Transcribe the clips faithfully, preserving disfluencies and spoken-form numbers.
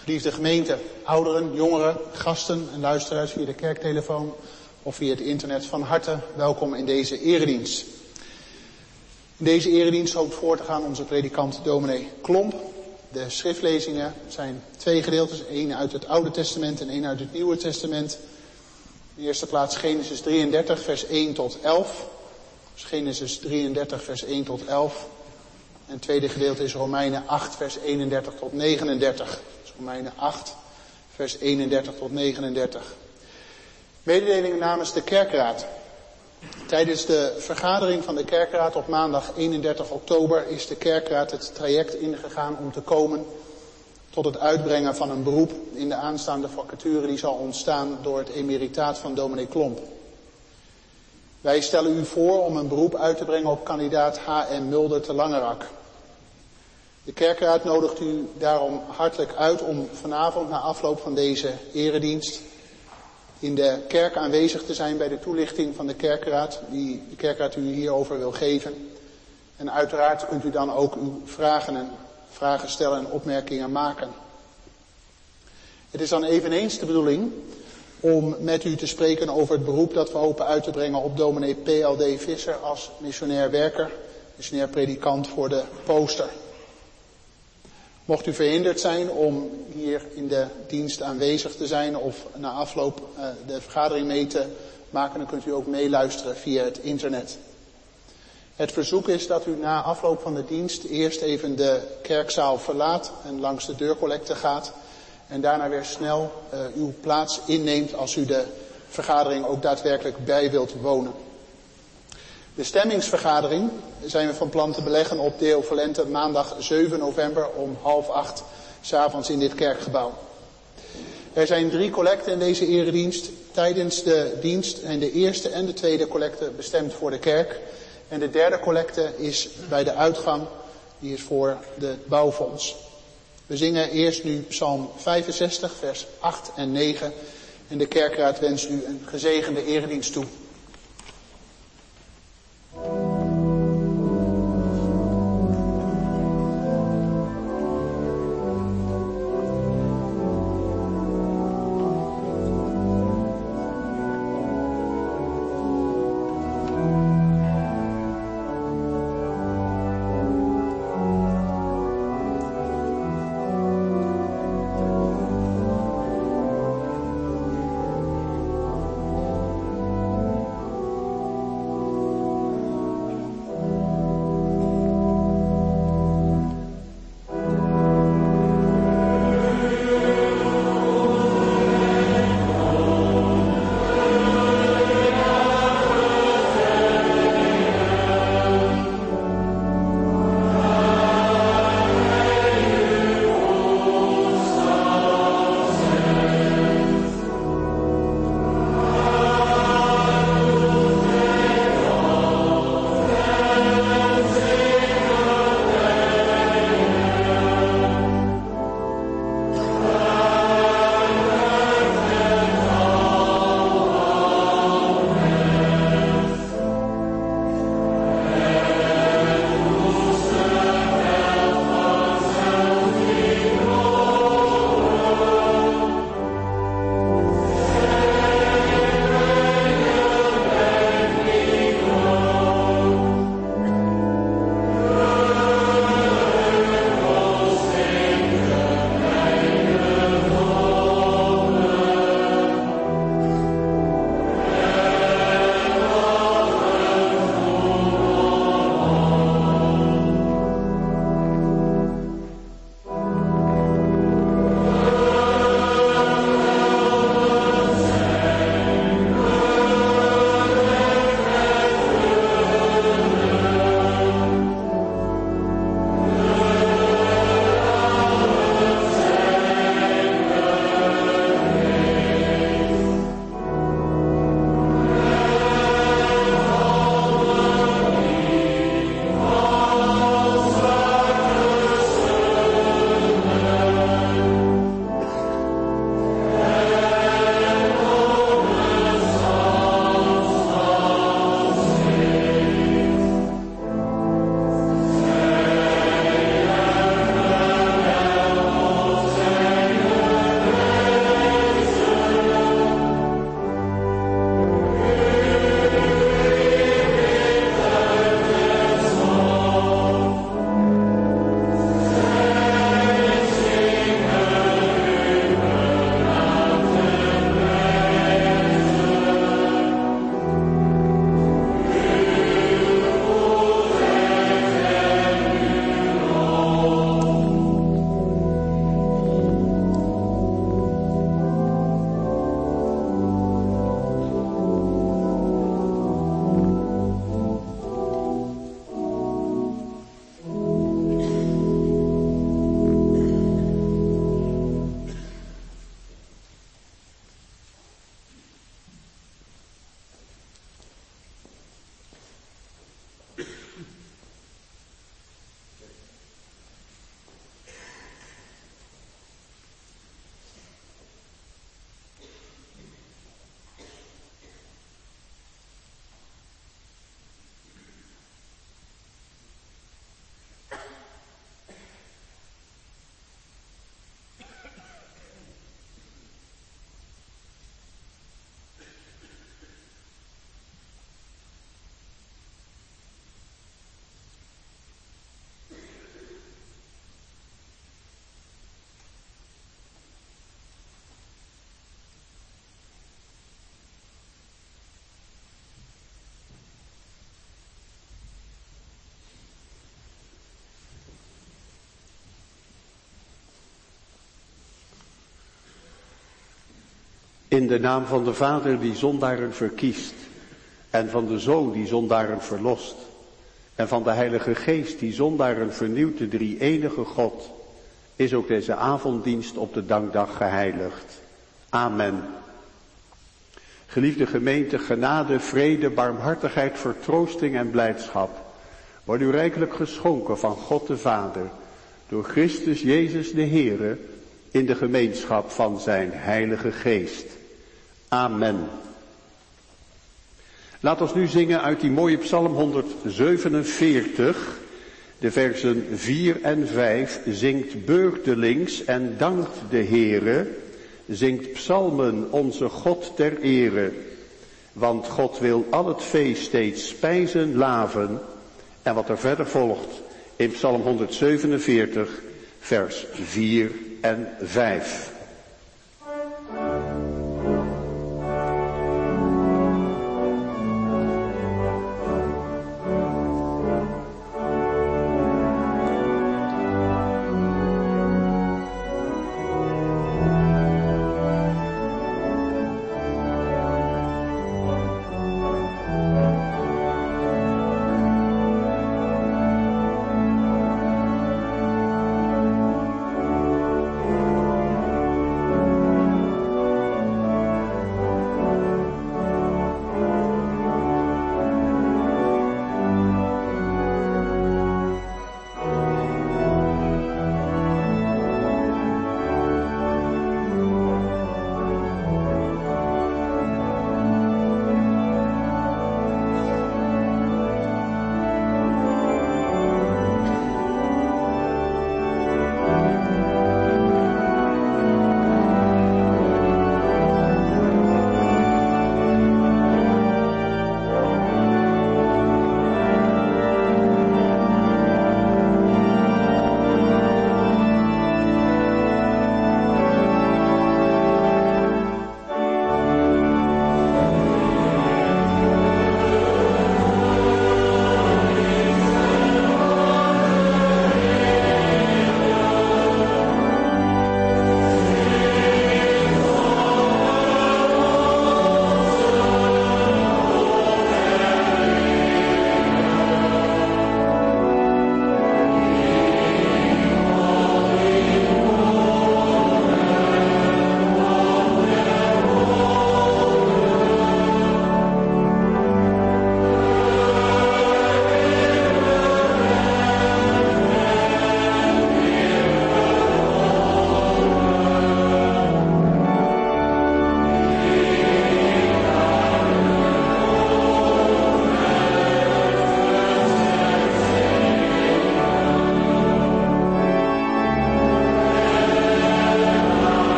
Geliefde gemeente, ouderen, jongeren, gasten en luisteraars via de kerktelefoon of via het internet, van harte welkom in deze eredienst. In deze eredienst hoopt voor te gaan onze predikant dominee Klomp. De schriftlezingen zijn twee gedeeltes, één uit het Oude Testament en één uit het Nieuwe Testament. In de eerste plaats Genesis drieëndertig vers één tot elf. Dus Genesis drieëndertig vers één tot elf. En het tweede gedeelte is Romeinen acht vers eenendertig tot negenendertig. Dus Romeinen acht vers eenendertig tot negenendertig. Mededelingen namens de kerkraad. Tijdens de vergadering van de kerkraad op maandag eenendertig oktober is de kerkraad het traject ingegaan om te komen tot het uitbrengen van een beroep in de aanstaande vacature die zal ontstaan door het emeritaat van dominee Klomp. Wij stellen u voor om een beroep uit te brengen op kandidaat H M Mulder te Langerak. De kerkraad nodigt u daarom hartelijk uit om vanavond na afloop van deze eredienst in de kerk aanwezig te zijn bij de toelichting van de kerkraad, die de kerkraad u hierover wil geven. En uiteraard kunt u dan ook uw vragen en vragen stellen en opmerkingen maken. Het is dan eveneens de bedoeling om met u te spreken over het beroep dat we hopen uit te brengen op dominee P L D Visser als missionair werker, missionair predikant voor de poster. Mocht u verhinderd zijn om hier in de dienst aanwezig te zijn of na afloop uh, de vergadering mee te maken, dan kunt u ook meeluisteren via het internet. Het verzoek is dat u na afloop van de dienst eerst even de kerkzaal verlaat en langs de deurcollecte gaat en daarna weer snel uh, uw plaats inneemt als u de vergadering ook daadwerkelijk bij wilt wonen. De stemmingsvergadering zijn we van plan te beleggen op Deo Volente maandag zeven november om half acht 's avonds in dit kerkgebouw. Er zijn drie collecten in deze eredienst. Tijdens de dienst en de eerste en de tweede collecte bestemd voor de kerk. En de derde collecte is bij de uitgang, die is voor de bouwfonds. We zingen eerst nu Psalm vijfenzestig vers acht en negen en de kerkraad wenst u een gezegende eredienst toe. In de naam van de Vader die zondaren verkiest, en van de Zoon die zondaren verlost, en van de Heilige Geest die zondaren vernieuwt, de drie-enige God, is ook deze avonddienst op de dankdag geheiligd. Amen. Geliefde gemeente, genade, vrede, barmhartigheid, vertroosting en blijdschap worden u rijkelijk geschonken van God de Vader, door Christus Jezus de Heere, in de gemeenschap van zijn Heilige Geest. Amen. Laat ons nu zingen uit die mooie Psalm honderdzevenenveertig, de versen vier en vijf. Zingt beurtelings en dankt de Heere, zingt psalmen onze God ter ere. Want God wil al het vee steeds spijzen, laven. En wat er verder volgt in Psalm honderdzevenenveertig, vers vier en vijf.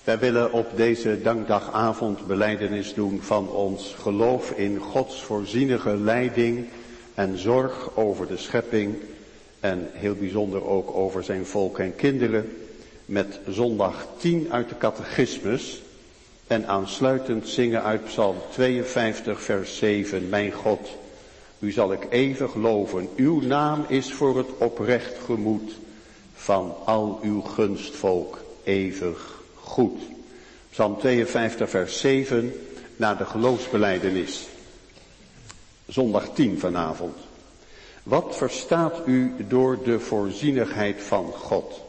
Wij willen op deze dankdagavond belijdenis doen van ons geloof in Gods voorzienige leiding en zorg over de schepping en heel bijzonder ook over zijn volk en kinderen met zondag tien uit de catechismus en aansluitend zingen uit Psalm tweeënvijftig vers zeven. Mijn God, u zal ik eeuwig loven, uw naam is voor het oprecht gemoed van al uw gunstvolk eeuwig goed. Psalm tweeënvijftig vers zeven na de geloofsbelijdenis. Zondag tien vanavond. Wat verstaat u door de voorzienigheid van God?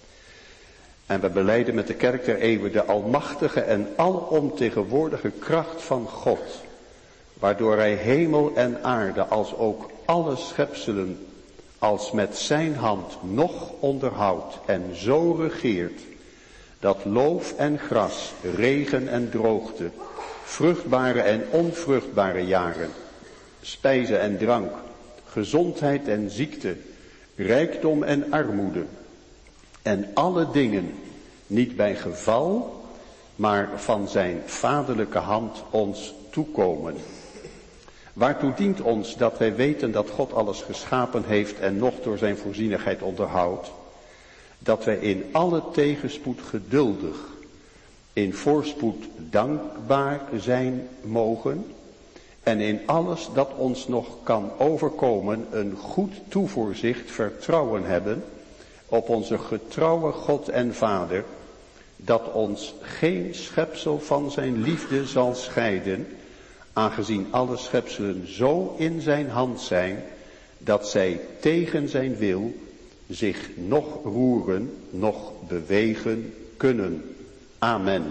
En we belijden met de kerk der eeuwen de almachtige en alomtegenwoordige kracht van God, waardoor hij hemel en aarde als ook alle schepselen als met zijn hand nog onderhoudt en zo regeert, dat loof en gras, regen en droogte, vruchtbare en onvruchtbare jaren, spijze en drank, gezondheid en ziekte, rijkdom en armoede, en alle dingen niet bij geval, maar van zijn vaderlijke hand ons toekomen. Waartoe dient ons dat wij weten dat God alles geschapen heeft en nog door zijn voorzienigheid onderhoudt, dat wij in alle tegenspoed geduldig, in voorspoed dankbaar zijn mogen en in alles dat ons nog kan overkomen een goed toevoorzicht vertrouwen hebben op onze getrouwe God en Vader, dat ons geen schepsel van zijn liefde zal scheiden, aangezien alle schepselen zo in zijn hand zijn, dat zij tegen zijn wil zich nog roeren, nog bewegen kunnen. Amen.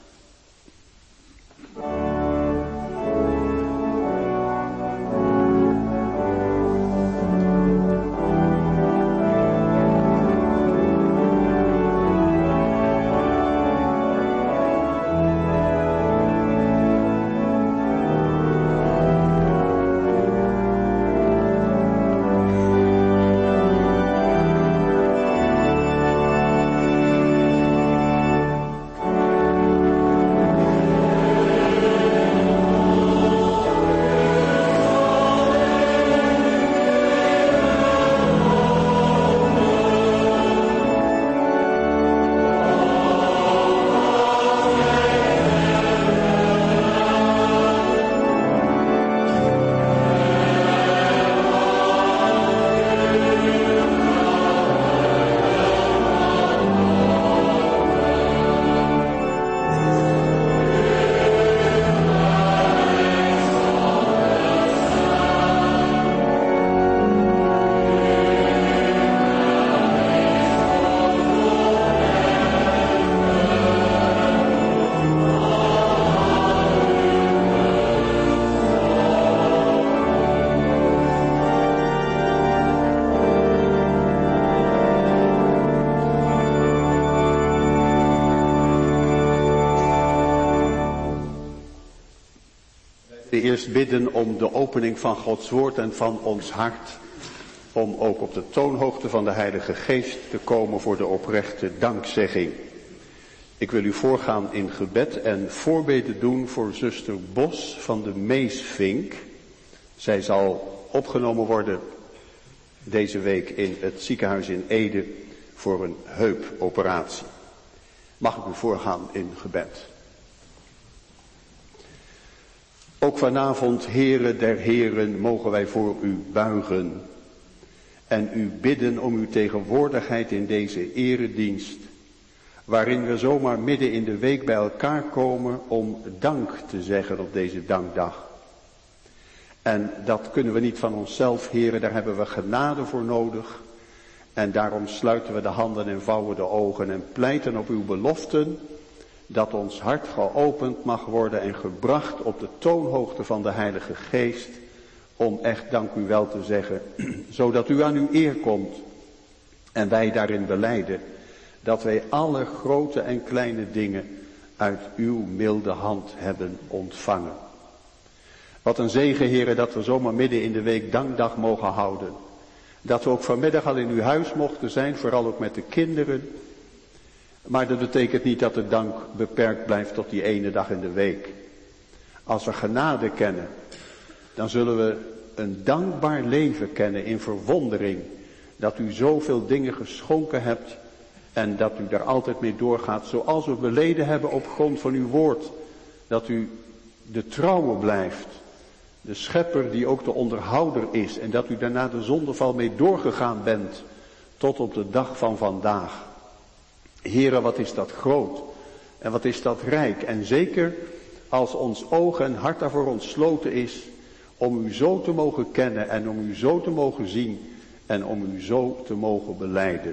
Eerst bidden om de opening van Gods woord en van ons hart, om ook op de toonhoogte van de Heilige Geest te komen voor de oprechte dankzegging. Ik wil u voorgaan in gebed en voorbeden doen voor zuster Bos van de Meesvink. Zij zal opgenomen worden deze week in het ziekenhuis in Ede voor een heupoperatie. Mag ik u voorgaan in gebed? Ook vanavond, Heere der Heren, mogen wij voor u buigen en u bidden om uw tegenwoordigheid in deze eredienst, waarin we zomaar midden in de week bij elkaar komen om dank te zeggen op deze dankdag. En dat kunnen we niet van onszelf, Heere, daar hebben we genade voor nodig. En daarom sluiten we de handen en vouwen de ogen en pleiten op uw beloften, dat ons hart geopend mag worden en gebracht op de toonhoogte van de Heilige Geest, om echt dank u wel te zeggen, zodat u aan uw eer komt en wij daarin belijden dat wij alle grote en kleine dingen uit uw milde hand hebben ontvangen. Wat een zegen, Heere, dat we zomaar midden in de week dankdag mogen houden. Dat we ook vanmiddag al in uw huis mochten zijn, vooral ook met de kinderen. Maar dat betekent niet dat de dank beperkt blijft tot die ene dag in de week. Als we genade kennen, dan zullen we een dankbaar leven kennen in verwondering. Dat u zoveel dingen geschonken hebt en dat u daar altijd mee doorgaat. Zoals we beleden hebben op grond van uw woord. Dat u de trouwe blijft. De schepper die ook de onderhouder is. En dat u daarna de zondeval mee doorgegaan bent. Tot op de dag van vandaag. Heere, wat is dat groot. En wat is dat rijk. En zeker als ons oog en hart daarvoor ontsloten is. Om u zo te mogen kennen en om u zo te mogen zien. En om u zo te mogen belijden.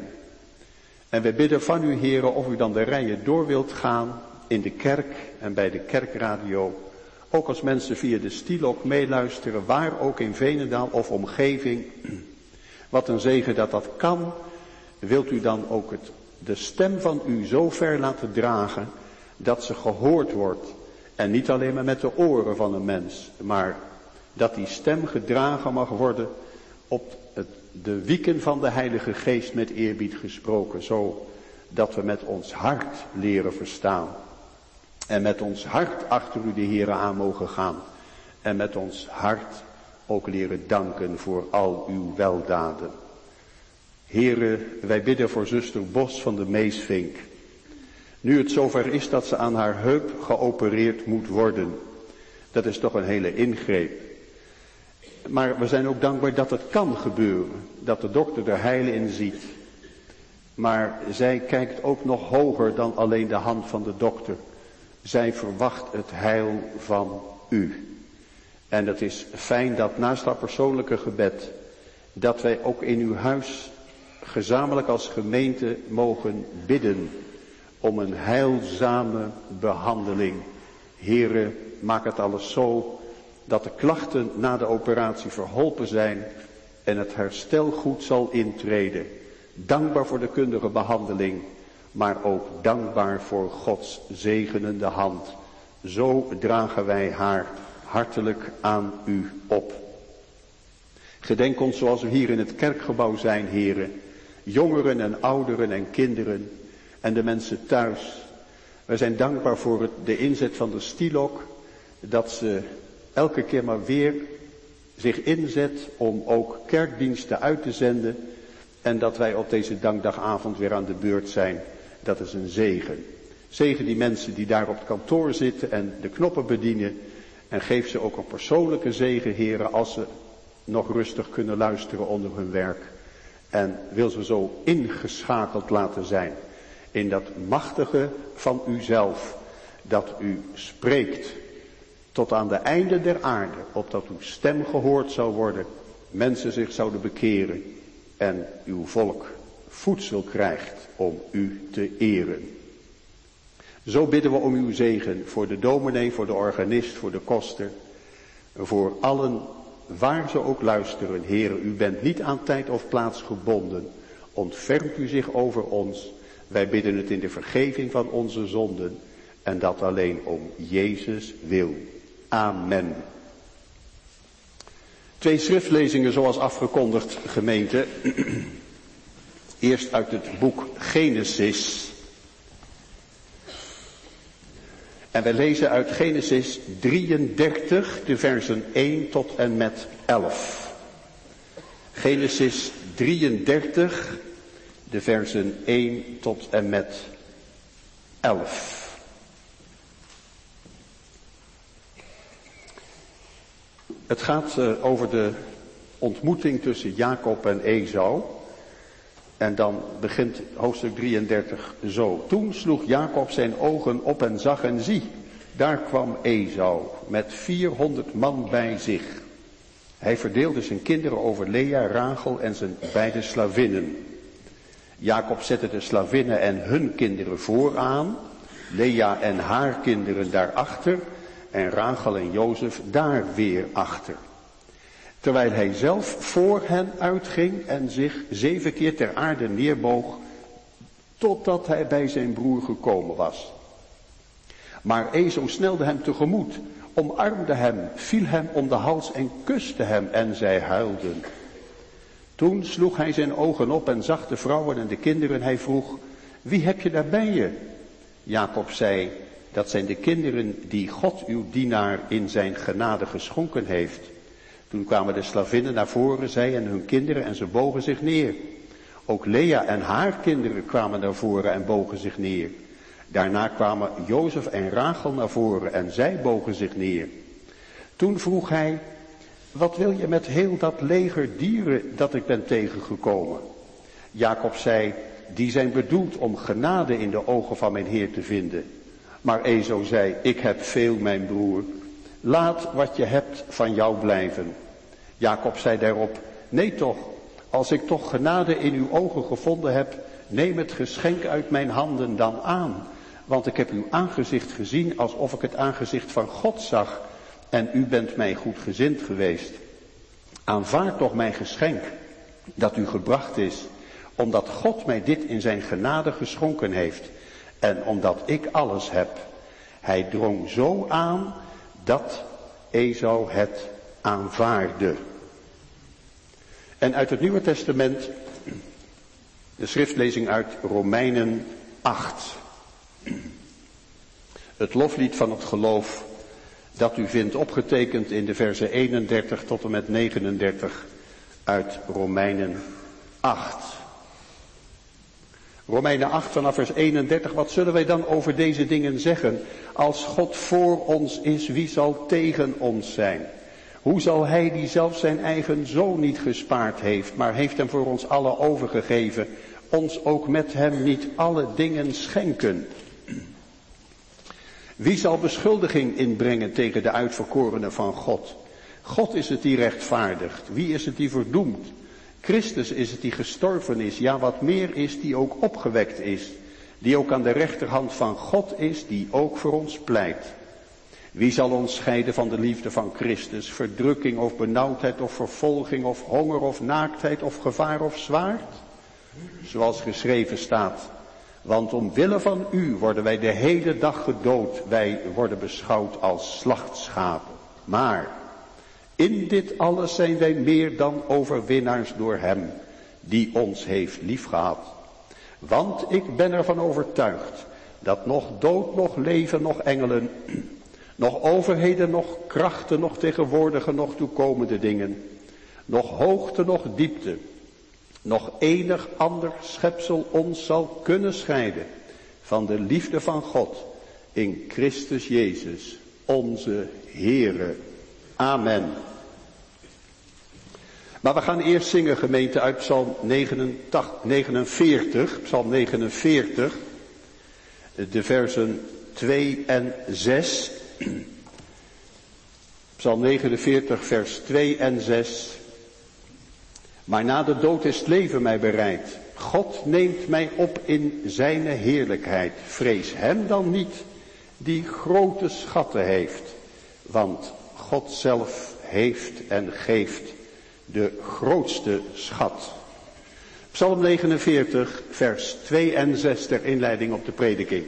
En wij bidden van u, Heere, of u dan de rijen door wilt gaan in de kerk en bij de kerkradio. Ook als mensen via de Stielok meeluisteren, waar ook in Veenendaal of omgeving. Wat een zegen dat dat kan. Wilt u dan ook het, de stem van u zo ver laten dragen dat ze gehoord wordt. En niet alleen maar met de oren van een mens, maar dat die stem gedragen mag worden op het, de wieken van de Heilige Geest met eerbied gesproken. Zo dat we met ons hart leren verstaan. En met ons hart achter u de Heere aan mogen gaan. En met ons hart ook leren danken voor al uw weldaden. Heere, wij bidden voor zuster Bos van de Meesvink. Nu het zover is dat ze aan haar heup geopereerd moet worden. Dat is toch een hele ingreep. Maar we zijn ook dankbaar dat het kan gebeuren. Dat de dokter er heil in ziet. Maar zij kijkt ook nog hoger dan alleen de hand van de dokter. Zij verwacht het heil van u. En het is fijn dat naast haar persoonlijke gebed, dat wij ook in uw huis gezamenlijk als gemeente mogen bidden om een heilzame behandeling. Heere, maak het alles zo dat de klachten na de operatie verholpen zijn en het herstel goed zal intreden. Dankbaar voor de kundige behandeling, maar ook dankbaar voor Gods zegenende hand. Zo dragen wij haar hartelijk aan u op. Gedenk ons zoals we hier in het kerkgebouw zijn, heren. Jongeren en ouderen en kinderen en de mensen thuis. Wij zijn dankbaar voor het, de inzet van de Stielok. Dat ze elke keer maar weer zich inzet om ook kerkdiensten uit te zenden. En dat wij op deze dankdagavond weer aan de beurt zijn. Dat is een zegen. Zegen die mensen die daar op het kantoor zitten en de knoppen bedienen. En geef ze ook een persoonlijke zegen, heren, als ze nog rustig kunnen luisteren onder hun werk. En wil ze zo ingeschakeld laten zijn in dat machtige van uzelf. Dat u spreekt tot aan de einde der aarde. Opdat uw stem gehoord zou worden. Mensen zich zouden bekeren. En uw volk voedsel krijgt om u te eren. Zo bidden we om uw zegen voor de dominee, voor de organist, voor de koster. Voor allen waar ze ook luisteren. Heere, u bent niet aan tijd of plaats gebonden. Ontfermt u zich over ons. Wij bidden het in de vergeving van onze zonden. En dat alleen om Jezus wil. Amen. Twee schriftlezingen zoals afgekondigd, gemeente. Eerst uit het boek Genesis. En wij lezen uit Genesis drieëndertig, de versen één tot en met elf. Genesis drieëndertig, de versen één tot en met elf. Het gaat uh, over de ontmoeting tussen Jacob en Esau. En dan begint hoofdstuk drieëndertig zo. Toen sloeg Jacob zijn ogen op en zag en zie, daar kwam Esau met vierhonderd man bij zich. Hij verdeelde zijn kinderen over Lea, Rachel en zijn beide slavinnen. Jacob zette de slavinnen en hun kinderen vooraan, Lea en haar kinderen daarachter en Rachel en Jozef daar weer achter. Terwijl hij zelf voor hen uitging en zich zeven keer ter aarde neerboog, totdat hij bij zijn broer gekomen was. Maar Esau snelde hem tegemoet, omarmde hem, viel hem om de hals en kuste hem en zij huilden. Toen sloeg hij zijn ogen op en zag de vrouwen en de kinderen. Hij vroeg, Wie heb je daar bij je? Jacob zei, dat zijn de kinderen die God uw dienaar in zijn genade geschonken heeft. Toen kwamen de slavinnen naar voren, zij en hun kinderen, en ze bogen zich neer. Ook Lea en haar kinderen kwamen naar voren en bogen zich neer. Daarna kwamen Jozef en Rachel naar voren en zij bogen zich neer. Toen vroeg hij, wat wil je met heel dat leger dieren dat ik ben tegengekomen? Jacob zei, die zijn bedoeld om genade in de ogen van mijn Heer te vinden. Maar Esau zei, ik heb veel, mijn broer. Laat wat je hebt van jou blijven. Jacob zei daarop, nee toch, als ik toch genade in uw ogen gevonden heb, neem het geschenk uit mijn handen dan aan. Want ik heb uw aangezicht gezien alsof ik het aangezicht van God zag. En u bent mij goedgezind geweest. Aanvaard toch mijn geschenk dat u gebracht is, omdat God mij dit in zijn genade geschonken heeft. En omdat ik alles heb. Hij drong zo aan dat Esau het aanvaarde. En uit het Nieuwe Testament de schriftlezing uit Romeinen acht. Het loflied van het geloof dat u vindt opgetekend in de versen eenendertig tot en met negenendertig uit Romeinen acht. Romeinen acht vanaf vers eenendertig, wat zullen wij dan over deze dingen zeggen? Als God voor ons is, wie zal tegen ons zijn? Hoe zal hij die zelf zijn eigen zoon niet gespaard heeft, maar heeft hem voor ons allen overgegeven, ons ook met hem niet alle dingen schenken? Wie zal beschuldiging inbrengen tegen de uitverkorenen van God? God is het die rechtvaardigt. Wie is het die verdoemt? Christus is het die gestorven is, ja wat meer is, die ook opgewekt is, die ook aan de rechterhand van God is, die ook voor ons pleit. Wie zal ons scheiden van de liefde van Christus? Verdrukking of benauwdheid of vervolging of honger of naaktheid of gevaar of zwaard? Zoals geschreven staat, want omwille van u worden wij de hele dag gedood, wij worden beschouwd als slachtschapen. Maar in dit alles zijn wij meer dan overwinnaars door hem, die ons heeft liefgehad. Want ik ben ervan overtuigd, dat nog dood, nog leven, nog engelen, nog overheden, nog krachten, nog tegenwoordige, nog toekomende dingen, nog hoogte, nog diepte, nog enig ander schepsel ons zal kunnen scheiden van de liefde van God in Christus Jezus, onze Heere. Amen. Maar we gaan eerst zingen, gemeente, uit Psalm negenenveertig, Psalm negenenveertig, de versen twee en zes. Psalm negenenveertig, vers twee en zes. Maar na de dood is het leven mij bereid. God neemt mij op in zijn heerlijkheid. Vrees hem dan niet die grote schatten heeft. Want God zelf heeft en geeft de grootste schat. Psalm negenenveertig, vers twee en zes ter inleiding op de prediking.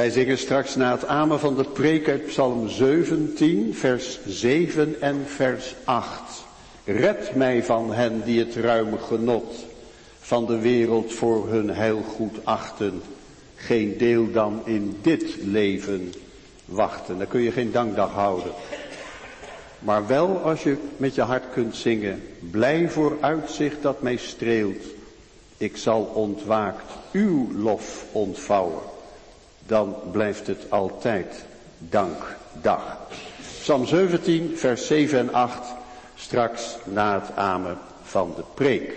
Wij zingen straks na het amen van de preek uit Psalm zeventien, vers zeven en vers acht. Red mij van hen die het ruime genot van de wereld voor hun heil goed achten. Geen deel dan in dit leven wachten. Dan kun je geen dankdag houden. Maar wel als je met je hart kunt zingen. Blij voor uitzicht dat mij streelt. Ik zal ontwaakt uw lof ontvouwen. Dan blijft het altijd dankdag. Psalm zeventien, vers zeven en acht. Straks na het amen van de preek.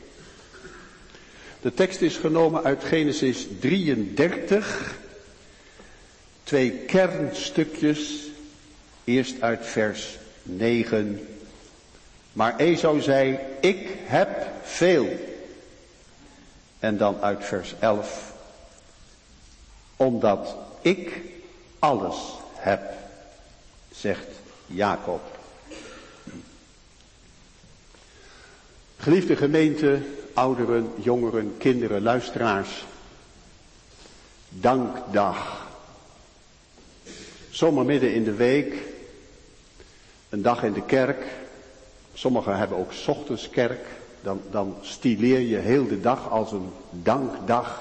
De tekst is genomen uit Genesis drieëndertig. Twee kernstukjes. Eerst uit vers negen. Maar Esau zei, ik heb veel. En dan uit vers elf. Omdat ik alles heb, zegt Jacob. Geliefde gemeente, ouderen, jongeren, kinderen, luisteraars. Dankdag. Zomaar midden in de week. Een dag in de kerk. Sommigen hebben ook 's ochtends kerk. Dan, dan stileer je heel de dag als een dankdag.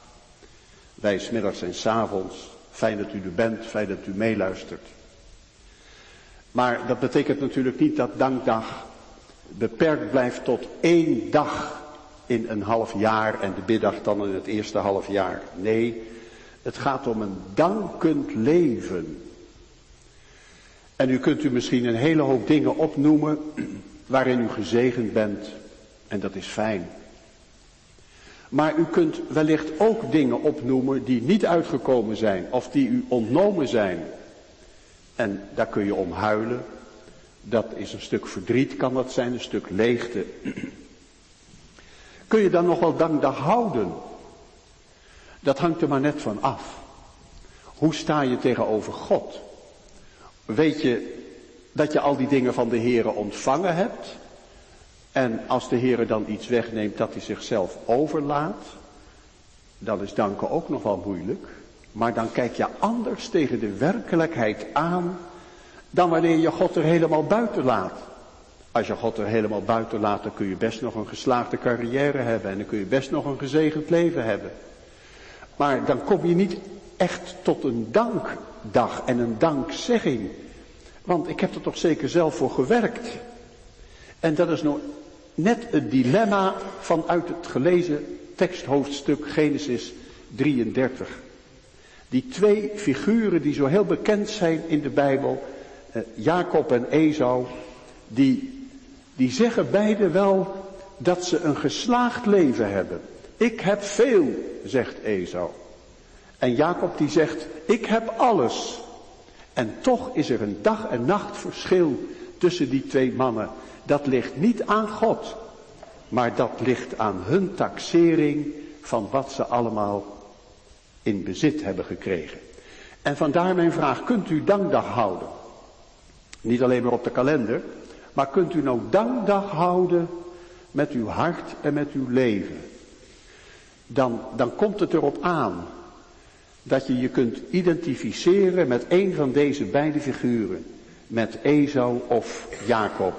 Wij 's middags en 's avonds. Fijn dat u er bent, fijn dat u meeluistert. Maar dat betekent natuurlijk niet dat dankdag beperkt blijft tot één dag in een half jaar en de biddag dan in het eerste half jaar. Nee, het gaat om een dankend leven. En u kunt u misschien een hele hoop dingen opnoemen waarin u gezegend bent. En dat is fijn. Maar u kunt wellicht ook dingen opnoemen die niet uitgekomen zijn of die u ontnomen zijn. En daar kun je om huilen. Dat is een stuk verdriet, kan dat zijn, een stuk leegte. Kun je dan nog wel dankdag houden? Dat hangt er maar net van af. Hoe sta je tegenover God? Weet je dat je al die dingen van de Heere ontvangen hebt? En als de Heere dan iets wegneemt dat hij zichzelf overlaat, dan is danken ook nog wel moeilijk. Maar dan kijk je anders tegen de werkelijkheid aan dan wanneer je God er helemaal buiten laat. Als je God er helemaal buiten laat, dan kun je best nog een geslaagde carrière hebben. En dan kun je best nog een gezegend leven hebben. Maar dan kom je niet echt tot een dankdag en een dankzegging. Want ik heb er toch zeker zelf voor gewerkt. En dat is nou net het dilemma vanuit het gelezen teksthoofdstuk Genesis drieëndertig. Die twee figuren die zo heel bekend zijn in de Bijbel, eh, Jacob en Esau, die, die zeggen beide wel dat ze een geslaagd leven hebben. Ik heb veel, zegt Esau. En Jacob die zegt, ik heb alles. En toch is er een dag en nacht verschil tussen die twee mannen. Dat ligt niet aan God, maar dat ligt aan hun taxering van wat ze allemaal in bezit hebben gekregen. En vandaar mijn vraag, kunt u dankdag houden? Niet alleen maar op de kalender, maar kunt u nou dankdag houden met uw hart en met uw leven? Dan, dan komt het erop aan dat je je kunt identificeren met een van deze beide figuren. Met Esau of Jacob.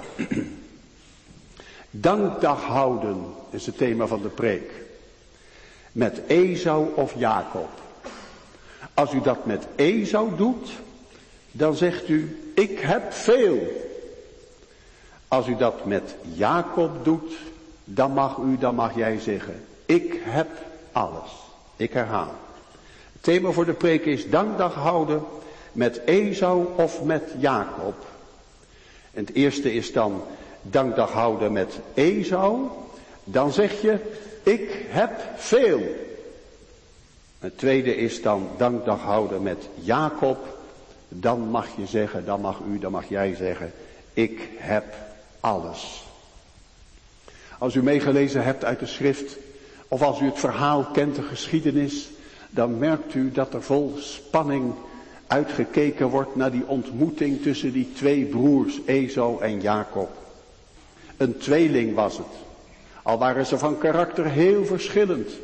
Dankdag houden is het thema van de preek. Met Esau of Jacob. Als u dat met Esau doet, dan zegt u, ik heb veel. Als u dat met Jacob doet, dan mag u, dan mag jij zeggen, ik heb alles. Ik herhaal. Het thema voor de preek is dankdag houden met Esau of met Jacob. En het eerste is dan dankdag houden met Esau. Dan zeg je, ik heb veel. Het tweede is dan dankdag houden met Jacob. Dan mag je zeggen, dan mag u, dan mag jij zeggen, ik heb alles. Als u meegelezen hebt uit de schrift, of als u het verhaal kent, de geschiedenis, dan merkt u dat er vol spanning uitgekeken wordt naar die ontmoeting tussen die twee broers, Esau en Jacob. Een tweeling was het. Al waren ze van karakter heel verschillend.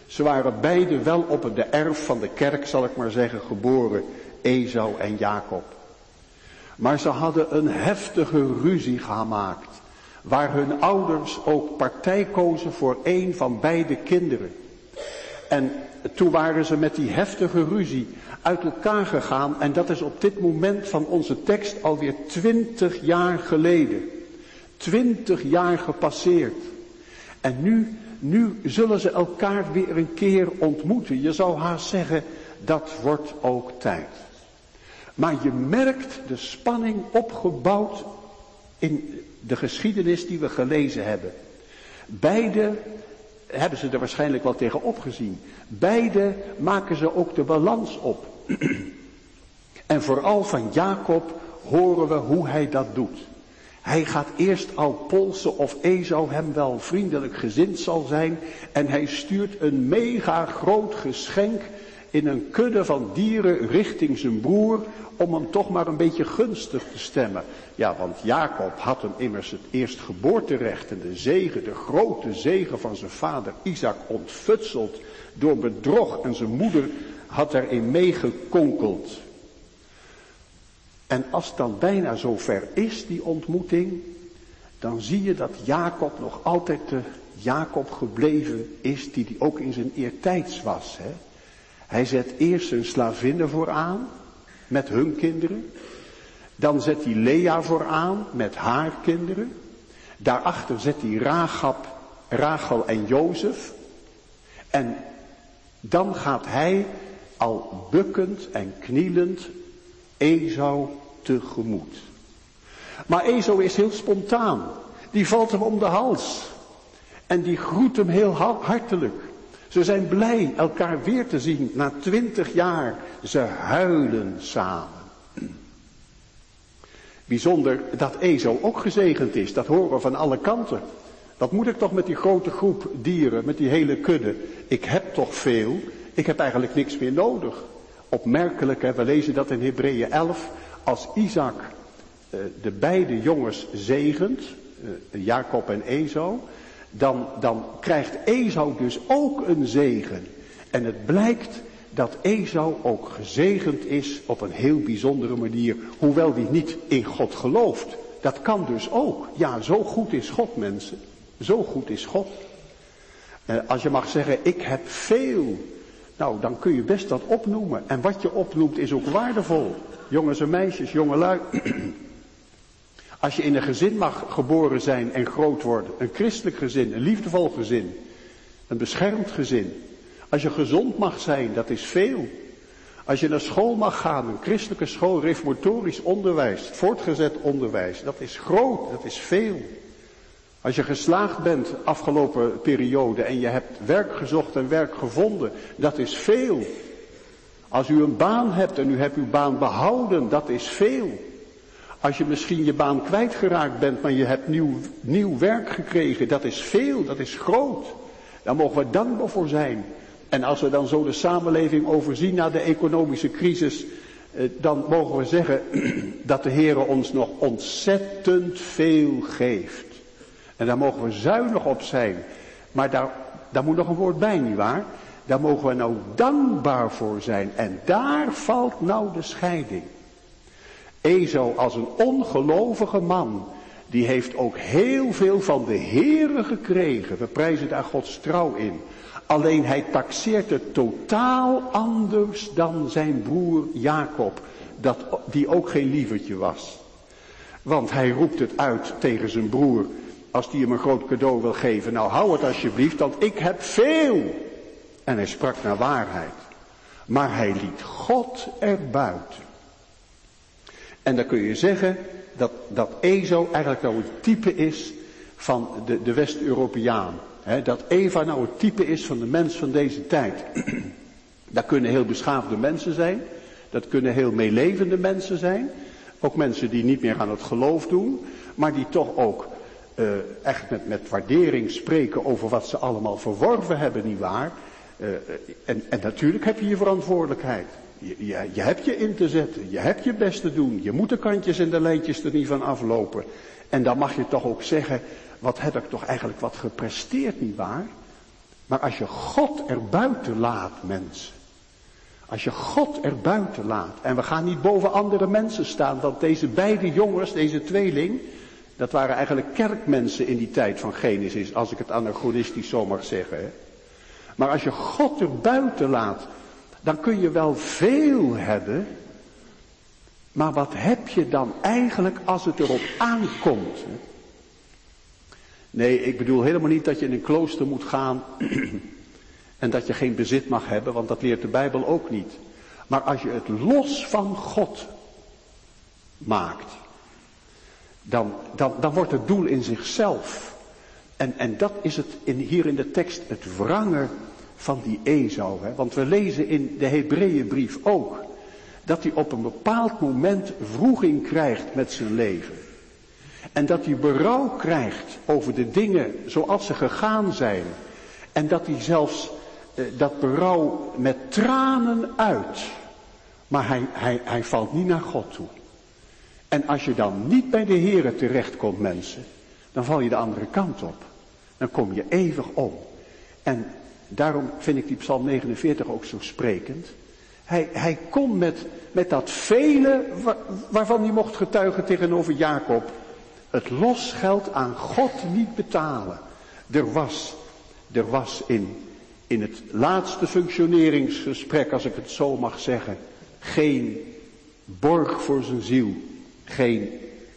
Ze waren beide wel op de erf van de kerk, zal ik maar zeggen, geboren, Esau en Jacob. Maar ze hadden een heftige ruzie gemaakt, waar hun ouders ook partij kozen voor één van beide kinderen. En toen waren ze met die heftige ruzie uit elkaar gegaan, en dat is op dit moment van onze tekst alweer twintig jaar geleden. Twintig jaar gepasseerd. En nu, nu zullen ze elkaar weer een keer ontmoeten. Je zou haast zeggen, dat wordt ook tijd. Maar je merkt de spanning opgebouwd in de geschiedenis die we gelezen hebben. Beide hebben ze er waarschijnlijk wel tegen opgezien. Beide maken ze ook de balans op. En vooral van Jacob horen we hoe hij dat doet. Hij gaat eerst al polsen of Esau hem wel vriendelijk gezind zal zijn. En hij stuurt een mega groot geschenk in een kudde van dieren richting zijn broer, om hem toch maar een beetje gunstig te stemmen. Ja, want Jacob had hem immers het eerstgeboorterecht en de zegen, de grote zegen van zijn vader Isaac ontfutseld door bedrog, en zijn moeder had erin meegekonkeld. En als het dan bijna zover is, die ontmoeting, dan zie je dat Jacob nog altijd de Jacob gebleven is die hij ook in zijn eertijds was. Hè? Hij zet eerst zijn slavinnen vooraan met hun kinderen. Dan zet hij Lea vooraan met haar kinderen. Daarachter zet hij Rachab, Rachel en Jozef. En dan gaat hij al bukkend en knielend Esau tegemoet. Maar Esau is heel spontaan. Die valt hem om de hals. En die groet hem heel hartelijk. Ze zijn blij elkaar weer te zien na twintig jaar. Ze huilen samen. Bijzonder dat Esau ook gezegend is. Dat horen we van alle kanten. Wat moet ik toch met die grote groep dieren, met die hele kudde? Ik heb toch veel. Ik heb eigenlijk niks meer nodig. Opmerkelijk, hè? We lezen dat in Hebreeën elf. Als Isaac uh, de beide jongens zegent, uh, Jacob en Esau, dan, dan krijgt Esau dus ook een zegen. En het blijkt dat Esau ook gezegend is op een heel bijzondere manier, hoewel hij niet in God gelooft. Dat kan dus ook. Ja, zo goed is God, mensen. Zo goed is God. Uh, als je mag zeggen, ik heb veel. Nou, dan kun je best dat opnoemen. En wat je opnoemt is ook waardevol. Jongens en meisjes, jongelui. Als je in een gezin mag geboren zijn en groot worden. Een christelijk gezin, een liefdevol gezin. Een beschermd gezin. Als je gezond mag zijn, dat is veel. Als je naar school mag gaan, een christelijke school, reformatorisch onderwijs, voortgezet onderwijs. Dat is groot, dat is veel. Als je geslaagd bent afgelopen periode en je hebt werk gezocht en werk gevonden, dat is veel. Als u een baan hebt en u hebt uw baan behouden, dat is veel. Als je misschien je baan kwijtgeraakt bent, maar je hebt nieuw, nieuw werk gekregen, dat is veel, dat is groot. Daar mogen we dankbaar voor zijn. En als we dan zo de samenleving overzien na de economische crisis, dan mogen we zeggen dat de Heer ons nog ontzettend veel geeft. En daar mogen we zuinig op zijn. Maar daar, daar moet nog een woord bij, nietwaar? Daar mogen we nou dankbaar voor zijn. En daar valt nou de scheiding. Esau als een ongelovige man, die heeft ook heel veel van de Heere gekregen. We prijzen daar Gods trouw in. Alleen hij taxeert het totaal anders dan zijn broer Jacob, dat, die ook geen lievertje was. Want hij roept het uit tegen zijn broer, als die hem een groot cadeau wil geven. Nou, hou het alsjeblieft, want ik heb veel. En hij sprak naar waarheid. Maar hij liet God erbuiten. En dan kun je zeggen dat, dat Esau eigenlijk nou een type is van de, de West-Europeaan. He, dat Eva nou het type is van de mens van deze tijd. Dat kunnen heel beschaafde mensen zijn. Dat kunnen heel meelevende mensen zijn. Ook mensen die niet meer aan het geloof doen. Maar die toch ook uh, echt met, met waardering spreken over wat ze allemaal verworven hebben, nietwaar? Uh, en, en natuurlijk heb je je verantwoordelijkheid. Je, je, je hebt je in te zetten. Je hebt je best te doen. Je moet de kantjes en de lijntjes er niet van aflopen. En dan mag je toch ook zeggen, wat heb ik toch eigenlijk wat gepresteerd, nietwaar? Maar als je God er buiten laat, mensen. Als je God er buiten laat. En we gaan niet boven andere mensen staan. Want deze beide jongens, deze tweeling. Dat waren eigenlijk kerkmensen in die tijd van Genesis. Als ik het anachronistisch zo mag zeggen. Hè. Maar als je God er buiten laat. Dan kun je wel veel hebben. Maar wat heb je dan eigenlijk als het erop aankomt? Hè? Nee, ik bedoel helemaal niet dat je in een klooster moet gaan en dat je geen bezit mag hebben, want dat leert de Bijbel ook niet. Maar als je het los van God maakt, dan, dan, dan wordt het doel in zichzelf. En, en dat is het in, hier in de tekst het wrange van die Esau. Hè? Want we lezen in de Hebreeënbrief ook dat hij op een bepaald moment wroeging krijgt met zijn leven. En dat hij berouw krijgt over de dingen zoals ze gegaan zijn. En dat hij zelfs eh, dat berouw met tranen uit. Maar hij, hij, hij valt niet naar God toe. En als je dan niet bij de Here terechtkomt, mensen, dan val je de andere kant op. Dan kom je eeuwig om. En daarom vind ik die Psalm negenenveertig ook zo sprekend. Hij, hij kon met, met dat vele waar, waarvan hij mocht getuigen tegenover Jacob, het losgeld aan God niet betalen. Er was, er was in, in het laatste functioneringsgesprek, als ik het zo mag zeggen, geen borg voor zijn ziel. Geen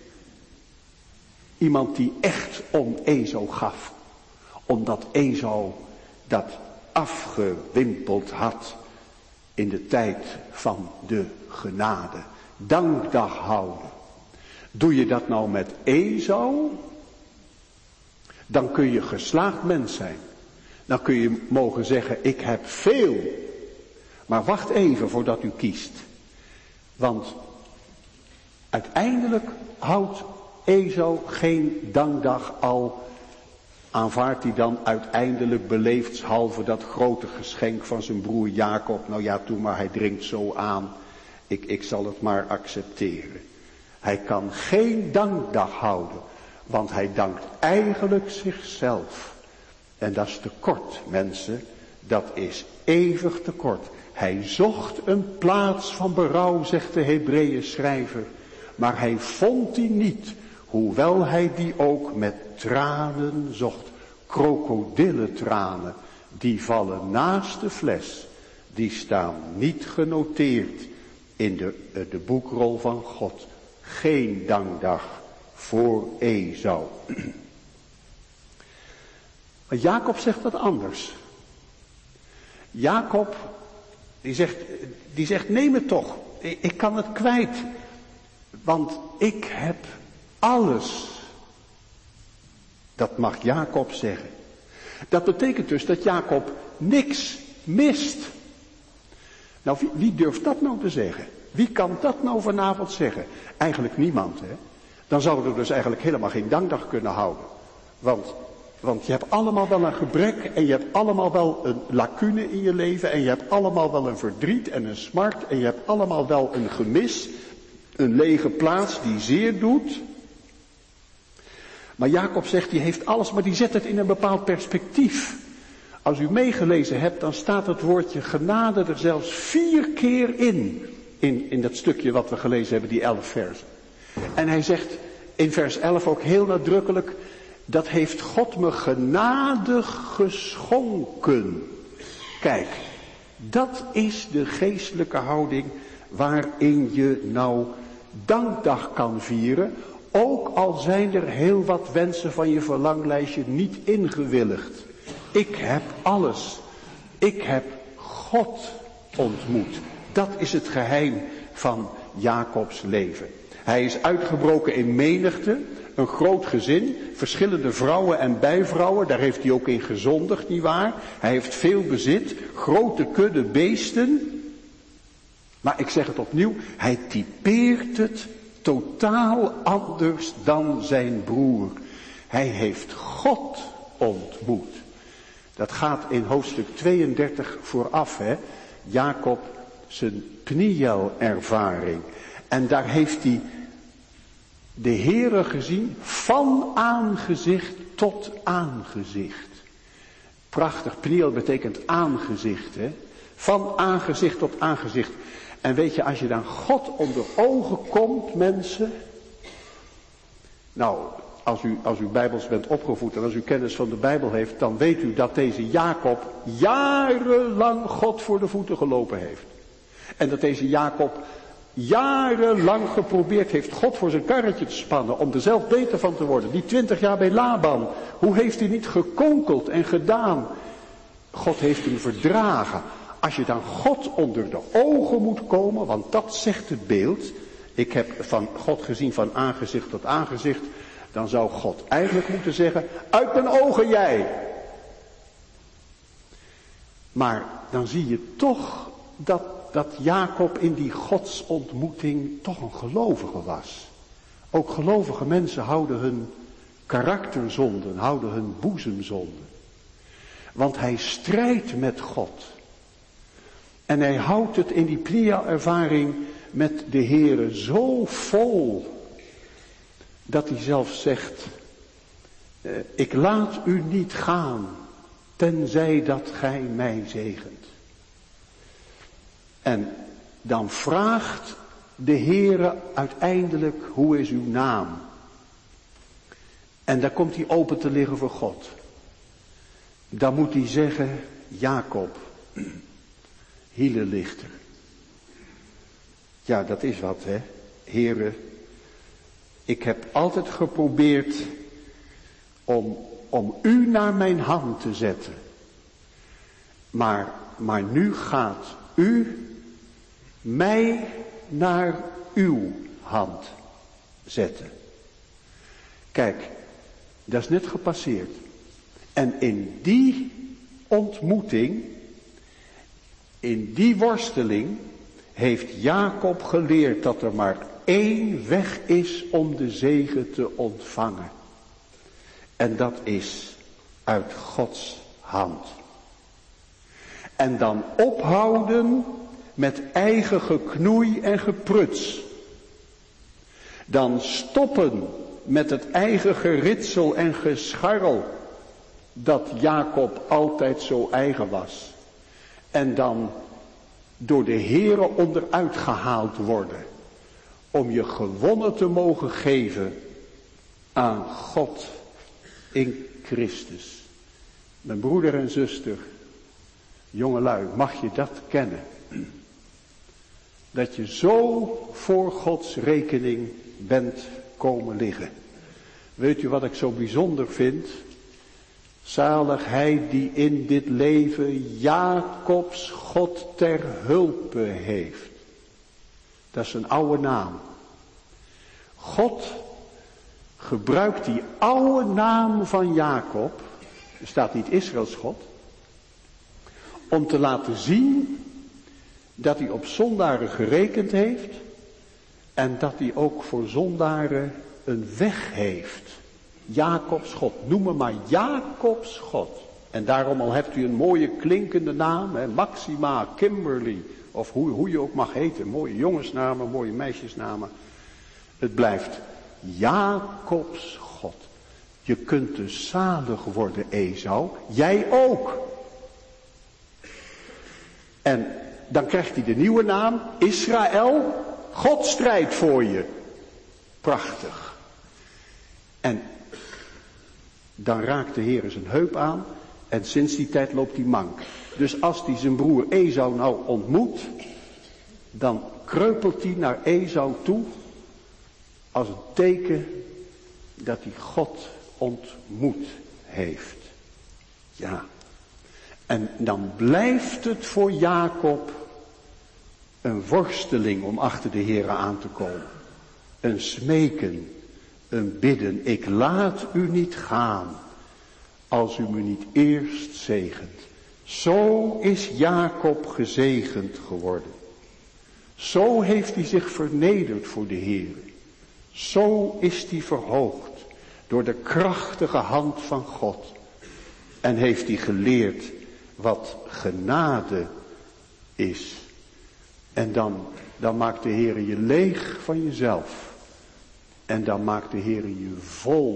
iemand die echt om Esau gaf. Omdat Esau dat afgewimpeld had in de tijd van de genade. Dankdag houden. Doe je dat nou met Esau, dan kun je geslaagd mens zijn. Dan kun je mogen zeggen, ik heb veel. Maar wacht even voordat u kiest. Want uiteindelijk houdt Esau geen dankdag, al aanvaardt hij dan uiteindelijk beleefdshalve dat grote geschenk van zijn broer Jacob. Nou ja, toen maar, hij dringt zo aan. Ik, ik zal het maar accepteren. Hij kan geen dankdag houden, want hij dankt eigenlijk zichzelf. En dat is tekort, mensen. Dat is eeuwig tekort. Hij zocht een plaats van berouw, zegt de Hebreeën schrijver. Maar hij vond die niet, hoewel hij die ook met tranen zocht. Krokodillentranen, die vallen naast de fles. Die staan niet genoteerd in de, de boekrol van God. Geen dankdag voor Esau. Maar Jacob zegt dat anders. Jacob, die zegt, die zegt neem het toch. Ik, ik kan het kwijt. Want ik heb alles. Dat mag Jacob zeggen. Dat betekent dus dat Jacob niks mist. Nou, wie, wie durft dat nou te zeggen? Wie kan dat nou vanavond zeggen? Eigenlijk niemand, hè. Dan zouden we dus eigenlijk helemaal geen dankdag kunnen houden. Want, want je hebt allemaal wel een gebrek en je hebt allemaal wel een lacune in je leven. En je hebt allemaal wel een verdriet en een smart. En je hebt allemaal wel een gemis. Een lege plaats die zeer doet. Maar Jacob zegt, die heeft alles, maar die zet het in een bepaald perspectief. Als u meegelezen hebt, dan staat het woordje genade er zelfs vier keer in. In, in dat stukje wat we gelezen hebben, die elf versen. En hij zegt in vers elf ook heel nadrukkelijk, dat heeft God me genadig geschonken. Kijk, dat is de geestelijke houding waarin je nou dankdag kan vieren. Ook al zijn er heel wat wensen van je verlanglijstje niet ingewilligd. Ik heb alles. Ik heb God ontmoet. Dat is het geheim van Jacobs leven. Hij is uitgebroken in menigte, een groot gezin, verschillende vrouwen en bijvrouwen, daar heeft hij ook in gezondigd, nietwaar? Hij heeft veel bezit, grote kudde beesten. Maar ik zeg het opnieuw, hij typeert het totaal anders dan zijn broer. Hij heeft God ontmoet. Dat gaat in hoofdstuk tweeëndertig vooraf, hè. Jacob zijn Pniel-ervaring. En daar heeft hij de Heere gezien van aangezicht tot aangezicht. Prachtig, Peniel betekent aangezicht, hè. Van aangezicht tot aangezicht. En weet je, als je dan God onder ogen komt, mensen. Nou, als u, als u bijbels bent opgevoed en als u kennis van de Bijbel heeft, dan weet u dat deze Jacob jarenlang God voor de voeten gelopen heeft. En dat deze Jacob jarenlang geprobeerd heeft God voor zijn karretje te spannen om er zelf beter van te worden. Die twintig jaar bij Laban, hoe heeft hij niet gekonkeld en gedaan? God heeft hem verdragen. Als je dan God onder de ogen moet komen, want dat zegt het beeld. Ik heb van God gezien van aangezicht tot aangezicht. Dan zou God eigenlijk moeten zeggen, uit mijn ogen jij. Maar dan zie je toch dat, dat Jacob in die godsontmoeting toch een gelovige was. Ook gelovige mensen houden hun karakterzonden, houden hun boezemzonden. Want hij strijdt met God. En hij houdt het in die Pnia-ervaring met de Heere zo vol, dat hij zelf zegt, eh, ik laat u niet gaan, tenzij dat gij mij zegent. En dan vraagt de Heere uiteindelijk, hoe is uw naam? En daar komt hij open te liggen voor God. Dan moet hij zeggen, Jacob, Hielelichter. Ja, dat is wat, hè. Heere, ik heb altijd geprobeerd om, om u naar mijn hand te zetten. Maar, maar nu gaat u mij naar uw hand zetten. Kijk, dat is net gepasseerd. En in die ontmoeting, in die worsteling, heeft Jacob geleerd dat er maar één weg is om de zegen te ontvangen. En dat is uit Gods hand. En dan ophouden met eigen geknoei en gepruts. Dan stoppen met het eigen geritsel en gescharrel dat Jacob altijd zo eigen was. En dan door de Heere onderuit gehaald worden. Om je gewonnen te mogen geven aan God in Christus. Mijn broeder en zuster, jongelui, mag je dat kennen? Dat je zo voor Gods rekening bent komen liggen. Weet u wat ik zo bijzonder vind? Zalig hij die in dit leven Jacobs God ter hulpe heeft. Dat is een oude naam. God gebruikt die oude naam van Jacob, er staat niet Israëls God, om te laten zien dat hij op zondaren gerekend heeft en dat hij ook voor zondaren een weg heeft. Jacobs God, noem me maar Jacobs God. En daarom al hebt u een mooie klinkende naam, hè, Maxima, Kimberly, of hoe, hoe je ook mag heten, mooie jongensnamen, mooie meisjesnamen. Het blijft Jacobs God. Je kunt dus zalig worden, Esau, jij ook. En dan krijgt hij de nieuwe naam, Israël, God strijdt voor je. Prachtig. En dan raakt de Heer zijn heup aan en sinds die tijd loopt hij mank. Dus als hij zijn broer Esau nou ontmoet, dan kreupelt hij naar Esau toe als een teken dat hij God ontmoet heeft. Ja. En dan blijft het voor Jacob een worsteling om achter de Heer aan te komen. Een smeken, een bidden. Ik laat u niet gaan als u me niet eerst zegent. Zo is Jacob gezegend geworden. Zo heeft hij zich vernederd voor de Heer. Zo is hij verhoogd door de krachtige hand van God. En heeft hij geleerd wat genade is. En dan, dan maakt de Heer je leeg van jezelf. En dan maakt de Heer je vol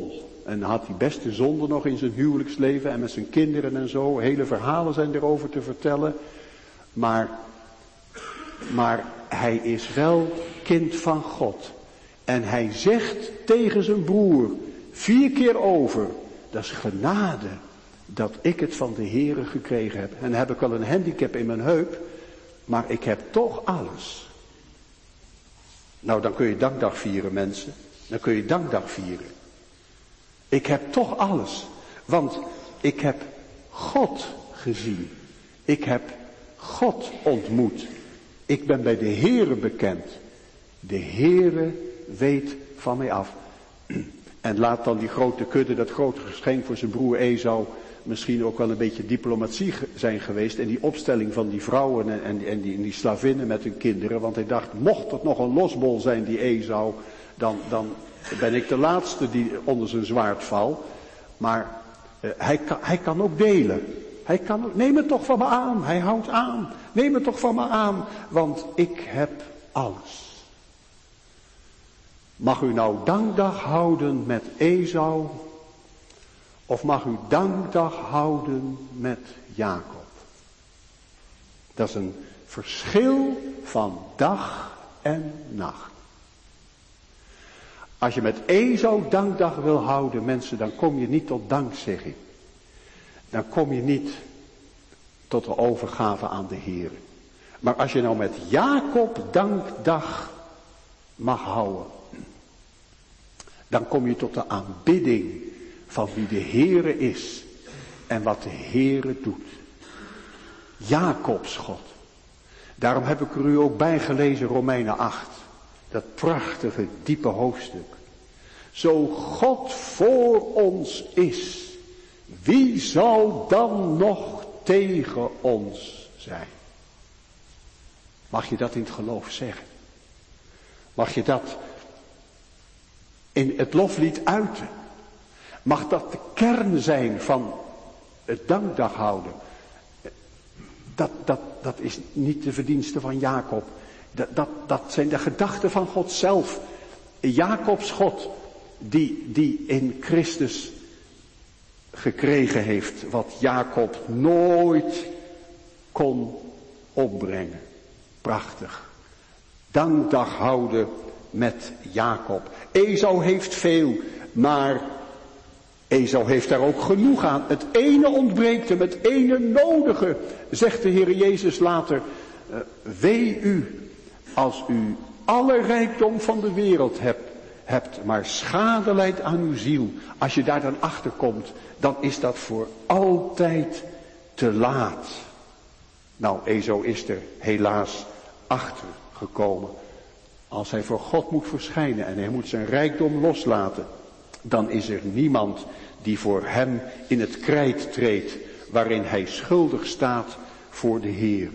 En had hij beste zonde nog in zijn huwelijksleven en met zijn kinderen en zo. Hele verhalen zijn erover te vertellen. Maar, maar hij is wel kind van God. En hij zegt tegen zijn broer, vier keer over, dat is genade dat ik het van de Heere gekregen heb. En dan heb ik wel een handicap in mijn heup, maar ik heb toch alles. Nou, dan kun je dankdag vieren, mensen. Dan kun je dankdag vieren. Ik heb toch alles, want ik heb God gezien. Ik heb God ontmoet. Ik ben bij de Heere bekend. De Heere weet van mij af. En laat dan die grote kudde, dat grote geschenk voor zijn broer Esau, misschien ook wel een beetje diplomatie zijn geweest. En die opstelling van die vrouwen en, en, en, die, en die slavinnen met hun kinderen. Want hij dacht, mocht het nog een losbol zijn, die Esau, dan, dan ben ik de laatste die onder zijn zwaard valt. Maar uh, hij, kan, hij kan ook delen. Hij kan ook, neem het toch van me aan. Hij houdt aan. Neem het toch van me aan. Want ik heb alles. Mag u nou dankdag houden met Esau? Of mag u dankdag houden met Jacob? Dat is een verschil van dag en nacht. Als je met Esau dankdag wil houden, mensen, dan kom je niet tot dankzegging. Dan kom je niet tot de overgave aan de Heer. Maar als je nou met Jacob dankdag mag houden, dan kom je tot de aanbidding van wie de Heere is en wat de Heere doet. Jacobs God. Daarom heb ik er u ook bijgelezen Romeinen acht. Dat prachtige, diepe hoofdstuk. Zo God voor ons is, wie zal dan nog tegen ons zijn? Mag je dat in het geloof zeggen? Mag je dat in het loflied uiten? Mag dat de kern zijn van het dankdag houden? Dat, dat, dat is niet de verdienste van Jacob. Dat, dat, dat zijn de gedachten van God zelf. Jacobs God, die, die in Christus gekregen heeft wat Jacob nooit kon opbrengen. Prachtig. Dankdag houden met Jacob. Esau heeft veel, maar Esau heeft daar ook genoeg aan. Het ene ontbreekt hem, het ene nodige, zegt de Heer Jezus later. Uh, wee u als u alle rijkdom van de wereld hebt, hebt, maar schade lijdt aan uw ziel. Als je daar dan achter komt, dan is dat voor altijd te laat. Nou, Esau is er helaas achter gekomen. Als hij voor God moet verschijnen en hij moet zijn rijkdom loslaten, dan is er niemand die voor hem in het krijt treedt, waarin hij schuldig staat voor de Heer.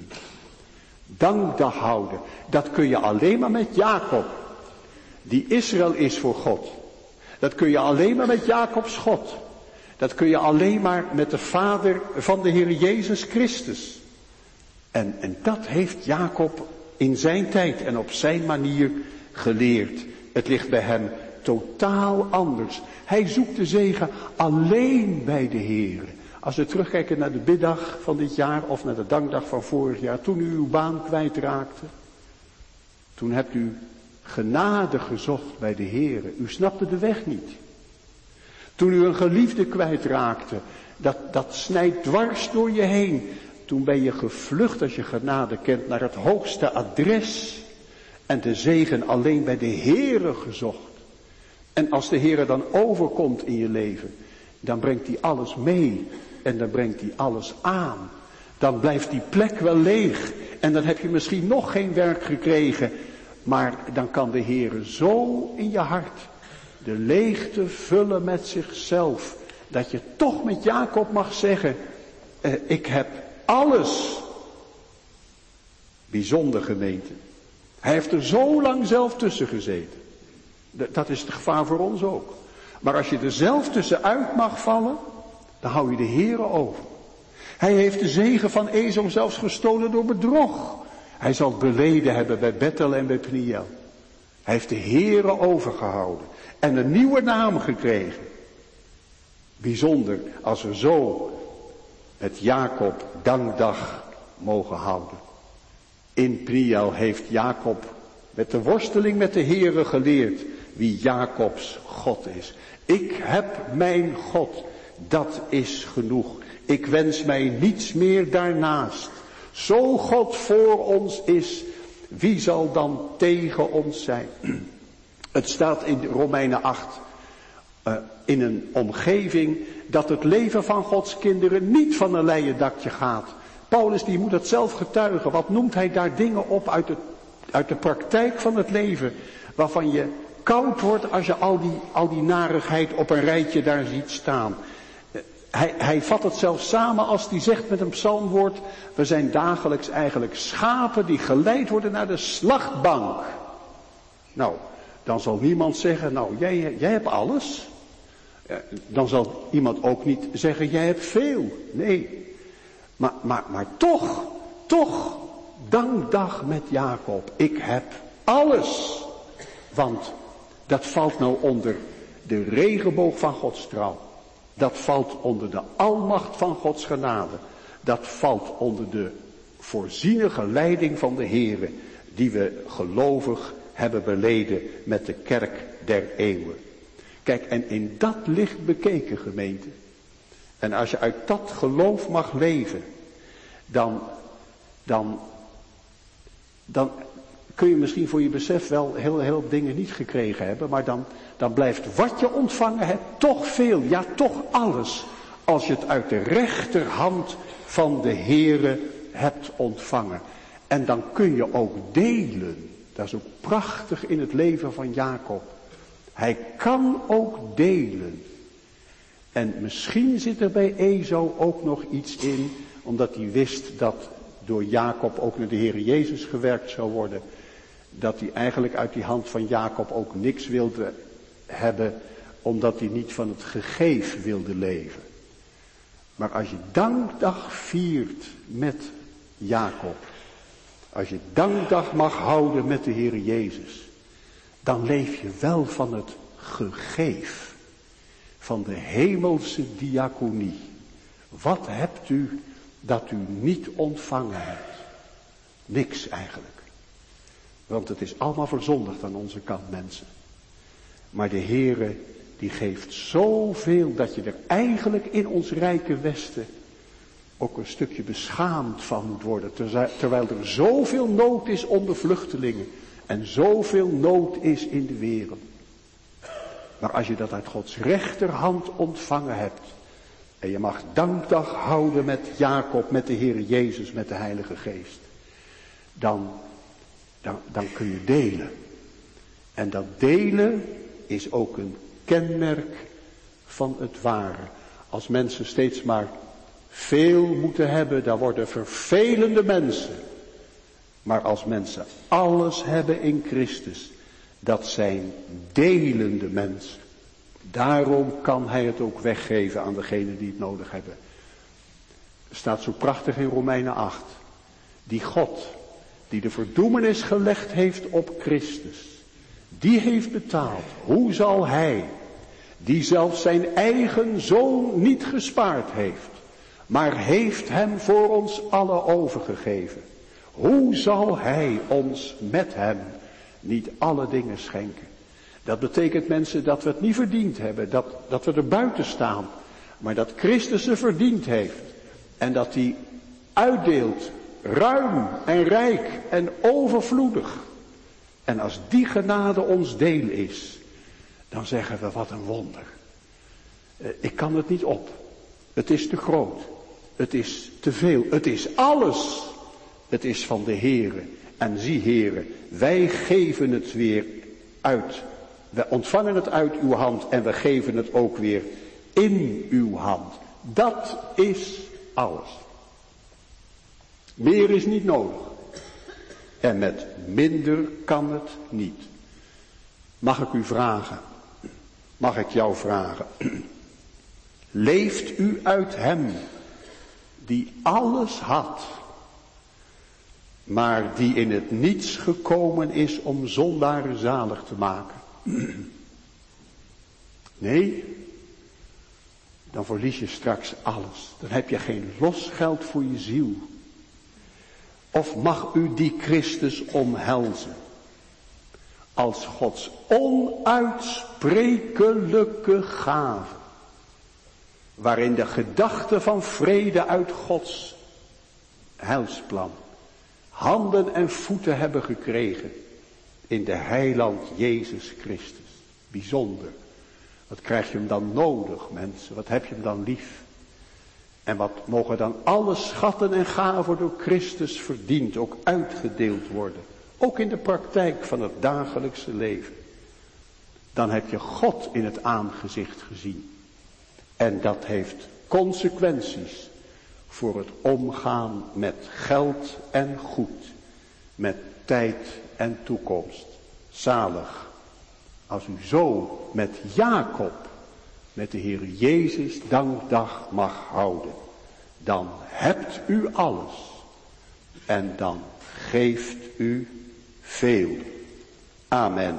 Dankdag houden, dat kun je alleen maar met Jacob, die Israël is voor God. Dat kun je alleen maar met Jacobs God. Dat kun je alleen maar met de Vader van de Heer Jezus Christus. En, en dat heeft Jacob in zijn tijd en op zijn manier geleerd. Het ligt bij hem totaal anders. Hij zoekt de zegen alleen bij de Heer. Als we terugkijken naar de biddag van dit jaar of naar de dankdag van vorig jaar, toen u uw baan kwijtraakte, toen hebt u genade gezocht bij de Heer. U snapte de weg niet. Toen u een geliefde kwijtraakte, dat, dat snijdt dwars door je heen. Toen ben je gevlucht, als je genade kent, naar het hoogste adres en de zegen alleen bij de Heere gezocht. En als de Heere dan overkomt in je leven, dan brengt hij alles mee en dan brengt hij alles aan. Dan blijft die plek wel leeg en dan heb je misschien nog geen werk gekregen, maar dan kan de Heere zo in je hart de leegte vullen met zichzelf, dat je toch met Jacob mag zeggen, eh, ik heb alles. Bijzonder, gemeente. Hij heeft er zo lang zelf tussen gezeten. Dat is het gevaar voor ons ook. Maar als je er zelf tussenuit mag vallen, dan hou je de Heere over. Hij heeft de zegen van Esau zelfs gestolen door bedrog. Hij zal het beleden hebben bij Bethel en bij Pniel. Hij heeft de Heere overgehouden en een nieuwe naam gekregen. Bijzonder als we zo met Jacob dankdag mogen houden. In Pniel heeft Jacob met de worsteling met de Heere geleerd wie Jacobs God is. Ik heb mijn God, dat is genoeg. Ik wens mij niets meer daarnaast. Zo God voor ons is, wie zal dan tegen ons zijn? Het staat in Romeinen acht, uh, in een omgeving dat het leven van Gods kinderen niet van een leien dakje gaat. Paulus die moet het zelf getuigen. Wat noemt hij daar dingen op uit de, uit de praktijk van het leven, waarvan je koud wordt als je al die, al die narigheid op een rijtje daar ziet staan. Hij, hij vat het zelf samen als hij zegt met een psalmwoord, we zijn dagelijks eigenlijk schapen die geleid worden naar de slachtbank. Nou, dan zal niemand zeggen, nou jij, jij hebt alles. Dan zal iemand ook niet zeggen, jij hebt veel. Nee, maar, maar, maar toch, toch, dankdag met Jacob. Ik heb alles. Want dat valt nou onder de regenboog van Gods trouw. Dat valt onder de almacht van Gods genade. Dat valt onder de voorzienige leiding van de Heere, die we gelovig hebben beleden met de kerk der eeuwen. Kijk, en in dat licht bekeken, gemeente, en als je uit dat geloof mag leven, dan, dan, dan kun je misschien voor je besef wel heel, heel dingen niet gekregen hebben, maar dan, dan blijft wat je ontvangen hebt toch veel, ja toch alles, als je het uit de rechterhand van de Heere hebt ontvangen. En dan kun je ook delen. Dat is ook prachtig in het leven van Jacob. Hij kan ook delen. En misschien zit er bij Esau ook nog iets in, omdat hij wist dat door Jacob ook naar de Heere Jezus gewerkt zou worden, dat hij eigenlijk uit die hand van Jacob ook niks wilde hebben, omdat hij niet van het gegeef wilde leven. Maar als je dankdag viert met Jacob, als je dankdag mag houden met de Heere Jezus, dan leef je wel van het gegeef, van de hemelse diaconie. Wat hebt u dat u niet ontvangen hebt? Niks eigenlijk. Want het is allemaal verzondigd aan onze kant, mensen. Maar de Heere, die geeft zoveel dat je er eigenlijk in ons rijke Westen ook een stukje beschaamd van moet worden. Terwijl er zoveel nood is onder vluchtelingen en zoveel nood is in de wereld. Maar als je dat uit Gods rechterhand ontvangen hebt, en je mag dankdag houden met Jacob, met de Heere Jezus, met de Heilige Geest, dan, dan, dan kun je delen. En dat delen is ook een kenmerk van het ware. Als mensen steeds maar veel moeten hebben, dan worden vervelende mensen. Maar als mensen alles hebben in Christus, dat zijn delende mensen. Daarom kan hij het ook weggeven aan degenen die het nodig hebben. Er staat zo prachtig in Romeinen acht. Die God, die de verdoemenis gelegd heeft op Christus, die heeft betaald. Hoe zal hij, die zelfs zijn eigen zoon niet gespaard heeft, maar heeft hem voor ons allen overgegeven, hoe zal hij ons met hem niet alle dingen schenken? Dat betekent, mensen, dat we het niet verdiend hebben, dat, dat we er buiten staan, maar dat Christus ze verdiend heeft en dat hij uitdeelt, ruim en rijk en overvloedig. En als die genade ons deel is, dan zeggen we, wat een wonder. Ik kan het niet op. Het is te groot. Het is te veel. Het is alles. Het is van de Heere. En zie, Heere, wij geven het weer uit. We ontvangen het uit uw hand en we geven het ook weer in uw hand. Dat is alles. Meer is niet nodig. En met minder kan het niet. Mag ik u vragen? Mag ik jou vragen? Leeft u uit hem die alles had, maar die in het niets gekomen is om zondaren zalig te maken? Nee, dan verlies je straks alles. Dan heb je geen losgeld voor je ziel. Of mag u die Christus omhelzen als Gods onuitsprekelijke gave, waarin de gedachten van vrede uit Gods heilsplan handen en voeten hebben gekregen in de heiland Jezus Christus. Bijzonder. Wat krijg je hem dan nodig, mensen? Wat heb je hem dan lief? En wat mogen dan alle schatten en gaven door Christus verdiend, ook uitgedeeld worden. Ook in de praktijk van het dagelijkse leven. Dan heb je God in het aangezicht gezien. En dat heeft consequenties voor het omgaan met geld en goed. Met tijd en toekomst. Zalig. Als u zo met Jacob, met de Heer Jezus dankdag mag houden. Dan hebt u alles. En dan geeft u veel. Amen.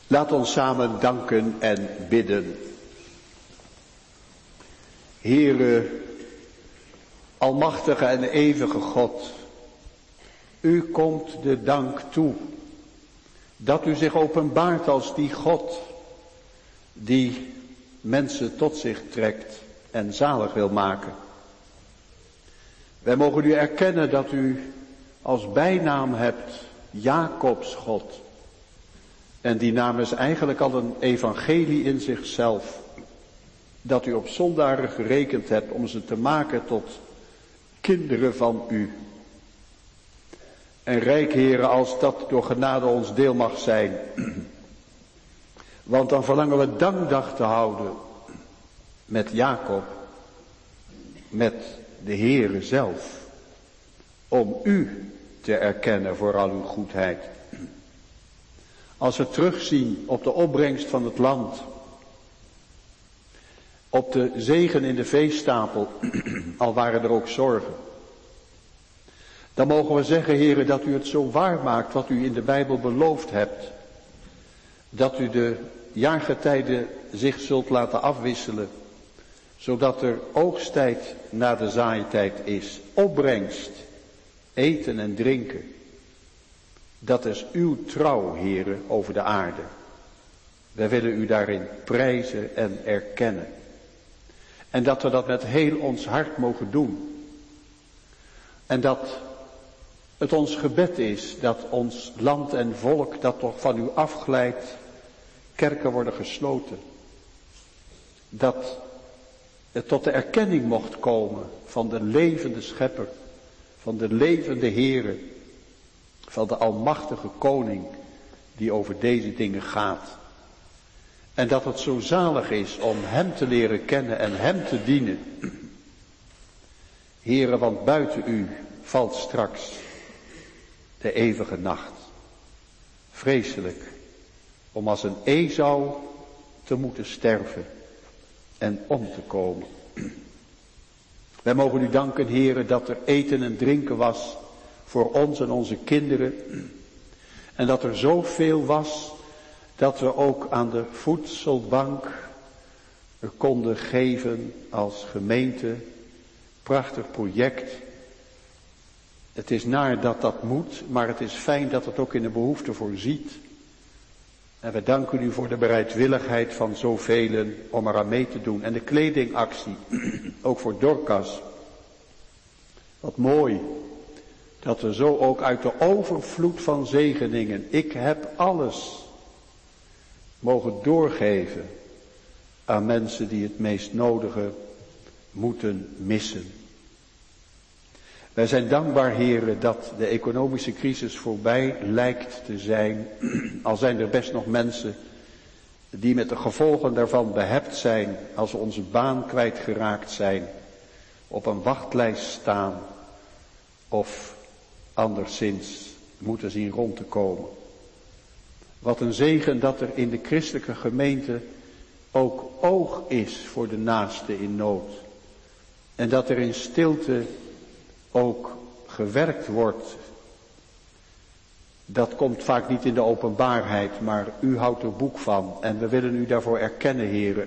Laat ons samen danken en bidden. Heere, almachtige en eeuwige God, u komt de dank toe dat u zich openbaart als die God die mensen tot zich trekt en zalig wil maken. Wij mogen u erkennen dat u als bijnaam hebt Jacobs God. En die naam is eigenlijk al een evangelie in zichzelf. Dat u op zondaren gerekend hebt om ze te maken tot kinderen van u. En rijk, Heere, als dat door genade ons deel mag zijn. Want dan verlangen we dankdag te houden met Jacob, met de Heere zelf. Om u te erkennen voor al uw goedheid. Als we terugzien op de opbrengst van het land, op de zegen in de veestapel, al waren er ook zorgen. Dan mogen we zeggen, Heere, dat u het zo waar maakt wat u in de Bijbel beloofd hebt. Dat u de jaargetijden zich zult laten afwisselen, zodat er oogsttijd na de zaaitijd is. Opbrengst, eten en drinken. Dat is uw trouw, Heere, over de aarde. Wij willen u daarin prijzen en erkennen. En dat we dat met heel ons hart mogen doen. En dat het ons gebed is dat ons land en volk dat toch van u afglijdt, kerken worden gesloten. Dat het tot de erkenning mocht komen van de levende Schepper, van de levende Heere, van de almachtige Koning die over deze dingen gaat. En dat het zo zalig is om hem te leren kennen en hem te dienen. Heere, want buiten u valt straks de eeuwige nacht. Vreselijk om als een Esau te moeten sterven en om te komen. Wij mogen u danken, Heere, dat er eten en drinken was voor ons en onze kinderen. En dat er zoveel was dat we ook aan de voedselbank konden geven als gemeente. Prachtig project. Het is naar dat dat moet, maar het is fijn dat het ook in de behoefte voorziet. En we danken u voor de bereidwilligheid van zoveel om eraan mee te doen. En de kledingactie, ook voor Dorcas. Wat mooi, dat we zo ook uit de overvloed van zegeningen, ik heb alles, mogen doorgeven aan mensen die het meest nodige moeten missen. Wij zijn dankbaar, Heere, dat de economische crisis voorbij lijkt te zijn. Al zijn er best nog mensen die met de gevolgen daarvan behept zijn, als ze onze baan kwijtgeraakt zijn, op een wachtlijst staan of anderszins moeten zien rond te komen. Wat een zegen dat er in de christelijke gemeente ook oog is voor de naaste in nood. En dat er in stilte ook gewerkt wordt. Dat komt vaak niet in de openbaarheid, maar u houdt er boek van. En we willen u daarvoor erkennen, Heere,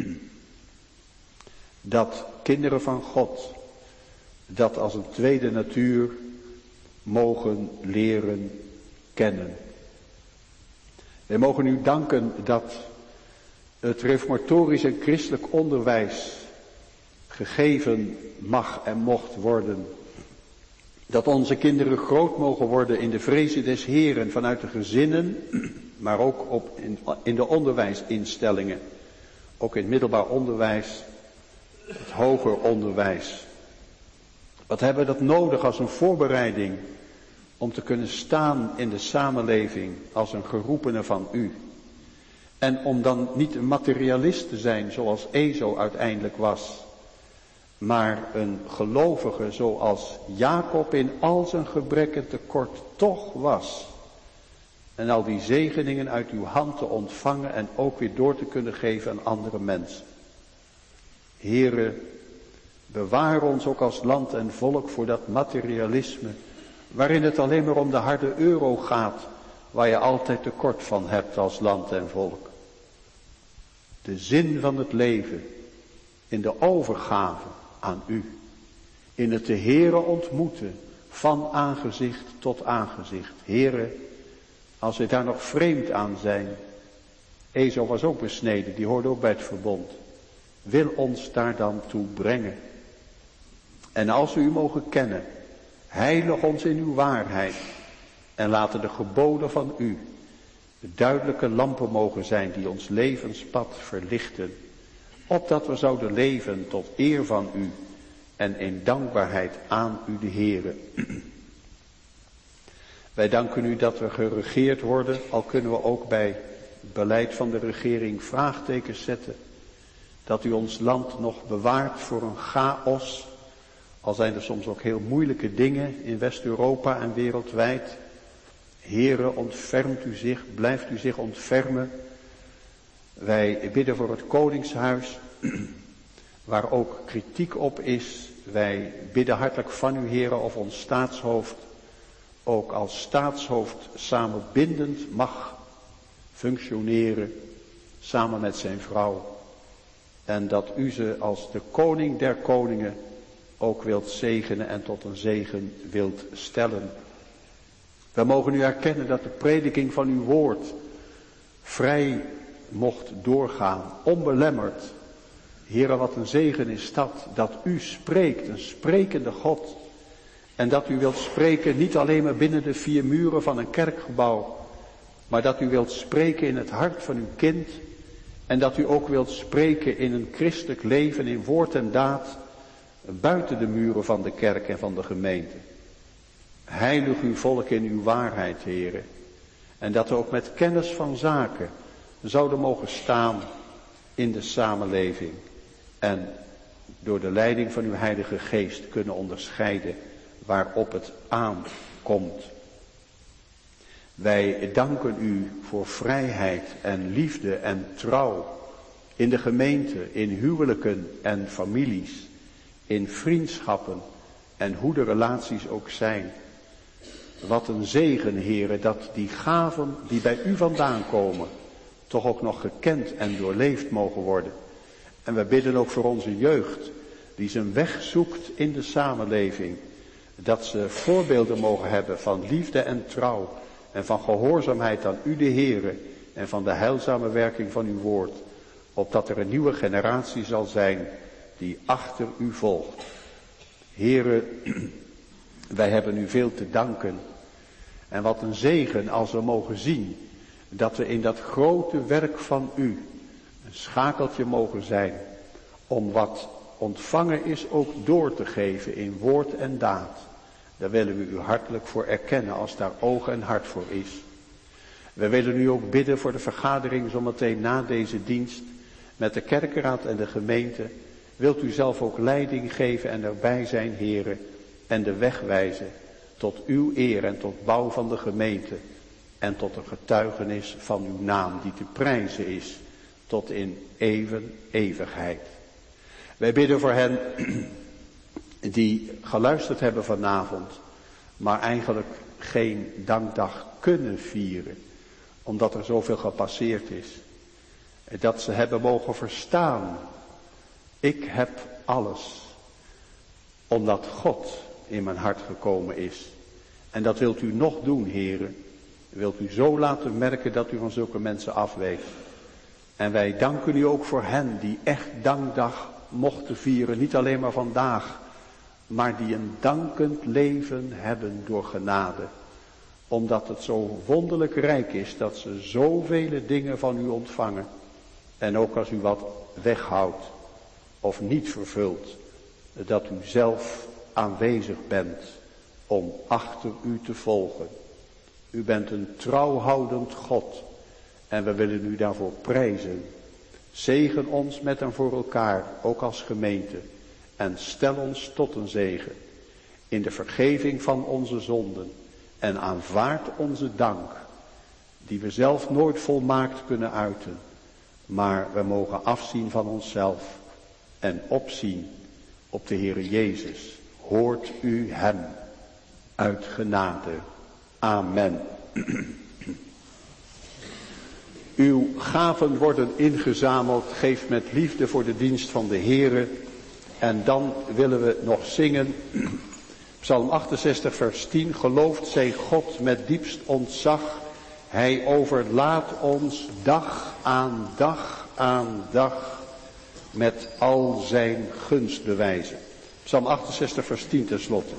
dat kinderen van God dat als een tweede natuur mogen leren kennen. Wij mogen u danken dat het reformatorisch en christelijk onderwijs gegeven mag en mocht worden. Dat onze kinderen groot mogen worden in de vrezen des Heeren vanuit de gezinnen, maar ook op in, in de onderwijsinstellingen. Ook in het middelbaar onderwijs, het hoger onderwijs. Wat hebben we dat nodig als een voorbereiding om te kunnen staan in de samenleving als een geroepene van u. En om dan niet een materialist te zijn zoals Esau uiteindelijk was, maar een gelovige zoals Jacob in al zijn gebrek en tekort toch was. En al die zegeningen uit uw hand te ontvangen en ook weer door te kunnen geven aan andere mensen. Heere, bewaar ons ook als land en volk voor dat materialisme, waarin het alleen maar om de harde euro gaat, waar je altijd tekort van hebt als land en volk. De zin van het leven in de overgave aan u. In het de Heere ontmoeten van aangezicht tot aangezicht. Heere, als we daar nog vreemd aan zijn. Ezo was ook besneden, die hoorde ook bij het verbond. Wil ons daar dan toe brengen. En als we u mogen kennen, heilig ons in uw waarheid. En laten de geboden van u de duidelijke lampen mogen zijn die ons levenspad verlichten. Opdat we zouden leven tot eer van u en in dankbaarheid aan u de Heere. Wij danken u dat we geregeerd worden, al kunnen we ook bij het beleid van de regering vraagtekens zetten. Dat u ons land nog bewaart voor een chaos, al zijn er soms ook heel moeilijke dingen in West-Europa en wereldwijd. Heere, ontfermt u zich, blijft u zich ontfermen. Wij bidden voor het Koningshuis, waar ook kritiek op is. Wij bidden hartelijk van u, Heere, of ons staatshoofd ook als staatshoofd samenbindend mag functioneren, samen met zijn vrouw. En dat u ze als de koning der koningen ook wilt zegenen en tot een zegen wilt stellen. We mogen u erkennen dat de prediking van uw woord vrij mocht doorgaan, onbelemmerd. Heere, wat een zegen is dat, dat u spreekt, een sprekende God. En dat u wilt spreken niet alleen maar binnen de vier muren van een kerkgebouw, maar dat u wilt spreken in het hart van uw kind. En dat u ook wilt spreken in een christelijk leven, in woord en daad, buiten de muren van de kerk en van de gemeente. Heilig uw volk in uw waarheid, Heere. En dat we ook met kennis van zaken zouden mogen staan in de samenleving. En door de leiding van uw Heilige Geest kunnen onderscheiden waarop het aankomt. Wij danken u voor vrijheid en liefde en trouw in de gemeente, in huwelijken en families, in vriendschappen en hoe de relaties ook zijn. Wat een zegen, Heere, dat die gaven die bij u vandaan komen, toch ook nog gekend en doorleefd mogen worden. En we bidden ook voor onze jeugd, die zijn weg zoekt in de samenleving. Dat ze voorbeelden mogen hebben van liefde en trouw en van gehoorzaamheid aan u de Heere en van de heilzame werking van uw woord. Opdat er een nieuwe generatie zal zijn die achter u volgt. Heere, wij hebben u veel te danken. En wat een zegen als we mogen zien dat we in dat grote werk van u een schakeltje mogen zijn om wat ontvangen is ook door te geven in woord en daad. Daar willen we u hartelijk voor erkennen als daar oog en hart voor is. We willen u ook bidden voor de vergadering zometeen na deze dienst met de kerkenraad en de gemeente. Wilt u zelf ook leiding geven en erbij zijn, Heere, en de weg wijzen tot uw eer en tot bouw van de gemeente en tot een getuigenis van uw naam die te prijzen is tot in even eeuwigheid. Wij bidden voor hen die geluisterd hebben vanavond, maar eigenlijk geen dankdag kunnen vieren, omdat er zoveel gepasseerd is. Dat ze hebben mogen verstaan, ik heb alles, omdat God in mijn hart gekomen is. En dat wilt u nog doen, Heere. Wilt u zo laten merken dat u van zulke mensen afweegt. En wij danken u ook voor hen die echt dankdag mochten vieren, niet alleen maar vandaag, maar die een dankend leven hebben door genade. Omdat het zo wonderlijk rijk is dat ze zoveel dingen van u ontvangen. En ook als u wat weghoudt of niet vervult, dat u zelf aanwezig bent om achter u te volgen. U bent een trouwhoudend God en we willen u daarvoor prijzen. Zegen ons met en voor elkaar, ook als gemeente, en stel ons tot een zegen in de vergeving van onze zonden en aanvaard onze dank, die we zelf nooit volmaakt kunnen uiten, maar we mogen afzien van onszelf en opzien op de Heere Jezus. Hoort u hem uit genade. Amen. Uw gaven worden ingezameld, geef met liefde voor de dienst van de Heere. En dan willen we nog zingen, Psalm achtenzestig vers tien, geloofd zij God met diepst ontzag. Hij overlaat ons dag aan dag aan dag met al zijn gunstbewijzen. Psalm achtenzestig vers tien tenslotte.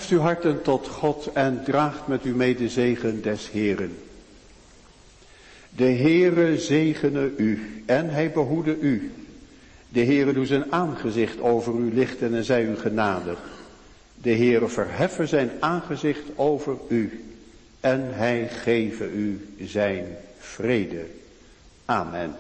Buigt uw harten tot God en draagt met u mee de zegen des Heeren. De Heere zegene u en hij behoede u. De Heere doe zijn aangezicht over u lichten en zij u genadig. De Heere verheffen zijn aangezicht over u en hij geeve u zijn vrede. Amen.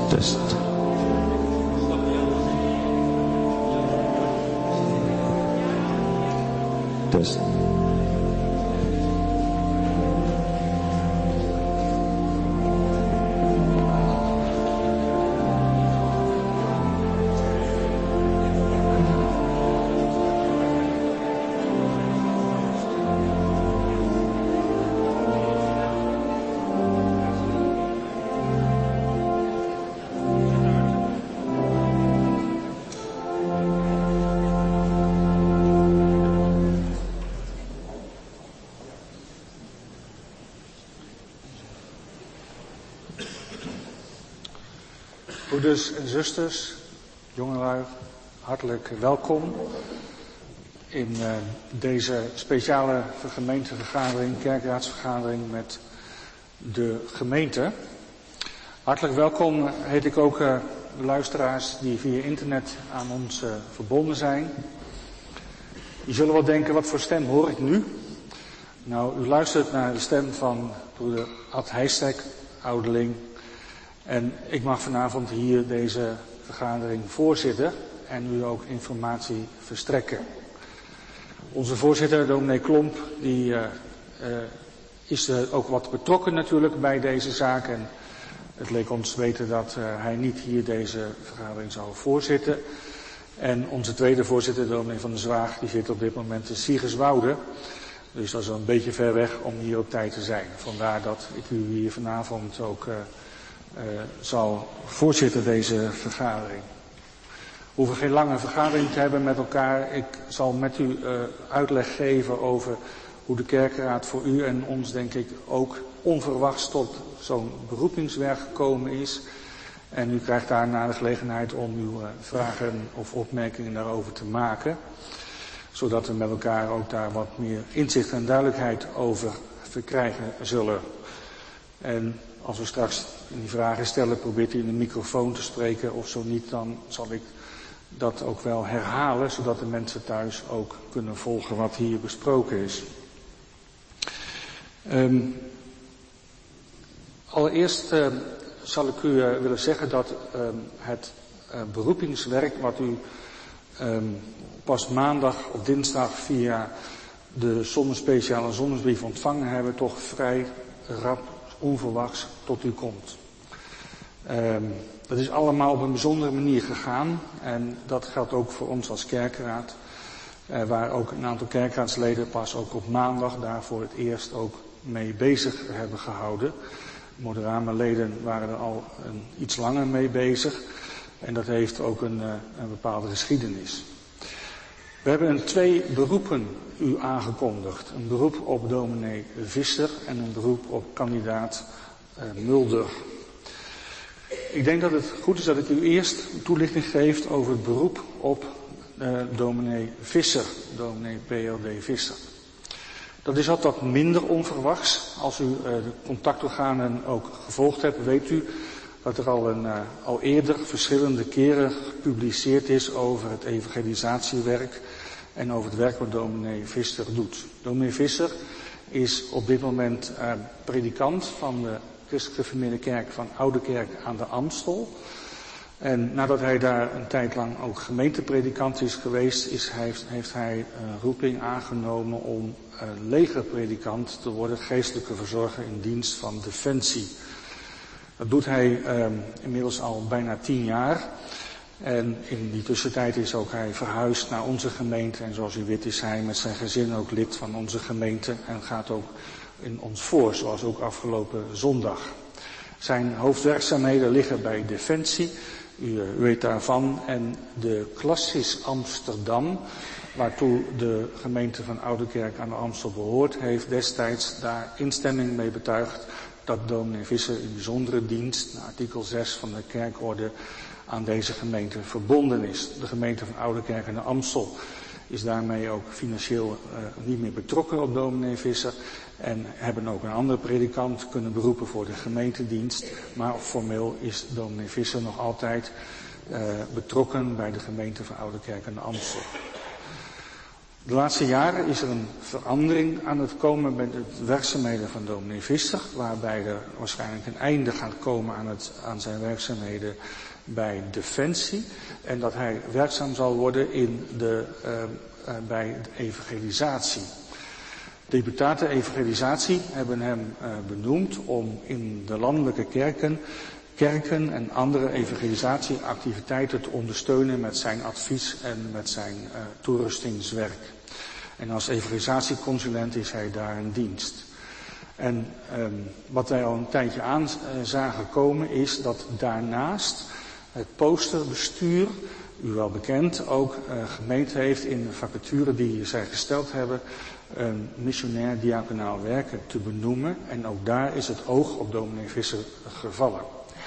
Test. Test. Broeders en zusters, jongelui, hartelijk welkom in uh, deze speciale gemeentevergadering, kerkraadsvergadering met de gemeente. Hartelijk welkom heet ik ook uh, de luisteraars die via internet aan ons uh, verbonden zijn. Die zullen wel denken, wat voor stem hoor ik nu? Nou, u luistert naar de stem van broeder Ad Heijstek, ouderling. En ik mag vanavond hier deze vergadering voorzitten en u ook informatie verstrekken. Onze voorzitter, dominee Klomp, die uh, uh, is uh, ook wat betrokken natuurlijk bij deze zaak. En het leek ons weten dat uh, hij niet hier deze vergadering zou voorzitten. En onze tweede voorzitter, dominee Van der Zwaag, die zit op dit moment in Siegerswoude. Dus dat is wel een beetje ver weg om hier op tijd te zijn. Vandaar dat ik u hier vanavond ook uh, uh, zal voorzitten deze vergadering. We hoeven geen lange vergadering te hebben met elkaar. Ik zal met u uh, uitleg geven over hoe de kerkraad voor u en ons denk ik ook onverwachts tot zo'n beroepingswerk gekomen is. En u krijgt daarna de gelegenheid om uw uh, vragen of opmerkingen daarover te maken. Zodat we met elkaar ook daar wat meer inzicht en duidelijkheid over verkrijgen zullen. En als we straks die vragen stellen, probeert u in de microfoon te spreken of zo niet, dan zal ik dat ook wel herhalen, zodat de mensen thuis ook kunnen volgen wat hier besproken is. Um, allereerst uh, zal ik u uh, willen zeggen dat uh, het uh, beroepingswerk wat u um, pas maandag of dinsdag via de zonnespeciale zonnesbrief ontvangen hebben, toch vrij rap, onverwachts tot u komt. Um, dat is allemaal op een bijzondere manier gegaan en dat geldt ook voor ons als kerkraad, uh, waar ook een aantal kerkraadsleden pas ook op maandag daar voor het eerst ook mee bezig hebben gehouden. Moderame-leden waren er al een, iets langer mee bezig en dat heeft ook een, uh, een bepaalde geschiedenis. We hebben een twee beroepen u aangekondigd. Een beroep op dominee Visser en een beroep op kandidaat uh, Mulder. Ik denk dat het goed is dat ik u eerst een toelichting geef over het beroep op uh, dominee Visser, dominee P L D Visser. Dat is altijd wat minder onverwachts. Als u uh, de contactorganen ook gevolgd hebt, weet u dat er al, een, uh, al eerder verschillende keren gepubliceerd is over het evangelisatiewerk en over het werk wat dominee Visser doet. Dominee Visser is op dit moment uh, predikant van de Christelijk Gereformeerde Kerk van Oude Kerk aan de Amstel. En nadat hij daar een tijd lang ook gemeentepredikant is geweest, is, heeft, heeft hij een roeping aangenomen om uh, legerpredikant te worden, geestelijke verzorger in dienst van Defensie. Dat doet hij um, inmiddels al bijna tien jaar. En in die tussentijd is ook hij verhuisd naar onze gemeente. En zoals u weet is hij met zijn gezin ook lid van onze gemeente en gaat ook in ons voor, zoals ook afgelopen zondag. Zijn hoofdwerkzaamheden liggen bij Defensie, u, u weet daarvan, en de Classis Amsterdam, waartoe de gemeente van Oude Kerk aan de Amstel behoort, heeft destijds daar instemming mee betuigd dat dominee Visser in bijzondere dienst, naar artikel zes van de kerkorde, aan deze gemeente verbonden is. De gemeente van Oude Kerk aan de Amstel is daarmee ook financieel uh, niet meer betrokken op dominee Visser en hebben ook een andere predikant kunnen beroepen voor de gemeentedienst, maar formeel is dominee Visser nog altijd uh, betrokken bij de gemeente van Oude Kerk aan de Amstel. De laatste jaren is er een verandering aan het komen met het werkzaamheden van dominee Visser, waarbij er waarschijnlijk een einde gaat komen aan, het, aan zijn werkzaamheden bij Defensie. En dat hij werkzaam zal worden in de, uh, uh, bij de evangelisatie. Deputaten evangelisatie hebben hem uh, benoemd om in de landelijke kerken, kerken en andere evangelisatieactiviteiten te ondersteunen met zijn advies en met zijn uh, toerustingswerk. En als evangelisatieconsulent is hij daar in dienst. En um, wat wij al een tijdje aan uh, zagen komen is dat daarnaast het posterbestuur, u wel bekend, ook uh, gemeend heeft in de vacature die zij gesteld hebben, een missionair diaconaal werken te benoemen. En ook daar is het oog op dominee Visser gevallen.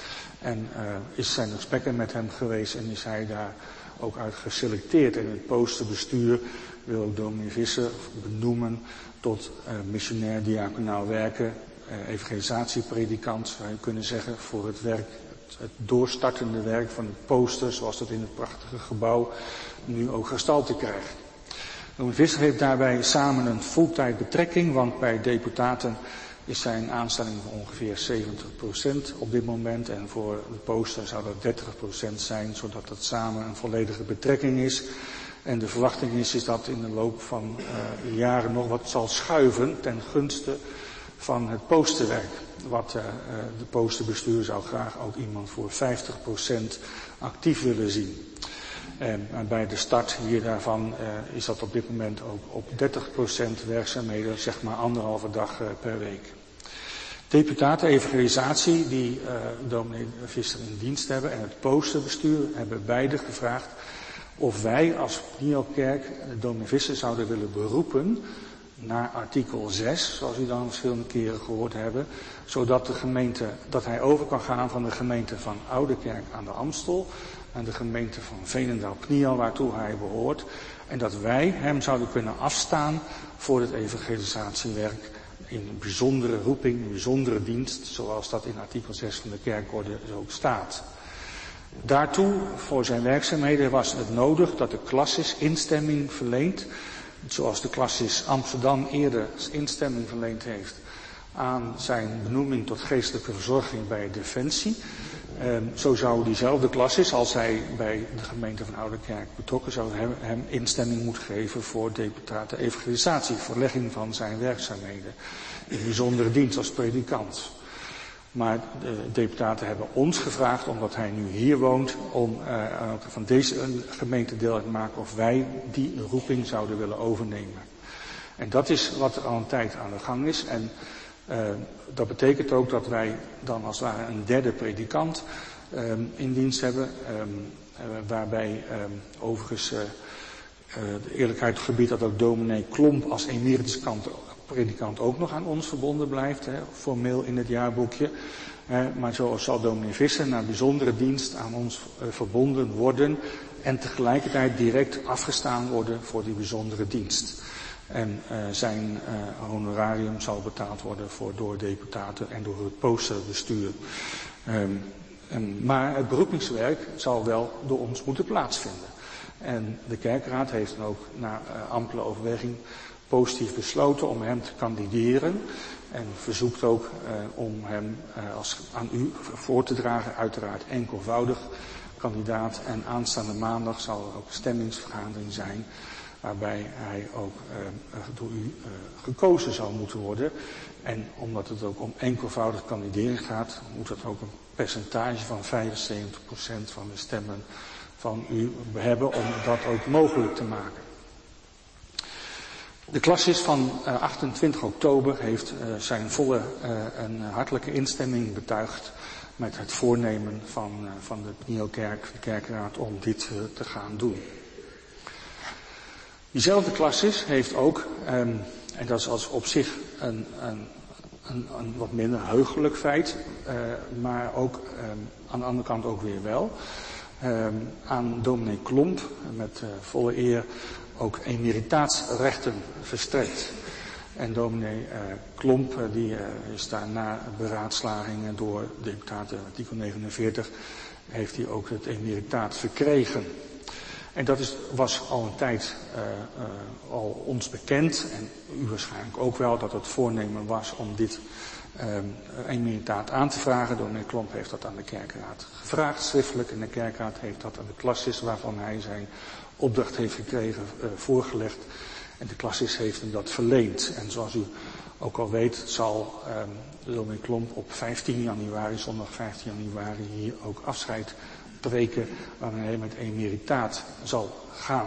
En uh, is zijn gesprekken met hem geweest en is hij daar ook uit geselecteerd. En het posterbestuur wil ook dominee Visser benoemen tot uh, missionair diaconaal werken, uh, evangelisatiepredikant zou je kunnen zeggen, voor het werk, het, het doorstartende werk van het poster, zoals dat in het prachtige gebouw nu ook gestalte krijgt. Dominee Visser heeft daarbij samen een fulltime betrekking, want bij deputaten is zijn aanstelling van ongeveer zeventig procent op dit moment. En voor de poster zou dat dertig procent zijn, zodat het samen een volledige betrekking is. En de verwachting is, is dat in de loop van uh, jaren nog wat zal schuiven ten gunste van het posterwerk. Wat uh, de posterbestuur zou graag ook iemand voor vijftig procent actief willen zien. En bij de start hier daarvan uh, is dat op dit moment ook op dertig procent werkzaamheden, zeg maar anderhalve dag uh, per week. Deputaten evangelisatie die uh, dominee Visser in dienst hebben en het posterbestuur hebben beide gevraagd of wij als Pnielkerk dominee Visser zouden willen beroepen naar artikel zes, zoals u dan verschillende keren gehoord hebben, zodat de gemeente, dat hij over kan gaan van de gemeente van Oudekerk aan de Amstel aan de gemeente van Veenendaal-Kniel, waartoe hij behoort, en dat wij hem zouden kunnen afstaan voor het evangelisatiewerk in een bijzondere roeping, een bijzondere dienst, zoals dat in artikel zes van de kerkorde ook staat. Daartoe, voor zijn werkzaamheden, was het nodig dat de classis instemming verleent, zoals de classis Amsterdam eerder instemming verleend heeft aan zijn benoeming tot geestelijke verzorging bij Defensie. Um, zo zou diezelfde classis, als hij bij de gemeente van Oudekerk betrokken zou hem, hem instemming moeten geven voor deputaten evangelisatie, verlegging van zijn werkzaamheden in bijzondere dienst als predikant. Maar de deputaten hebben ons gevraagd, omdat hij nu hier woont, om uh, van deze gemeente deel uit te maken of wij die roeping zouden willen overnemen. En dat is wat er al een tijd aan de gang is. En uh, dat betekent ook dat wij dan als het ware een derde predikant um, in dienst hebben. Um, uh, waarbij um, overigens uh, uh, de eerlijkheid gebiedt dat ook dominee Klomp als emerituskant predikant ook nog aan ons verbonden blijft, hè, formeel in het jaarboekje. Eh, maar zo zal dominee Visser naar bijzondere dienst aan ons uh, verbonden worden en tegelijkertijd direct afgestaan worden voor die bijzondere dienst. En uh, zijn uh, honorarium zal betaald worden voor, door deputaten en door het posterbestuur. Um, um, maar het beroepingswerk zal wel door ons moeten plaatsvinden. En de kerkraad heeft dan ook na uh, ampele overweging positief besloten om hem te kandideren en verzoekt ook uh, om hem uh, als, aan u voor te dragen, uiteraard enkelvoudig kandidaat. En aanstaande maandag zal er ook een stemmingsvergadering zijn waarbij hij ook uh, door u uh, gekozen zal moeten worden. En omdat het ook om enkelvoudig kandideren gaat, moet dat ook een percentage van vijfenzeventig procent van de stemmen van u hebben om dat ook mogelijk te maken. De classis van uh, achtentwintig oktober heeft uh, zijn volle uh, en hartelijke instemming betuigd met het voornemen van, uh, van de Pnielkerk, de kerkraad, om dit uh, te gaan doen. Diezelfde classis heeft ook, um, en dat is als op zich een, een, een, een wat minder heugelijk feit, uh, maar ook um, aan de andere kant ook weer wel, um, aan dominee Klomp met uh, volle eer ook emeritaatsrechten verstrekt. En dominee uh, Klomp uh, die uh, is daar na beraadslagingen door deputaten artikel negenenveertig heeft hij ook het emeritaat verkregen. En dat is, was al een tijd uh, uh, al ons bekend, en u waarschijnlijk ook wel, dat het voornemen was om dit uh, emeritaat aan te vragen. Dominee Klomp heeft dat aan de kerkraad gevraagd, schriftelijk, en de kerkraad heeft dat aan de classis, waarvan hij zijn opdracht heeft gekregen, uh, voorgelegd. En de classis heeft hem dat verleend. En zoals u ook al weet, zal uh, de dominee Klomp op vijftien januari, zondag vijftien januari, hier ook afscheid preken, waarmee hij met emeritaat zal gaan.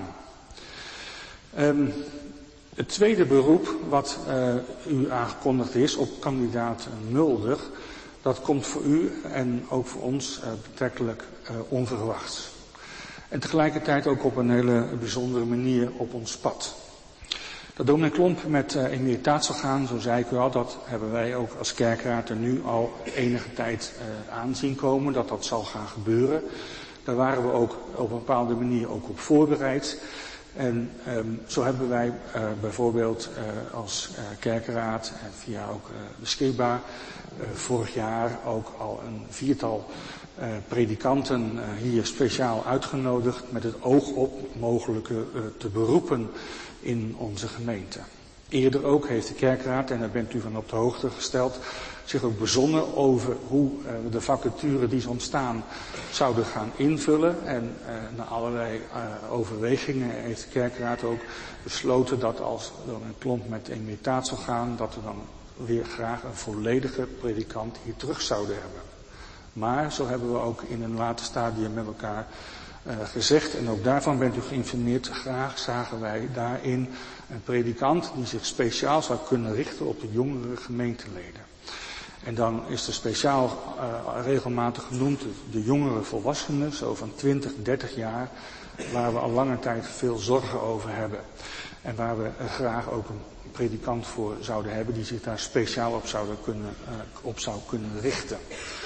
Um, het tweede beroep wat uh, u aangekondigd is op kandidaat Mulder, dat komt voor u en ook voor ons uh, betrekkelijk uh, onverwachts. En tegelijkertijd ook op een hele bijzondere manier op ons pad. Dat dominee Klomp met uh, emeritaat zal gaan, zo zei ik u al, dat hebben wij ook als kerkraad er nu al enige tijd uh, aan zien komen, dat dat zal gaan gebeuren. Daar waren we ook op een bepaalde manier ook op voorbereid. En um, zo hebben wij uh, bijvoorbeeld uh, als uh, kerkraad en via ook uh, de Skeba uh, vorig jaar ook al een viertal uh, predikanten uh, hier speciaal uitgenodigd met het oog op mogelijke uh, te beroepen in onze gemeente. Eerder ook heeft de kerkraad, en daar bent u van op de hoogte gesteld, zich ook bezonnen over hoe uh, de vacature die is ontstaan zouden gaan invullen. En uh, na allerlei uh, overwegingen heeft de kerkraad ook besloten dat als dominee Klomp met emeritaat zou gaan, dat we dan weer graag een volledige predikant hier terug zouden hebben. Maar zo hebben we ook in een later stadium met elkaar uh, gezegd, en ook daarvan bent u geïnformeerd, graag zagen wij daarin een predikant die zich speciaal zou kunnen richten op de jongere gemeenteleden. En dan is er speciaal uh, regelmatig genoemd de jongere volwassenen, zo van twintig, dertig jaar, waar we al lange tijd veel zorgen over hebben. En waar we uh, graag ook een predikant voor zouden hebben die zich daar speciaal op, zouden kunnen, uh, op zou kunnen richten.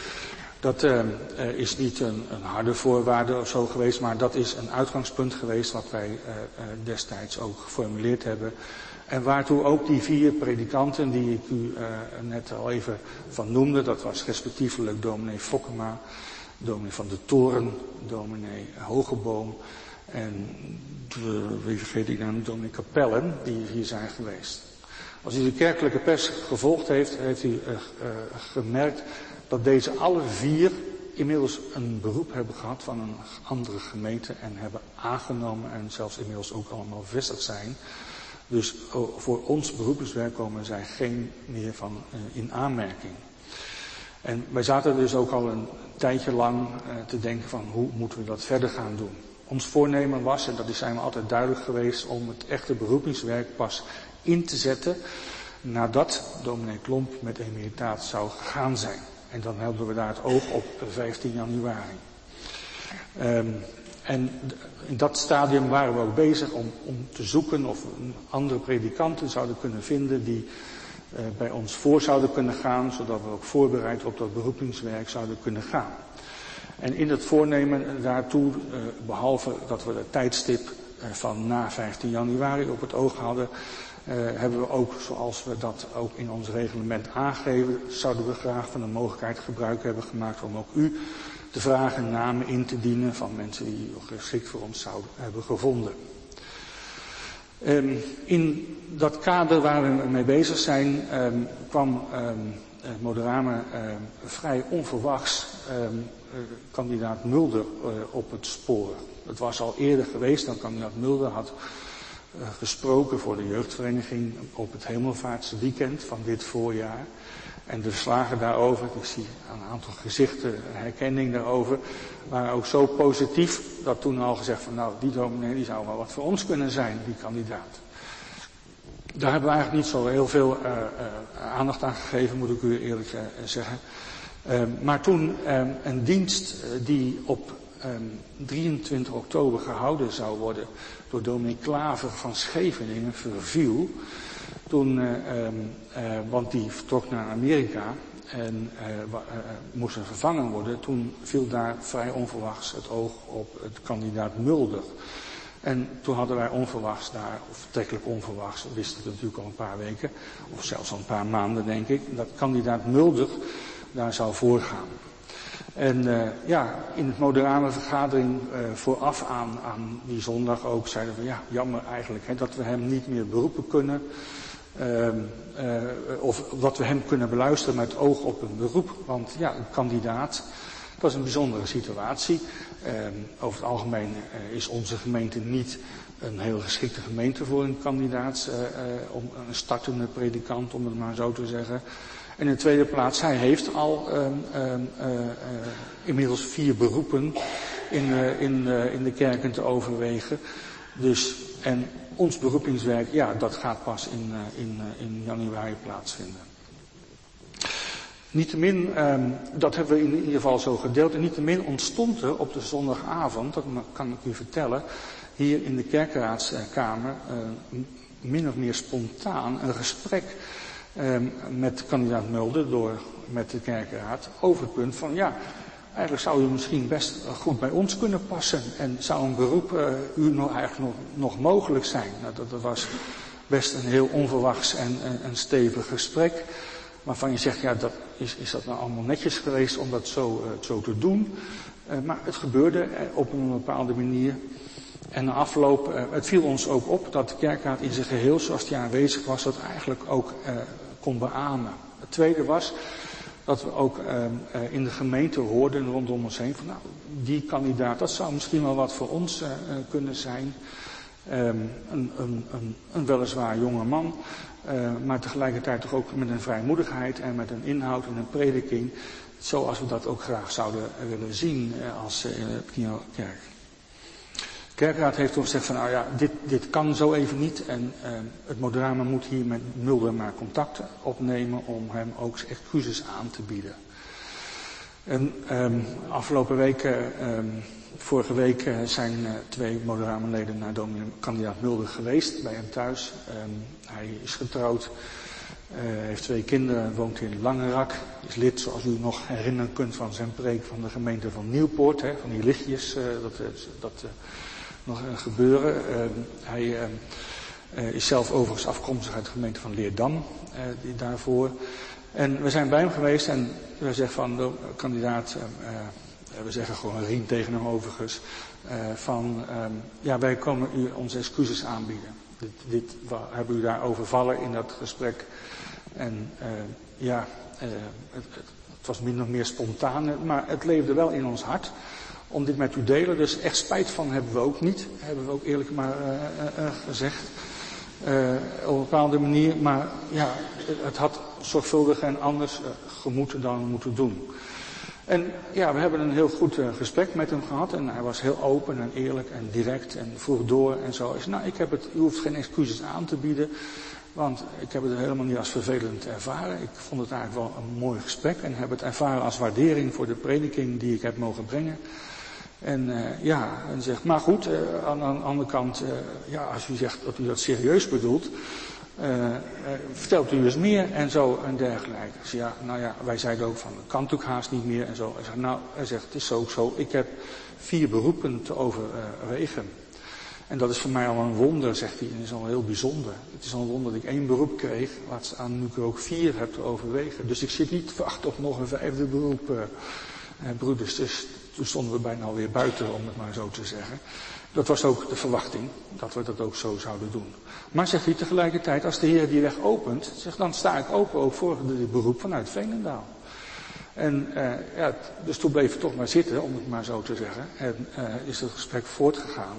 Dat uh, uh, is niet een, een harde voorwaarde of zo geweest, maar dat is een uitgangspunt geweest wat wij uh, uh, destijds ook geformuleerd hebben. En waartoe ook die vier predikanten die ik u uh, net al even van noemde, dat was respectievelijk dominee Fokkema, dominee Van de Toren, dominee Hogeboom en de, wie vergeet ik nou, dominee Kapellen, die hier zijn geweest. Als u de kerkelijke pers gevolgd heeft, heeft u uh, uh, gemerkt dat deze alle vier inmiddels een beroep hebben gehad van een andere gemeente en hebben aangenomen en zelfs inmiddels ook allemaal bevestigd zijn. Dus voor ons beroepswerk komen zij geen meer van uh, in aanmerking. En wij zaten dus ook al een tijdje lang uh, te denken van hoe moeten we dat verder gaan doen. Ons voornemen was, en dat zijn we altijd duidelijk geweest, om het echte beroepingswerk pas in te zetten nadat dominee Klomp met emeritaat zou gegaan zijn. En dan hadden we daar het oog op vijftien januari. Um, En in dat stadium waren we ook bezig om, om te zoeken of andere predikanten zouden kunnen vinden die uh, bij ons voor zouden kunnen gaan, zodat we ook voorbereid op dat beroepingswerk zouden kunnen gaan. En in het voornemen daartoe, uh, behalve dat we het tijdstip uh, van na vijftien januari op het oog hadden, uh, hebben we ook, zoals we dat ook in ons reglement aangeven, zouden we graag van de mogelijkheid gebruik hebben gemaakt om ook u te vragen namen in te dienen van mensen die geschikt voor ons zouden hebben gevonden. Um, in dat kader waar we mee bezig zijn, um, kwam um, Moderame um, vrij onverwachts um, uh, kandidaat Mulder uh, op het spoor. Het was al eerder geweest dat kandidaat Mulder had uh, gesproken voor de jeugdvereniging op het Hemelvaartsweekend van dit voorjaar. En de verslagen daarover, ik zie een aantal gezichten, herkenning daarover, waren ook zo positief dat toen al gezegd van nou, die dominee die zou wel wat voor ons kunnen zijn, die kandidaat. Daar hebben we eigenlijk niet zo heel veel uh, uh, aandacht aan gegeven, moet ik u eerlijk uh, zeggen. Uh, maar toen uh, een dienst uh, die op um, drieëntwintig oktober gehouden zou worden door dominee Klaver van Scheveningen verviel. Toen, uh, uh, want die vertrok naar Amerika en uh, uh, moest er vervangen worden. Toen viel daar vrij onverwachts het oog op het kandidaat Mulder. En toen hadden wij onverwachts daar, of vertrekkelijk onverwachts, we wisten het natuurlijk al een paar weken, of zelfs al een paar maanden denk ik, dat kandidaat Mulder daar zou voorgaan. En uh, ja, in het moderame vergadering uh, vooraf aan, aan die zondag ook zeiden we, ja, jammer eigenlijk hè, dat we hem niet meer beroepen kunnen. Uh, uh, of dat we hem kunnen beluisteren met oog op een beroep. Want ja, een kandidaat, dat is een bijzondere situatie. Uh, over het algemeen uh, is onze gemeente niet een heel geschikte gemeente voor een kandidaat. Uh, uh, om een startende predikant, om het maar zo te zeggen. En in de tweede plaats, hij heeft al uh, uh, uh, uh, inmiddels vier beroepen in, uh, in, uh, in de kerken te overwegen. Dus, en ons beroepingswerk, ja, dat gaat pas in, uh, in, uh, in januari plaatsvinden. Niettemin, um, dat hebben we in ieder geval zo gedeeld. En niettemin ontstond er op de zondagavond, dat kan ik u vertellen, hier in de kerkenraadskamer, uh, min of meer spontaan een gesprek um, met kandidaat Mulder door, met de kerkenraad over het punt van, ja, eigenlijk zou u misschien best goed bij ons kunnen passen en zou een beroep uh, u nog eigenlijk nog, nog mogelijk zijn. Nou, dat, dat was best een heel onverwachts en een stevig gesprek. Waarvan je zegt, ja, dat is, is dat nou allemaal netjes geweest om dat zo, uh, zo te doen. Uh, maar het gebeurde uh, op een bepaalde manier. En na afloop, uh, het viel ons ook op dat de kerkraad in zijn geheel, zoals die aanwezig was, dat eigenlijk ook uh, kon beamen. Het tweede was dat we ook uh, uh, in de gemeente hoorden rondom ons heen van, nou, die kandidaat, dat zou misschien wel wat voor ons uh, uh, kunnen zijn. Um, een, een, een, een weliswaar jonge man, uh, maar tegelijkertijd toch ook met een vrijmoedigheid en met een inhoud en een prediking, zoals we dat ook graag zouden willen zien uh, als uh, Pnio Kerk. De kerkraad heeft toen gezegd van, nou ja, dit, dit kan zo even niet en uh, het moderame moet hier met Mulder maar contact opnemen om hem ook excuses aan te bieden. En um, afgelopen weken, um, vorige week uh, zijn uh, twee moderame leden naar dominee kandidaat Mulder geweest bij hem thuis. Um, hij is getrouwd, uh, heeft twee kinderen, woont in Langerak, is lid, zoals u nog herinneren kunt, van zijn preek van de gemeente van Nieuwpoort, hè, van die lichtjes, uh, dat, uh, dat uh, nog uh, gebeuren. Uh, hij uh, uh, is zelf overigens afkomstig uit de gemeente van Leerdam, uh, die daarvoor. En we zijn bij hem geweest en we zeggen van de kandidaat, uh, uh, we zeggen gewoon een riem tegen hem overigens, uh, van uh, ja, wij komen u onze excuses aanbieden. Dit, dit we hebben u daar overvallen in dat gesprek. En uh, ja, uh, het, het, het was min of meer spontaan, maar het leefde wel in ons hart om dit met u delen. Dus echt spijt van hebben we ook niet, hebben we ook eerlijk maar uh, uh, uh, gezegd. Uh, op een bepaalde manier, maar ja, het had zorgvuldig en anders uh, gemoeten dan moeten doen. En ja, we hebben een heel goed uh, gesprek met hem gehad en hij was heel open en eerlijk en direct en vroeg door en zo. Hij zei, nou, ik heb het, u hoeft geen excuses aan te bieden, want ik heb het helemaal niet als vervelend ervaren. Ik vond het eigenlijk wel een mooi gesprek en heb het ervaren als waardering voor de prediking die ik heb mogen brengen. En uh, ja, en zegt, maar goed, uh, aan, aan de andere kant, uh, ja, als u zegt dat u dat serieus bedoelt, uh, uh, vertelt u eens meer en zo en dergelijke. Dus ja, nou ja, wij zeiden ook van, dat kan natuurlijk haast niet meer en zo. Hij zegt, nou, hij zegt, het is zo zo, ik heb vier beroepen te overwegen. En dat is voor mij al een wonder, zegt hij, en dat is al heel bijzonder. Het is al een wonder dat ik één beroep kreeg, laat staan nu ik er ook vier heb te overwegen. Dus ik zit niet te wachten op nog een vijfde beroep, uh, uh, broeders. Dus toen stonden we bijna alweer buiten, om het maar zo te zeggen. Dat was ook de verwachting, dat we dat ook zo zouden doen. Maar zegt hij tegelijkertijd, als de Heer die weg opent, zegt, dan sta ik open ook voor het beroep vanuit Veenendaal. En uh, ja, dus toen bleef het toch maar zitten, om het maar zo te zeggen. En uh, is het gesprek voortgegaan.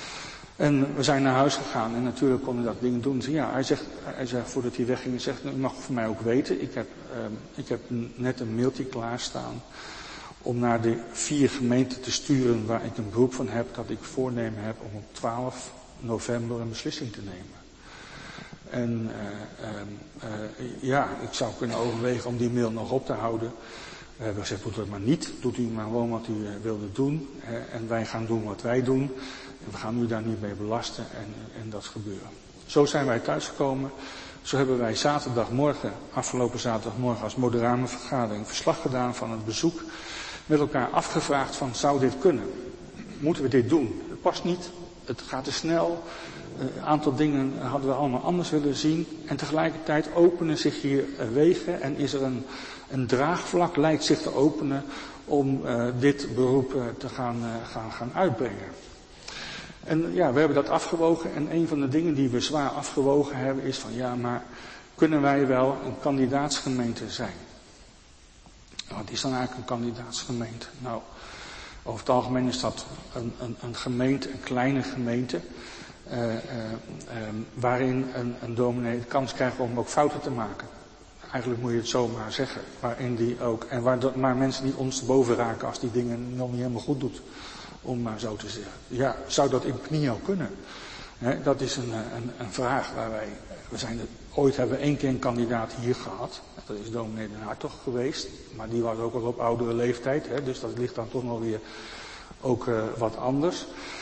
En we zijn naar huis gegaan en natuurlijk kon hij dat ding doen. Dus ja, hij zegt, hij zegt, voordat hij wegging, hij zegt, u mag voor mij ook weten, ik heb, uh, ik heb net een mailtje klaarstaan om naar de vier gemeenten te sturen waar ik een beroep van heb, dat ik voornemen heb om op twaalf november een beslissing te nemen. En uh, uh, uh, ja, ik zou kunnen overwegen om die mail nog op te houden. We hebben gezegd, doe dat maar niet. Doet u maar gewoon wat u uh, wilde doen. Hè, en wij gaan doen wat wij doen. En we gaan u daar niet mee belasten en, en dat gebeuren. Zo zijn wij thuisgekomen. Zo hebben wij zaterdagmorgen, afgelopen zaterdagmorgen als moderame vergadering, verslag gedaan van het bezoek. Met elkaar afgevraagd van, zou dit kunnen? Moeten we dit doen? Het past niet het gaat te snel. Een aantal dingen hadden we allemaal anders willen zien. En tegelijkertijd openen zich hier wegen en is er een, een draagvlak, lijkt zich te openen om uh, dit beroep uh, te gaan, uh, gaan, gaan uitbrengen. En ja, we hebben dat afgewogen en een van de dingen die we zwaar afgewogen hebben is van ja, maar kunnen wij wel een kandidaatsgemeente zijn? Wat is dan eigenlijk een kandidaatsgemeente? Nou, over het algemeen is dat een, een, een gemeente, een kleine gemeente, uh, uh, uh, waarin een, een dominee de kans krijgt om ook fouten te maken. Eigenlijk moet je het zo maar zeggen. Waarin die ook, en waar dat, maar mensen niet ondersteboven raken als die dingen nog niet helemaal goed doet. Om maar zo te zeggen. Ja, zou dat in Pnio kunnen? He, dat is een, een, een vraag waar wij, we zijn er, ooit hebben we één keer een kandidaat hier gehad. Dat is dominee Den Hartog geweest. Maar die was ook al op oudere leeftijd. He, dus dat ligt dan toch nog weer ook uh, wat anders.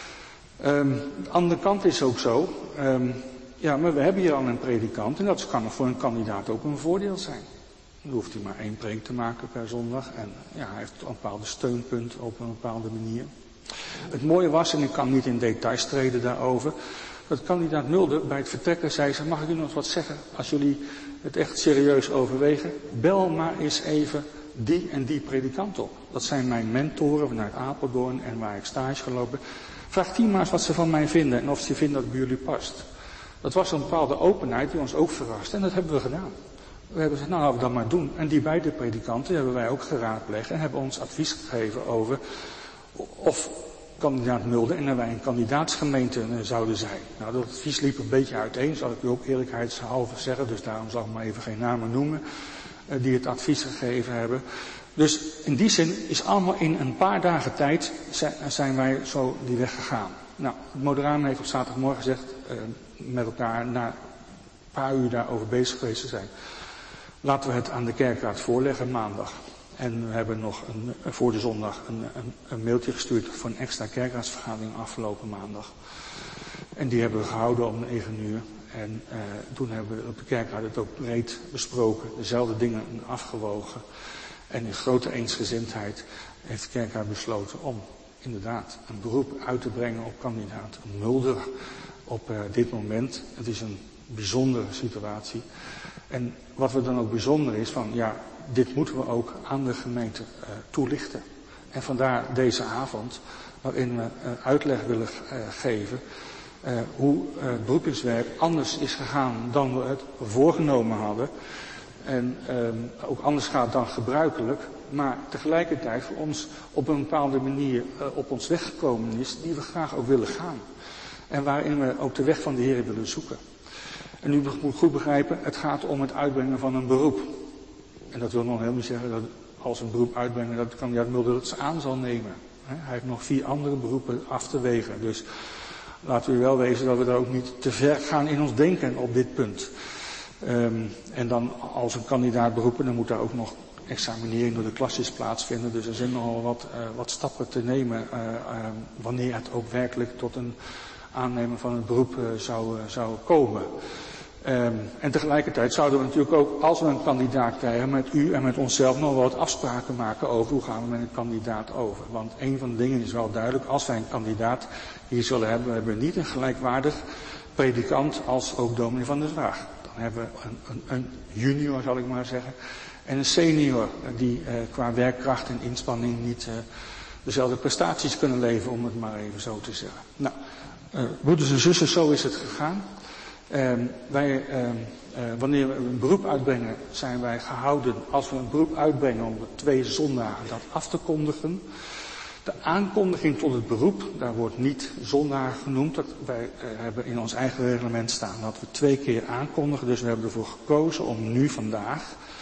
Um, de andere kant is ook zo. Um, ja, maar we hebben hier al een predikant. En dat kan voor een kandidaat ook een voordeel zijn. Dan hoeft hij maar één preek te maken per zondag. En ja, hij heeft een bepaalde steunpunt op een bepaalde manier. Het mooie was, en ik kan niet in details treden daarover, dat kandidaat Mulder bij het vertrekken zei, ze, mag ik u nog wat zeggen? Als jullie het echt serieus overwegen, bel maar eens even die en die predikant op. Dat zijn mijn mentoren vanuit Apeldoorn en waar ik stage gelopen. Vraag die maar eens wat ze van mij vinden en of ze vinden dat het bij jullie past. Dat was een bepaalde openheid die ons ook verraste en dat hebben we gedaan. We hebben gezegd, nou laten we dat maar doen. En die beide predikanten hebben wij ook geraadpleegd en hebben ons advies gegeven over of kandidaat Mulder en wij een kandidaatsgemeente zouden zijn. Nou, dat advies liep een beetje uiteen, zal ik u ook eerlijkheidshalve zeggen, dus daarom zal ik maar even geen namen noemen, uh, die het advies gegeven hebben. Dus in die zin is allemaal in een paar dagen tijd zijn wij zo die weg gegaan. Nou, het moderamen heeft op zaterdagmorgen gezegd, uh, met elkaar na een paar uur daarover bezig geweest te zijn, laten we het aan de kerkraad voorleggen maandag. En we hebben nog een, voor de zondag een, een, een mailtje gestuurd voor een extra kerkraadsvergadering afgelopen maandag. En die hebben we gehouden om negen uur. En uh, toen hebben we op de kerkraad het ook breed besproken, dezelfde dingen afgewogen. En in grote eensgezindheid heeft de kerkraad besloten om inderdaad een beroep uit te brengen op kandidaat Mulder op uh, dit moment. Het is een bijzondere situatie. En wat we dan ook bijzonder is van ja, dit moeten we ook aan de gemeente uh, toelichten. En vandaar deze avond, waarin we uh, uitleg willen uh, geven uh, hoe uh, het beroepingswerk anders is gegaan dan we het voorgenomen hadden. En uh, ook anders gaat dan gebruikelijk, maar tegelijkertijd voor ons op een bepaalde manier uh, op ons weg gekomen is, die we graag ook willen gaan. En waarin we ook de weg van de Heer willen zoeken. En u moet goed begrijpen, het gaat om het uitbrengen van een beroep. En dat wil nog helemaal niet zeggen dat als een beroep uitbrengen, dat de kandidaat Mulder het aan zal nemen. Hij heeft nog vier andere beroepen af te wegen. Dus laten we wel wezen dat we daar ook niet te ver gaan in ons denken op dit punt. Um, en dan als een kandidaat beroepen, dan moet daar ook nog examinering door de klasjes plaatsvinden. Dus er zijn nogal wat, uh, wat stappen te nemen uh, uh, wanneer het ook werkelijk tot een aannemen van het beroep uh, zou, uh, zou komen. Um, en tegelijkertijd zouden we natuurlijk ook, als we een kandidaat krijgen, met u en met onszelf nog wat afspraken maken over hoe gaan we met een kandidaat over. Want een van de dingen is wel duidelijk, als wij een kandidaat hier zullen hebben, we hebben niet een gelijkwaardig predikant als ook dominee van der Zwaag. Dan hebben we een, een, een junior, zal ik maar zeggen, en een senior die uh, qua werkkracht en inspanning niet uh, dezelfde prestaties kunnen leveren, om het maar even zo te zeggen. Nou, uh, broeders en zussen, zo is het gegaan. Uh, wij, uh, uh, wanneer we een beroep uitbrengen, zijn wij gehouden, als we een beroep uitbrengen, om de twee zondagen dat af te kondigen. De aankondiging tot het beroep, daar wordt niet zondagen genoemd. Dat wij uh, hebben in ons eigen reglement staan dat we twee keer aankondigen. Dus we hebben ervoor gekozen om nu vandaag,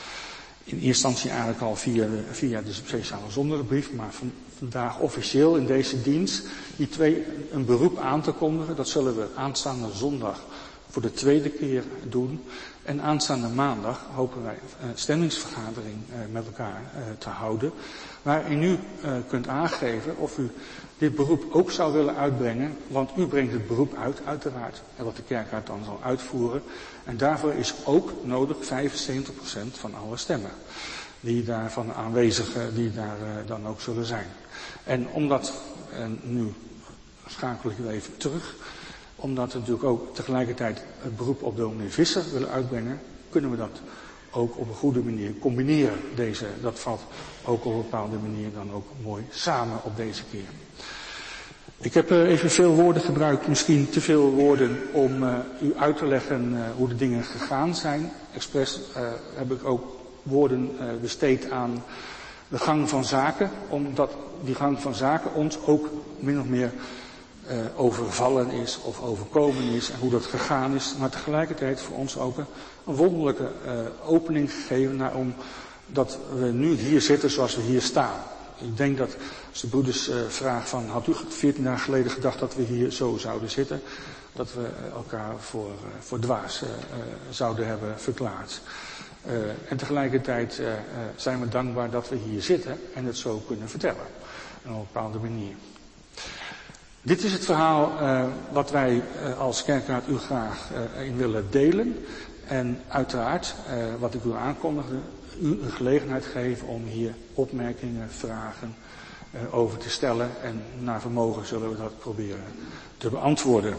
in eerste instantie eigenlijk al via de, via de speciale zondagsbrief, maar van, vandaag officieel in deze dienst, die twee een beroep aan te kondigen. Dat zullen we aanstaande zondag voor de tweede keer doen. En aanstaande maandag hopen wij een stemmingsvergadering uh, met elkaar uh, te houden. Waarin u uh, kunt aangeven of u dit beroep ook zou willen uitbrengen. Want u brengt het beroep uit, uiteraard. En wat de kerkraad dan zal uitvoeren. En daarvoor is ook nodig vijfenzeventig procent van alle stemmen. Die daar van aanwezigen, die daar uh, dan ook zullen zijn. En omdat uh, nu schakel ik u even terug. Omdat we natuurlijk ook tegelijkertijd het beroep op dominee Visser willen uitbrengen, kunnen we dat ook op een goede manier combineren. Deze, dat valt ook op een bepaalde manier dan ook mooi samen op deze keer. Ik heb uh, even veel woorden gebruikt, misschien te veel woorden om uh, u uit te leggen uh, hoe de dingen gegaan zijn. Expres uh, heb ik ook woorden uh, besteed aan de gang van zaken, omdat die gang van zaken ons ook min of meer uh, overvallen is of overkomen is en hoe dat gegaan is. Maar tegelijkertijd voor ons ook een, een wonderlijke uh, opening gegeven naar om dat we nu hier zitten zoals we hier staan. Ik denk dat als de broeders uh, vragen van, had u veertien jaar geleden gedacht dat we hier zo zouden zitten, dat we elkaar voor, uh, voor dwaas uh, uh, zouden hebben verklaard. Uh, en tegelijkertijd uh, uh, zijn we dankbaar dat we hier zitten en het zo kunnen vertellen. Op een bepaalde manier. Dit is het verhaal uh, wat wij uh, als Kerkraad u graag uh, in willen delen. En uiteraard, uh, wat ik u aankondigde, u een gelegenheid geven om hier opmerkingen, vragen uh, over te stellen. En naar vermogen zullen we dat proberen te beantwoorden.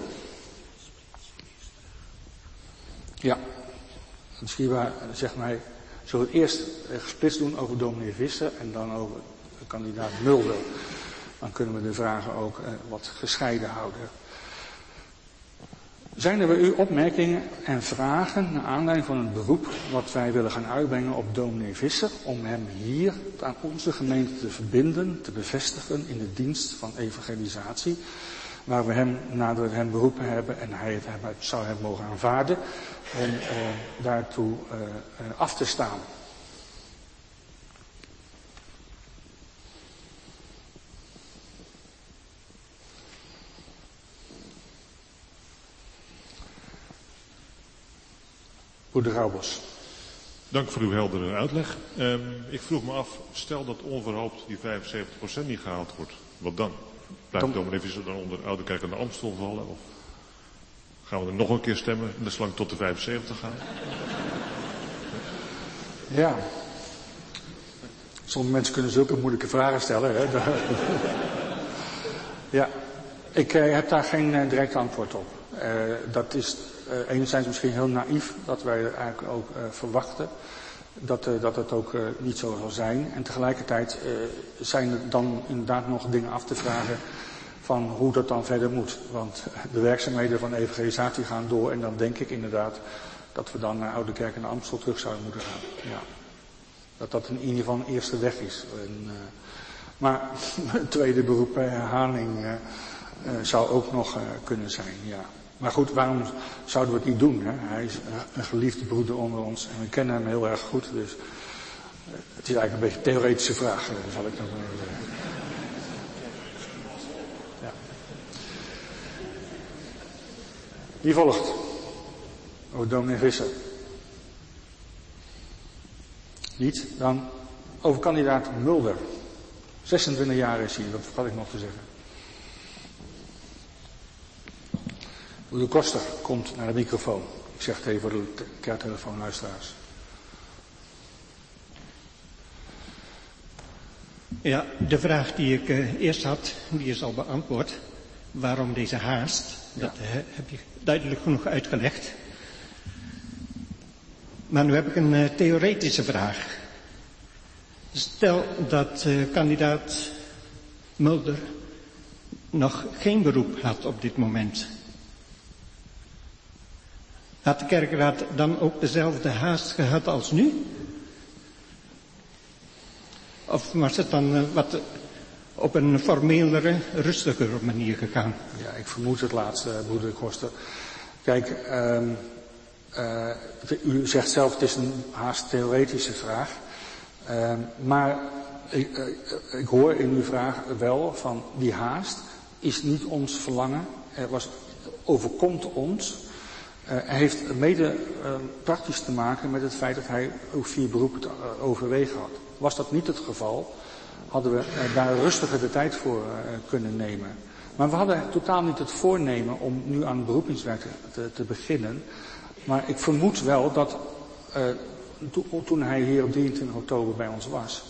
Ja, misschien waar, zeg mij, zullen we het eerst uh, gesplitst doen over dominee Visser en dan over de kandidaat Mulder. Dan kunnen we de vragen ook uh, wat gescheiden houden. Zijn er bij u opmerkingen en vragen naar aanleiding van het beroep wat wij willen gaan uitbrengen op dominee Visser, om hem hier aan onze gemeente te verbinden, te bevestigen in de dienst van evangelisatie, waar we hem, nadat we hem beroepen hebben en hij het hem, zou hebben mogen aanvaarden, om uh, daartoe uh, uh, af te staan. Broeder Raubos. Dank voor uw heldere uitleg. Um, ik vroeg me af, stel dat onverhoopt die vijfenzeventig procent niet gehaald wordt, wat dan? Blijft Dan... dominee Visser dan onder Oude Kerk aan de Amstel vallen? Of gaan we er nog een keer stemmen en de slang tot de vijfenzeventig gaan? Ja. Sommige mensen kunnen zulke moeilijke vragen stellen. Hè? Ja, ik uh, heb daar geen uh, direct antwoord op. Uh, dat is uh, enerzijds misschien heel naïef dat wij er eigenlijk ook uh, verwachten dat, uh, dat het ook uh, niet zo zal zijn. En tegelijkertijd uh, zijn er dan inderdaad nog dingen af te vragen van hoe dat dan verder moet. Want de werkzaamheden van evangelisatie gaan door en dan denk ik inderdaad dat we dan naar Oude Kerk en de Amstel terug zouden moeten gaan. Ja. Dat dat in ieder geval een eerste weg is. En, uh, maar een tweede beroep bij herhaling uh, uh, zou ook nog uh, kunnen zijn, ja. Maar goed, waarom zouden we het niet doen? Hè? Hij is een geliefde broeder onder ons en we kennen hem heel erg goed. Dus uh, het is eigenlijk een beetje een theoretische vraag, uh, zal ik dan even zeggen. Ja. Wie volgt? Oh, dominee Visser. Niet? Dan over kandidaat Mulder. zesentwintig jaar is hij, dat had ik nog te zeggen. De Koster komt naar de microfoon. Ik zeg het even voor de kerktelefoonluisteraars. Ja, de vraag die ik uh, eerst had, die is al beantwoord. Waarom deze haast? Dat uh, heb je duidelijk genoeg uitgelegd. Maar nu heb ik een uh, theoretische vraag. Stel dat uh, kandidaat Mulder nog geen beroep had op dit moment. Had de kerkraad dan ook dezelfde haast gehad als nu? Of was het dan uh, wat op een formelere, rustigere manier gegaan? Ja, ik vermoed het laatste, broeder Koster. Kijk, uh, uh, u zegt zelf het is een haast theoretische vraag. Uh, maar ik, uh, ik hoor in uw vraag wel van die haast is niet ons verlangen. Er was, overkomt ons. Uh, hij heeft mede uh, praktisch te maken met het feit dat hij ook vier beroepen te uh, overwegen had. Was dat niet het geval, hadden we uh, daar rustiger de tijd voor uh, kunnen nemen. Maar we hadden totaal niet het voornemen om nu aan het beroepingswerk te, te beginnen. Maar ik vermoed wel dat uh, to, toen hij hier op drieëntwintig oktober bij ons was,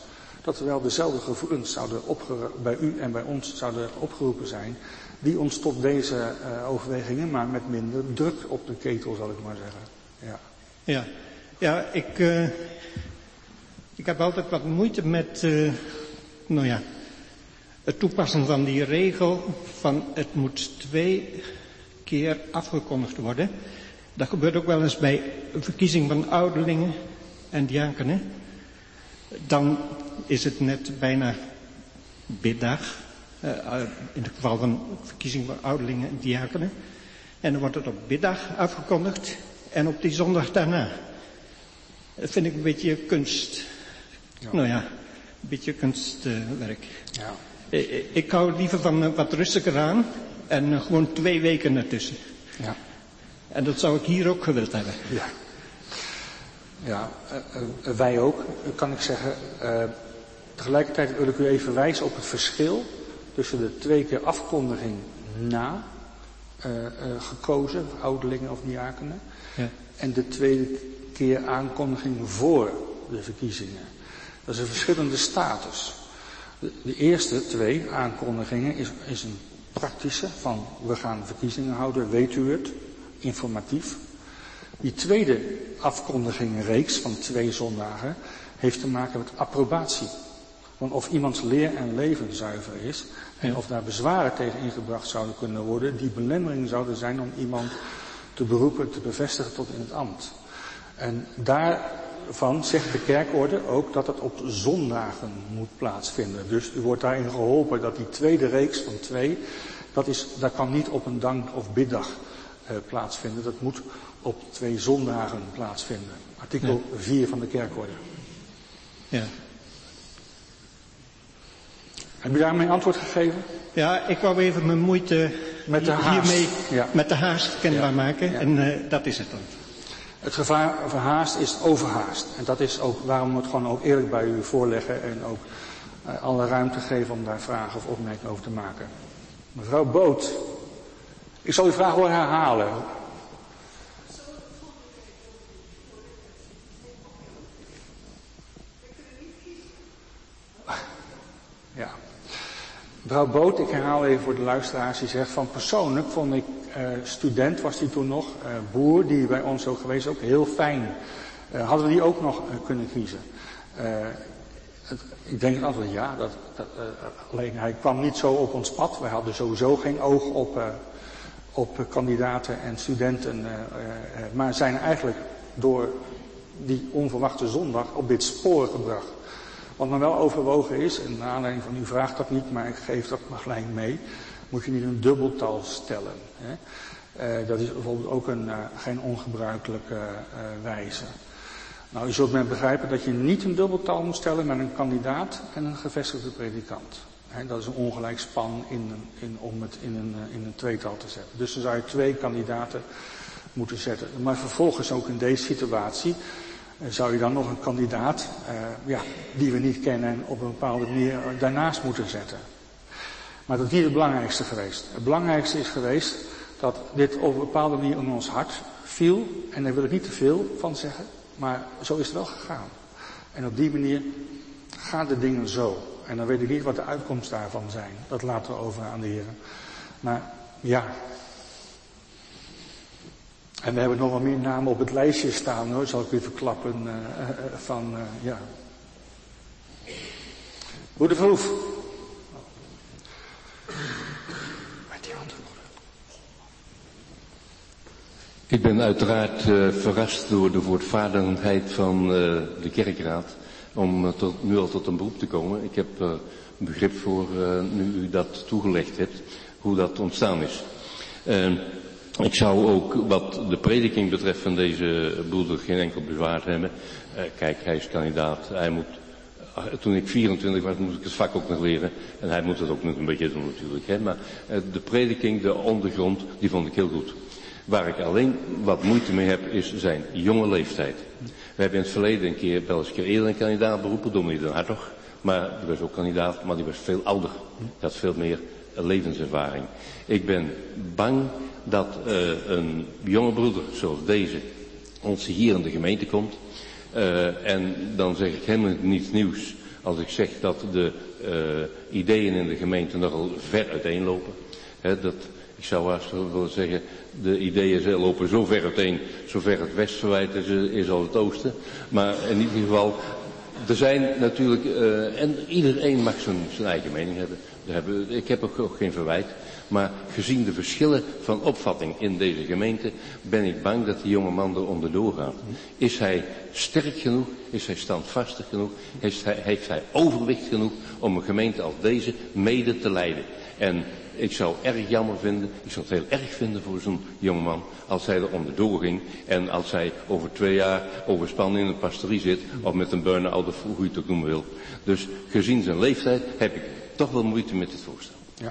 dat er wel dezelfde gevoelens zouden opge- bij u en bij ons zouden opgeroepen zijn, die ons tot deze uh, overwegingen, maar met minder druk op de ketel, zal ik maar zeggen. Ja, ja, ja ik, uh, ik heb altijd wat moeite met, uh, nou ja, het toepassen van die regel van het moet twee keer afgekondigd worden. Dat gebeurt ook wel eens bij een verkiezing van ouderlingen en diakenen. Dan is het net bijna biddag. Uh, in het geval van verkiezing van ouderlingen en diakenen. En dan wordt het op biddag afgekondigd. En op die zondag daarna. Dat vind ik een beetje kunst. Ja. Nou ja, een beetje kunstwerk. Uh, ja. Ik, ik hou liever van uh, wat rustiger aan. En uh, gewoon twee weken ertussen. Ja. En dat zou ik hier ook gewild hebben. Ja, ja uh, uh, wij ook, kan ik zeggen. Uh, tegelijkertijd wil ik u even wijzen op het verschil tussen de twee keer afkondiging na uh, uh, gekozen, ouderlingen of diakenen, ja. en de tweede keer aankondiging voor de verkiezingen. Dat is een verschillende status. De, de eerste twee aankondigingen is, is een praktische, van we gaan verkiezingen houden, weet u het, informatief. Die tweede afkondigingenreeks van twee zondagen heeft te maken met approbatie. Want of iemands leer en leven zuiver is, en ja. of daar bezwaren tegen ingebracht zouden kunnen worden, die belemmering zouden zijn om iemand te beroepen, te bevestigen tot in het ambt. En daarvan zegt de kerkorde ook dat het op zondagen moet plaatsvinden. Dus u wordt daarin geholpen dat die tweede reeks van twee, dat, is, dat kan niet op een dank- of biddag uh, plaatsvinden. Dat moet op twee zondagen plaatsvinden. Artikel ja. vier van de kerkorde. Ja. Heb je daarmee antwoord gegeven? Ja, ik wou even mijn moeite met de haast. hiermee ja. met de haast kenbaar ja. maken. Ja. En uh, dat is het dan. Het gevaar van haast is overhaast. En dat is ook waarom we het gewoon ook eerlijk bij u voorleggen. En ook uh, alle ruimte geven om daar vragen of opmerkingen over te maken. Mevrouw Boot. Ik zal uw vraag wel herhalen. Ja. Mevrouw Boot, ik herhaal even voor de luisteraars, die zegt van persoonlijk vond ik, uh, student was die toen nog, uh, boer, die bij ons ook geweest, ook heel fijn. Uh, hadden we die ook nog uh, kunnen kiezen? Uh, het, ik denk altijd ja, dat, dat, uh, alleen hij kwam niet zo op ons pad. Wij hadden sowieso geen oog op, uh, op uh, kandidaten en studenten, uh, uh, uh, maar zijn eigenlijk door die onverwachte zondag op dit spoor gebracht. Wat me wel overwogen is, en naar aanleiding van u vraagt dat niet, maar ik geef dat maar gelijk mee, moet je niet een dubbeltal stellen. Hè? Uh, dat is bijvoorbeeld ook een, uh, geen ongebruikelijke uh, wijze. Nou, u zult mij begrijpen dat je niet een dubbeltal moet stellen met een kandidaat en een gevestigde predikant. Hè? Dat is een ongelijk span in, in, om het in een, in een tweetal te zetten. Dus dan zou je twee kandidaten moeten zetten. Maar vervolgens ook in deze situatie zou je dan nog een kandidaat, uh, ja, die we niet kennen, op een bepaalde manier daarnaast moeten zetten. Maar dat is niet het belangrijkste geweest. Het belangrijkste is geweest dat dit op een bepaalde manier in ons hart viel. En daar wil ik niet te veel van zeggen, maar zo is het wel gegaan. En op die manier gaan de dingen zo. En dan weet ik niet wat de uitkomsten daarvan zijn. Dat laten we over aan de heren. Maar ja. En we hebben nog wel meer namen op het lijstje staan, hoor, zal ik u verklappen, uh, uh, van, uh, ja. Broeder Verhoef. Ik ben uiteraard uh, verrast door de voortvarendheid van uh, de kerkraad om uh, tot, nu al tot een beroep te komen. Ik heb uh, een begrip voor, uh, nu u dat toegelegd hebt, hoe dat ontstaan is. Uh, Ik zou ook wat de prediking betreft van deze broeder geen enkel bezwaar hebben. Uh, kijk, hij is kandidaat. Hij moet, uh, toen ik vierentwintig was, moest ik het vak ook nog leren. En hij moet het ook nog een beetje doen natuurlijk. Hè. Maar uh, de prediking, de ondergrond, die vond ik heel goed. Waar ik alleen wat moeite mee heb, is zijn jonge leeftijd. We hebben in het verleden een keer, wel eens een keer eerder een kandidaat beroepen, Dominee Den Hartog. Maar die was ook kandidaat, maar die was veel ouder. Die had veel meer levenservaring. Ik ben bang dat uh, een jonge broeder zoals deze ons hier in de gemeente komt. Uh, en dan zeg ik helemaal niets nieuws. als ik zeg dat de uh, ideeën in de gemeente nogal ver uiteenlopen. He, dat, ik zou haast willen zeggen, de ideeën lopen zo ver uiteen, zover het west verwijt is, is al het oosten. Maar in ieder geval, er zijn natuurlijk, uh, en iedereen mag zijn, zijn eigen mening hebben. hebben. Ik heb ook, ook geen verwijt. Maar gezien de verschillen van opvatting in deze gemeente, ben ik bang dat die jonge man er onderdoor gaat. Is hij sterk genoeg? Is hij standvastig genoeg? Heeft hij, heeft hij overwicht genoeg om een gemeente als deze mede te leiden? En ik zou erg jammer vinden, ik zou het heel erg vinden voor zo'n jongeman als hij er onderdoor ging en als hij over twee jaar overspannen in een pastorie zit of met een burn-out of hoe je het ook noemen wil. Dus gezien zijn leeftijd heb ik toch wel moeite met dit voorstel. Ja.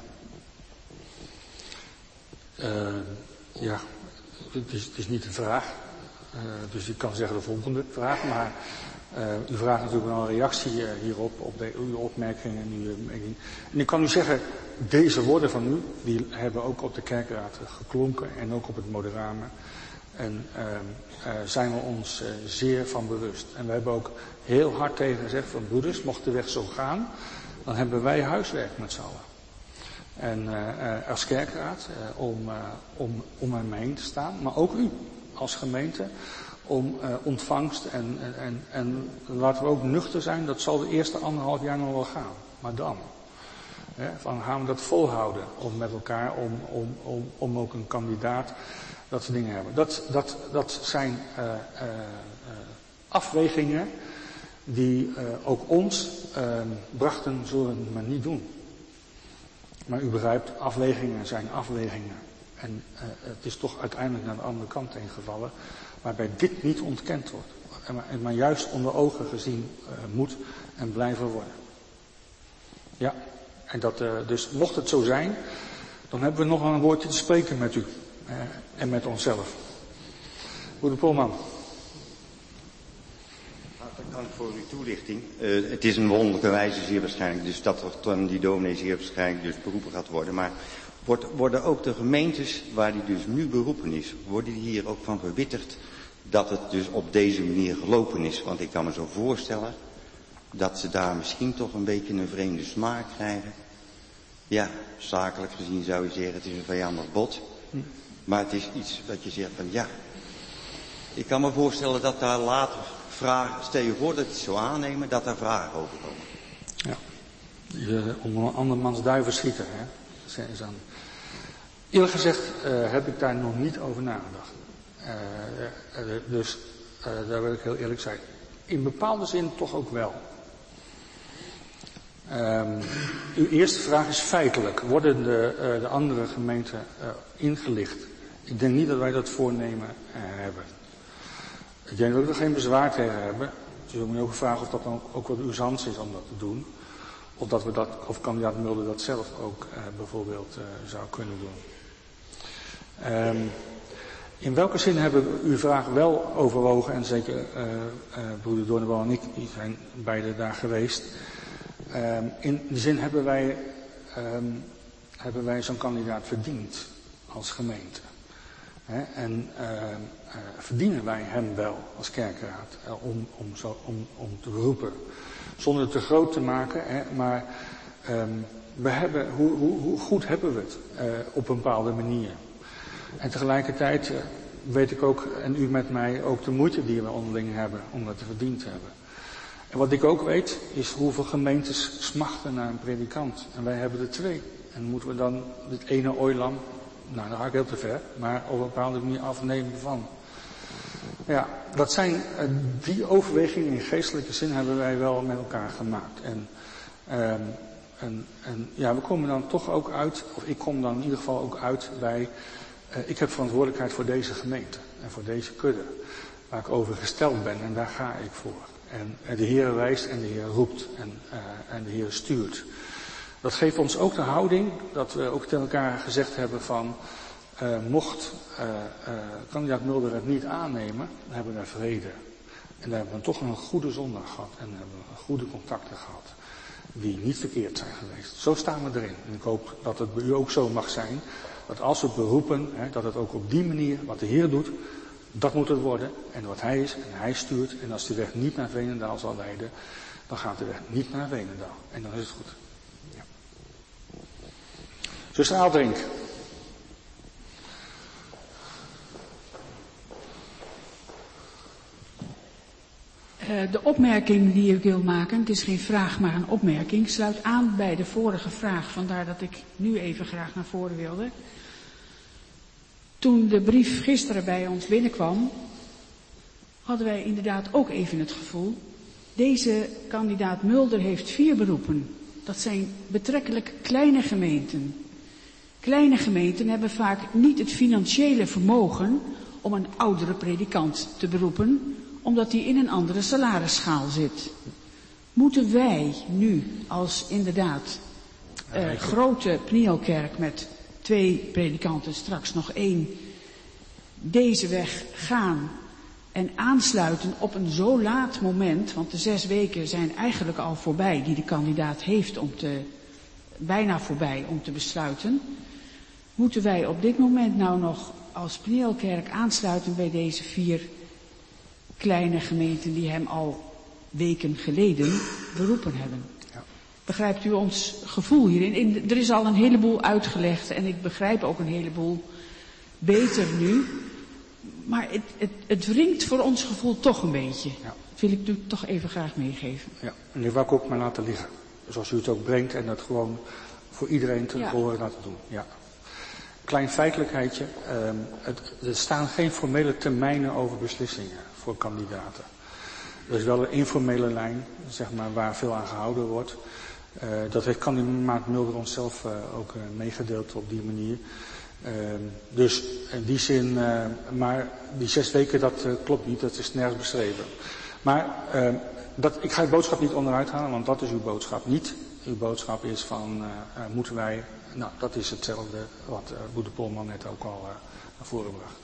Uh, ja, het is, het is niet een vraag, uh, dus ik kan zeggen de volgende vraag, maar uh, u vraagt natuurlijk wel een reactie uh, hierop, op de, uw opmerkingen en uw opmerking. En ik kan u zeggen, deze woorden van u, die hebben ook op de kerkraad geklonken en ook op het moderamen. En uh, uh, zijn we ons uh, zeer van bewust. En we hebben ook heel hard tegen gezegd van broeders, mocht de weg zo gaan, dan hebben wij huiswerk met z'n allen. En uh, uh, als kerkraad uh, om, uh, om, om er mee heen te staan, maar ook u als gemeente om uh, ontvangst en, en, en, en laten we ook nuchter zijn, dat zal de eerste anderhalf jaar nog wel gaan. Maar dan, hè, van gaan we dat volhouden om met elkaar, om, om, om, om ook een kandidaat, dat soort dingen hebben. Dat, dat, dat zijn uh, uh, uh, afwegingen die uh, ook ons uh, brachten, zullen we het maar niet doen. Maar u begrijpt, afwegingen zijn afwegingen. En uh, het is toch uiteindelijk naar de andere kant heen gevallen, waarbij dit niet ontkend wordt. Maar, maar juist onder ogen gezien uh, moet en blijven worden. Ja, en dat, uh, dus mocht het zo zijn, dan hebben we nog een woordje te spreken met u. Uh, en met onszelf. Broeder Polman. Hartelijk dank voor uw toelichting. Uh, het is een wonderlijke wijze zeer waarschijnlijk, dus dat er dan die dominee zeer waarschijnlijk dus beroepen gaat worden. Maar wordt, worden ook de gemeentes waar die dus nu beroepen is, worden die hier ook van verwittigd dat het dus op deze manier gelopen is? Want ik kan me zo voorstellen dat ze daar misschien toch een beetje een vreemde smaak krijgen. Ja, zakelijk gezien zou je zeggen het is een vijandig bod. Hm. Maar het is iets wat je zegt van ja, ik kan me voorstellen dat daar later vragen, stel je voor dat het zo aannemen, dat daar vragen over komen. Ja, je, om een andermans duiven schieten, hè. Is dan... Eerlijk gezegd uh, heb ik daar nog niet over nagedacht. Uh, uh, dus uh, daar wil ik heel eerlijk zijn. In bepaalde zin toch ook wel. Um, uw eerste vraag is feitelijk. Worden de, uh, de andere gemeenten uh, ingelicht? Ik denk niet dat wij dat voornemen uh, hebben. Ik denk dat we er geen bezwaar tegen hebben. Dus ik moet je ook vragen of dat dan ook, ook wat uw zans is om dat te doen. Of dat we dat, of kandidaat Mulder dat zelf ook uh, bijvoorbeeld uh, zou kunnen doen. Um, in welke zin hebben we uw vraag wel overwogen, en zeker uh, uh, broeder Doornbal en ik, die zijn beide daar geweest. Um, in de zin hebben wij, um, hebben wij zo'n kandidaat verdiend als gemeente. He, en uh, uh, verdienen wij hem wel als kerkraad uh, om, om, zo, om, om te roepen. Zonder het te groot te maken, hè, maar um, we hebben, hoe, hoe, hoe goed hebben we het uh, op een bepaalde manier. En tegelijkertijd uh, weet ik ook, en u met mij, ook de moeite die we onderling hebben om dat te verdiend te hebben. En wat ik ook weet, is hoeveel gemeentes smachten naar een predikant. En wij hebben er twee. En moeten we dan dit ene ooilam, nou dan ga ik heel te ver, maar op een bepaalde manier afnemen van. Ja, dat zijn, uh, die overwegingen in geestelijke zin hebben wij wel met elkaar gemaakt. En, um, en, en ja, we komen dan toch ook uit, of ik kom dan in ieder geval ook uit bij, uh, ik heb verantwoordelijkheid voor deze gemeente en voor deze kudde, waar ik over gesteld ben en daar ga ik voor. En, en de Heer wijst en de Heer roept en, uh, en de Heer stuurt. Dat geeft ons ook de houding dat we ook tegen elkaar gezegd hebben van, Uh, mocht uh, uh, kandidaat Mulder het niet aannemen, dan hebben we daar vrede. En dan hebben we toch een goede zondag gehad. En dan hebben we goede contacten gehad. Die niet verkeerd zijn geweest. Zo staan we erin. En ik hoop dat het bij u ook zo mag zijn. Dat als we het beroepen, hè, dat het ook op die manier, wat de Heer doet, dat moet het worden. En wat Hij is, en Hij stuurt. En als die weg niet naar Veenendaal zal leiden, dan gaat de weg niet naar Veenendaal. En dan is het goed. Ja. Zuster Aalbrink. Uh, de opmerking die ik wil maken, het is geen vraag maar een opmerking, sluit aan bij de vorige vraag, vandaar dat ik nu even graag naar voren wilde. Toen de brief gisteren bij ons binnenkwam, hadden wij inderdaad ook even het gevoel, deze kandidaat Mulder heeft vier beroepen. Dat zijn betrekkelijk kleine gemeenten. Kleine gemeenten hebben vaak niet het financiële vermogen om een oudere predikant te beroepen, omdat die in een andere salarisschaal zit. Moeten wij nu als inderdaad uh, grote Pnielkerk met twee predikanten, straks nog één, deze weg gaan en aansluiten op een zo laat moment, want de zes weken zijn eigenlijk al voorbij die de kandidaat heeft om te, bijna voorbij om te besluiten. Moeten wij op dit moment nou nog als Pnielkerk aansluiten bij deze vier kleine gemeenten die hem al weken geleden beroepen hebben? Ja. Begrijpt u ons gevoel hierin? In, er is al een heleboel uitgelegd en ik begrijp ook een heleboel beter nu. Maar het, het, het wringt voor ons gevoel toch een beetje. Ja. Dat wil ik u toch even graag meegeven. Ja, en die wou ik ook maar laten liggen. Zoals u het ook brengt en dat gewoon voor iedereen te ja. horen laten doen. Ja. Klein feitelijkheidje. Um, het, er staan geen formele termijnen over beslissingen voor kandidaten. Er is wel een informele lijn, zeg maar, waar veel aan gehouden wordt. Uh, dat heeft kandidaat Mulder onszelf uh, ook uh, meegedeeld op die manier. Uh, dus in die zin, uh, maar die zes weken, dat uh, klopt niet, dat is nergens beschreven. Maar uh, dat, ik ga de boodschap niet onderuit halen, want dat is uw boodschap niet. Uw boodschap is van, uh, uh, moeten wij, nou dat is hetzelfde wat uh, Boede Polman net ook al uh, naar voren bracht.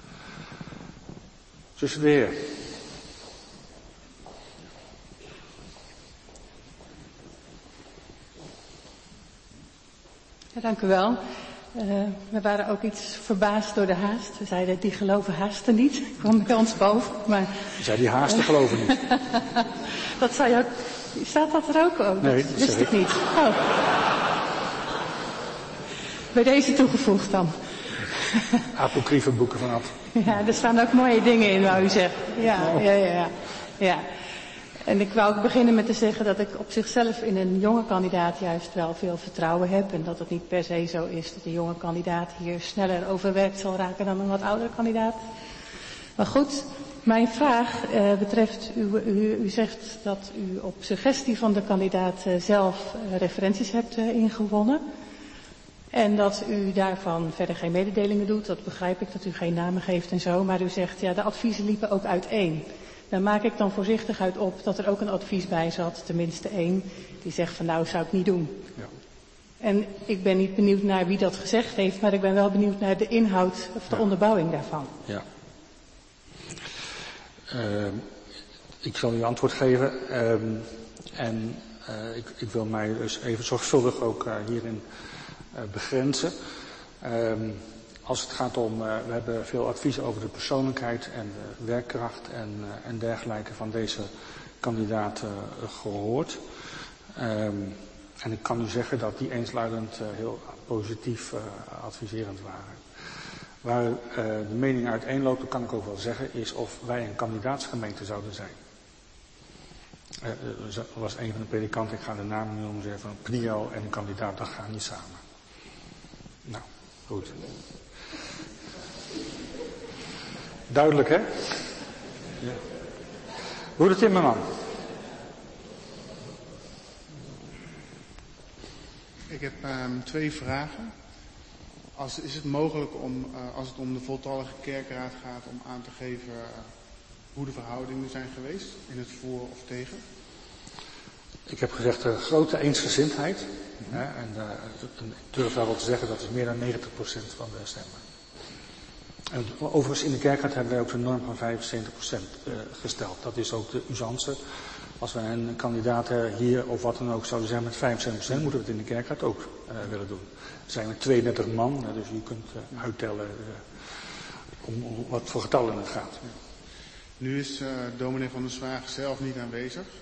Zuster de Heer. Ja, dank u wel. Uh, we waren ook iets verbaasd door de haast. We zeiden, die geloven haasten niet. Dat kwam bij ons boven. Maar, zei die haasten uh, geloven niet. Dat zou je ook... Staat dat er ook? Oh, nee, dat dat wist ik ik niet. Oh. Bij deze toegevoegd dan. Apocryfe boeken van Ad. Ja, er staan ook mooie dingen in, wou u zeggen. Ja, oh. ja, ja, ja, ja. En ik wou ook beginnen met te zeggen dat ik op zichzelf in een jonge kandidaat juist wel veel vertrouwen heb. En dat het niet per se zo is dat de jonge kandidaat hier sneller overwerkt zal raken dan een wat oudere kandidaat. Maar goed, mijn vraag uh, betreft, u, u, u zegt dat u op suggestie van de kandidaat uh, zelf uh, referenties hebt uh, ingewonnen. En dat u daarvan verder geen mededelingen doet. Dat begrijp ik, dat u geen namen geeft en zo. Maar u zegt, ja, de adviezen liepen ook uiteen. Daar maak ik dan voorzichtig uit op dat er ook een advies bij zat, tenminste één, die zegt van nou, zou ik niet doen. Ja. En ik ben niet benieuwd naar wie dat gezegd heeft, maar ik ben wel benieuwd naar de inhoud of de ja. onderbouwing daarvan. Ja. Uh, ik zal u antwoord geven. Uh, en uh, ik, ik wil mij dus even zorgvuldig ook uh, hierin uh, begrenzen. Uh, Als het gaat om, uh, we hebben veel adviezen over de persoonlijkheid en de werkkracht en, uh, en dergelijke van deze kandidaat uh, gehoord. Um, en ik kan u zeggen dat die eensluidend uh, heel positief uh, adviserend waren. Waar uh, de mening uiteenloopt, dat kan ik ook wel zeggen, is of wij een kandidaatsgemeente zouden zijn. Uh, er was een van de predikanten, ik ga de naam noemen, zeggen van Pnio en een kandidaat, dat gaan niet samen. Nou, goed. Duidelijk, hè? Ja. Broeder Timmerman. Ik heb um, twee vragen. Als, is het mogelijk om, uh, als het om de voltallige kerkraad gaat, om aan te geven uh, hoe de verhoudingen zijn geweest, in het voor of tegen? Ik heb gezegd uh, grote eensgezindheid. Mm-hmm. Hè, en uh, ik durf wel wat te zeggen, dat is meer dan negentig procent van de stemmen. En overigens in de kerkraad hebben wij ook zo'n norm van vijfenzeventig procent uh, gesteld. Dat is ook de usance. Als wij een kandidaat hier of wat dan ook zouden zijn met vijfenzeventig procent, moeten we het in de kerkraad ook uh, willen doen. Er zijn er tweeëndertig man, uh, dus u kunt uh, uittellen uh, om, om wat voor getallen het gaat. Nu is uh, dominee van der Zwaag zelf niet aanwezig. Uh,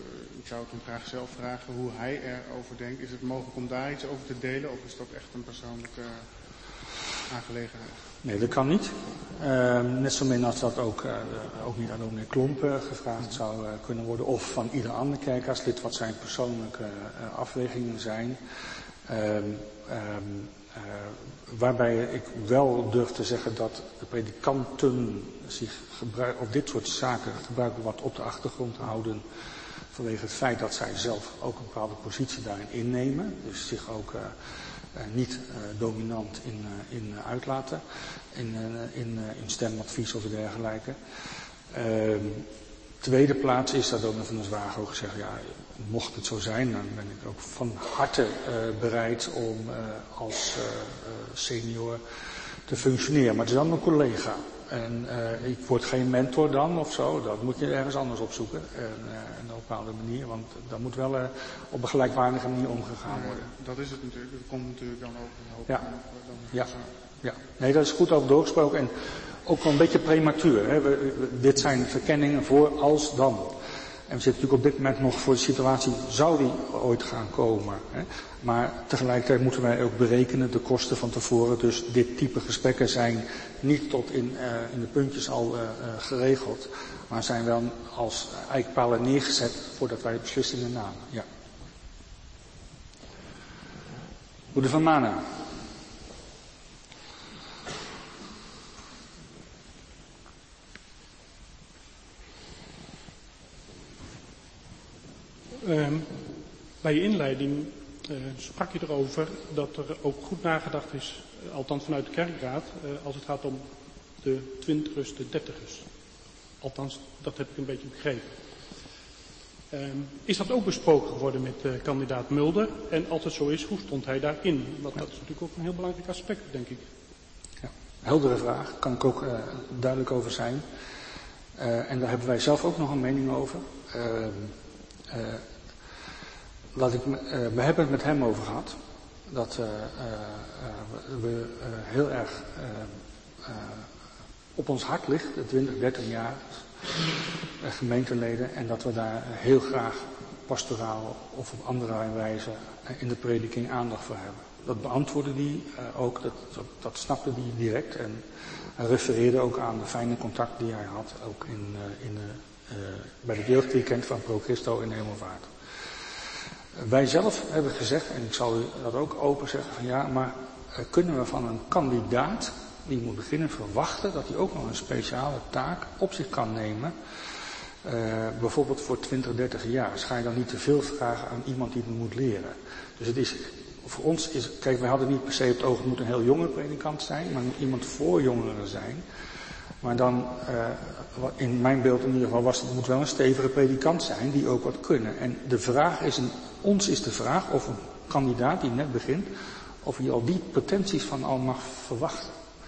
ik zou het hem graag zelf vragen hoe hij erover denkt. Is het mogelijk om daar iets over te delen of is dat echt een persoonlijke aangelegenheid? Nee, dat kan niet. Uh, net zo min als dat ook, uh, ook niet aan dominee Klomp uh, gevraagd zou uh, kunnen worden. Of van ieder ander kerkraadslid wat zijn persoonlijke uh, afwegingen zijn. Uh, uh, uh, waarbij ik wel durf te zeggen dat de predikanten zich gebruik, op dit soort zaken gebruiken wat op de achtergrond houden. Vanwege het feit dat zij zelf ook een bepaalde positie daarin innemen. Dus zich ook uh, uh, niet uh, dominant in, uh, in uh, uitlaten. In, uh, in, uh, in stemadvies of dergelijke. Uh, tweede plaats is dat dominee Van der Zwaag ook gezegd. Ja, mocht het zo zijn, dan ben ik ook van harte uh, bereid om uh, als uh, uh, senior te functioneren. Maar het is dan een collega. En uh, ik word geen mentor dan of zo, dat moet je ergens anders opzoeken. En, uh, op een bepaalde manier, want dat moet wel uh, op een gelijkwaardige manier omgegaan worden. Ja, dat is het natuurlijk, dat komt natuurlijk dan ook een hoop. Ja. Dan Ja. ja, nee, dat is goed over doorgesproken en ook wel een beetje prematuur. Hè. We, we, dit zijn verkenningen voor als dan. En we zitten natuurlijk op dit moment nog voor de situatie, zou die ooit gaan komen. Hè? Maar tegelijkertijd moeten wij ook berekenen de kosten van tevoren. Dus dit type gesprekken zijn niet tot in, uh, in de puntjes al uh, uh, geregeld. Maar zijn wel als eikpalen neergezet voordat wij de beslissingen namen. Ja. Broeder Van Manen. Uh, bij je inleiding uh, sprak je erover dat er ook goed nagedacht is, uh, althans vanuit de kerkraad, uh, als het gaat om de twintigers, de dertigers. Althans, dat heb ik een beetje begrepen. Uh, is dat ook besproken geworden met uh, kandidaat Mulder? En als het zo is, hoe stond hij daarin? Want dat is natuurlijk ook een heel belangrijk aspect, denk ik. Ja, heldere vraag, kan ik ook uh, duidelijk over zijn. Uh, en daar hebben wij zelf ook nog een mening over. Uh, uh, Laat ik, uh, we hebben het met hem over gehad. Dat uh, uh, uh, we uh, heel erg uh, uh, op ons hart ligt, de twintig, dertig jaar uh, gemeenteleden. En dat we daar heel graag pastoraal of op andere wijze uh, in de prediking aandacht voor hebben. Dat beantwoordde die uh, ook, dat, dat, dat snapte die direct. En hij refereerde ook aan de fijne contact die hij had, ook in, uh, in de, uh, bij het jeugdweekend van Pro Christo in Hemelvaart. Wij zelf hebben gezegd, en ik zal u dat ook open zeggen, van ja, maar kunnen we van een kandidaat die moet beginnen verwachten dat hij ook nog een speciale taak op zich kan nemen, uh, bijvoorbeeld voor twintig, dertig jaar. Dus ga je dan niet te veel vragen aan iemand die het moet leren. Dus het is, voor ons is, kijk, wij hadden niet per se op het oog, het moet een heel jonge predikant zijn, maar het moet iemand voor jongeren zijn. Maar dan, uh, in mijn beeld in ieder geval, was het, het moet wel een stevige predikant zijn die ook wat kunnen. En de vraag is, een, ons is de vraag of een kandidaat die net begint, of hij al die potenties van al mag verwachten.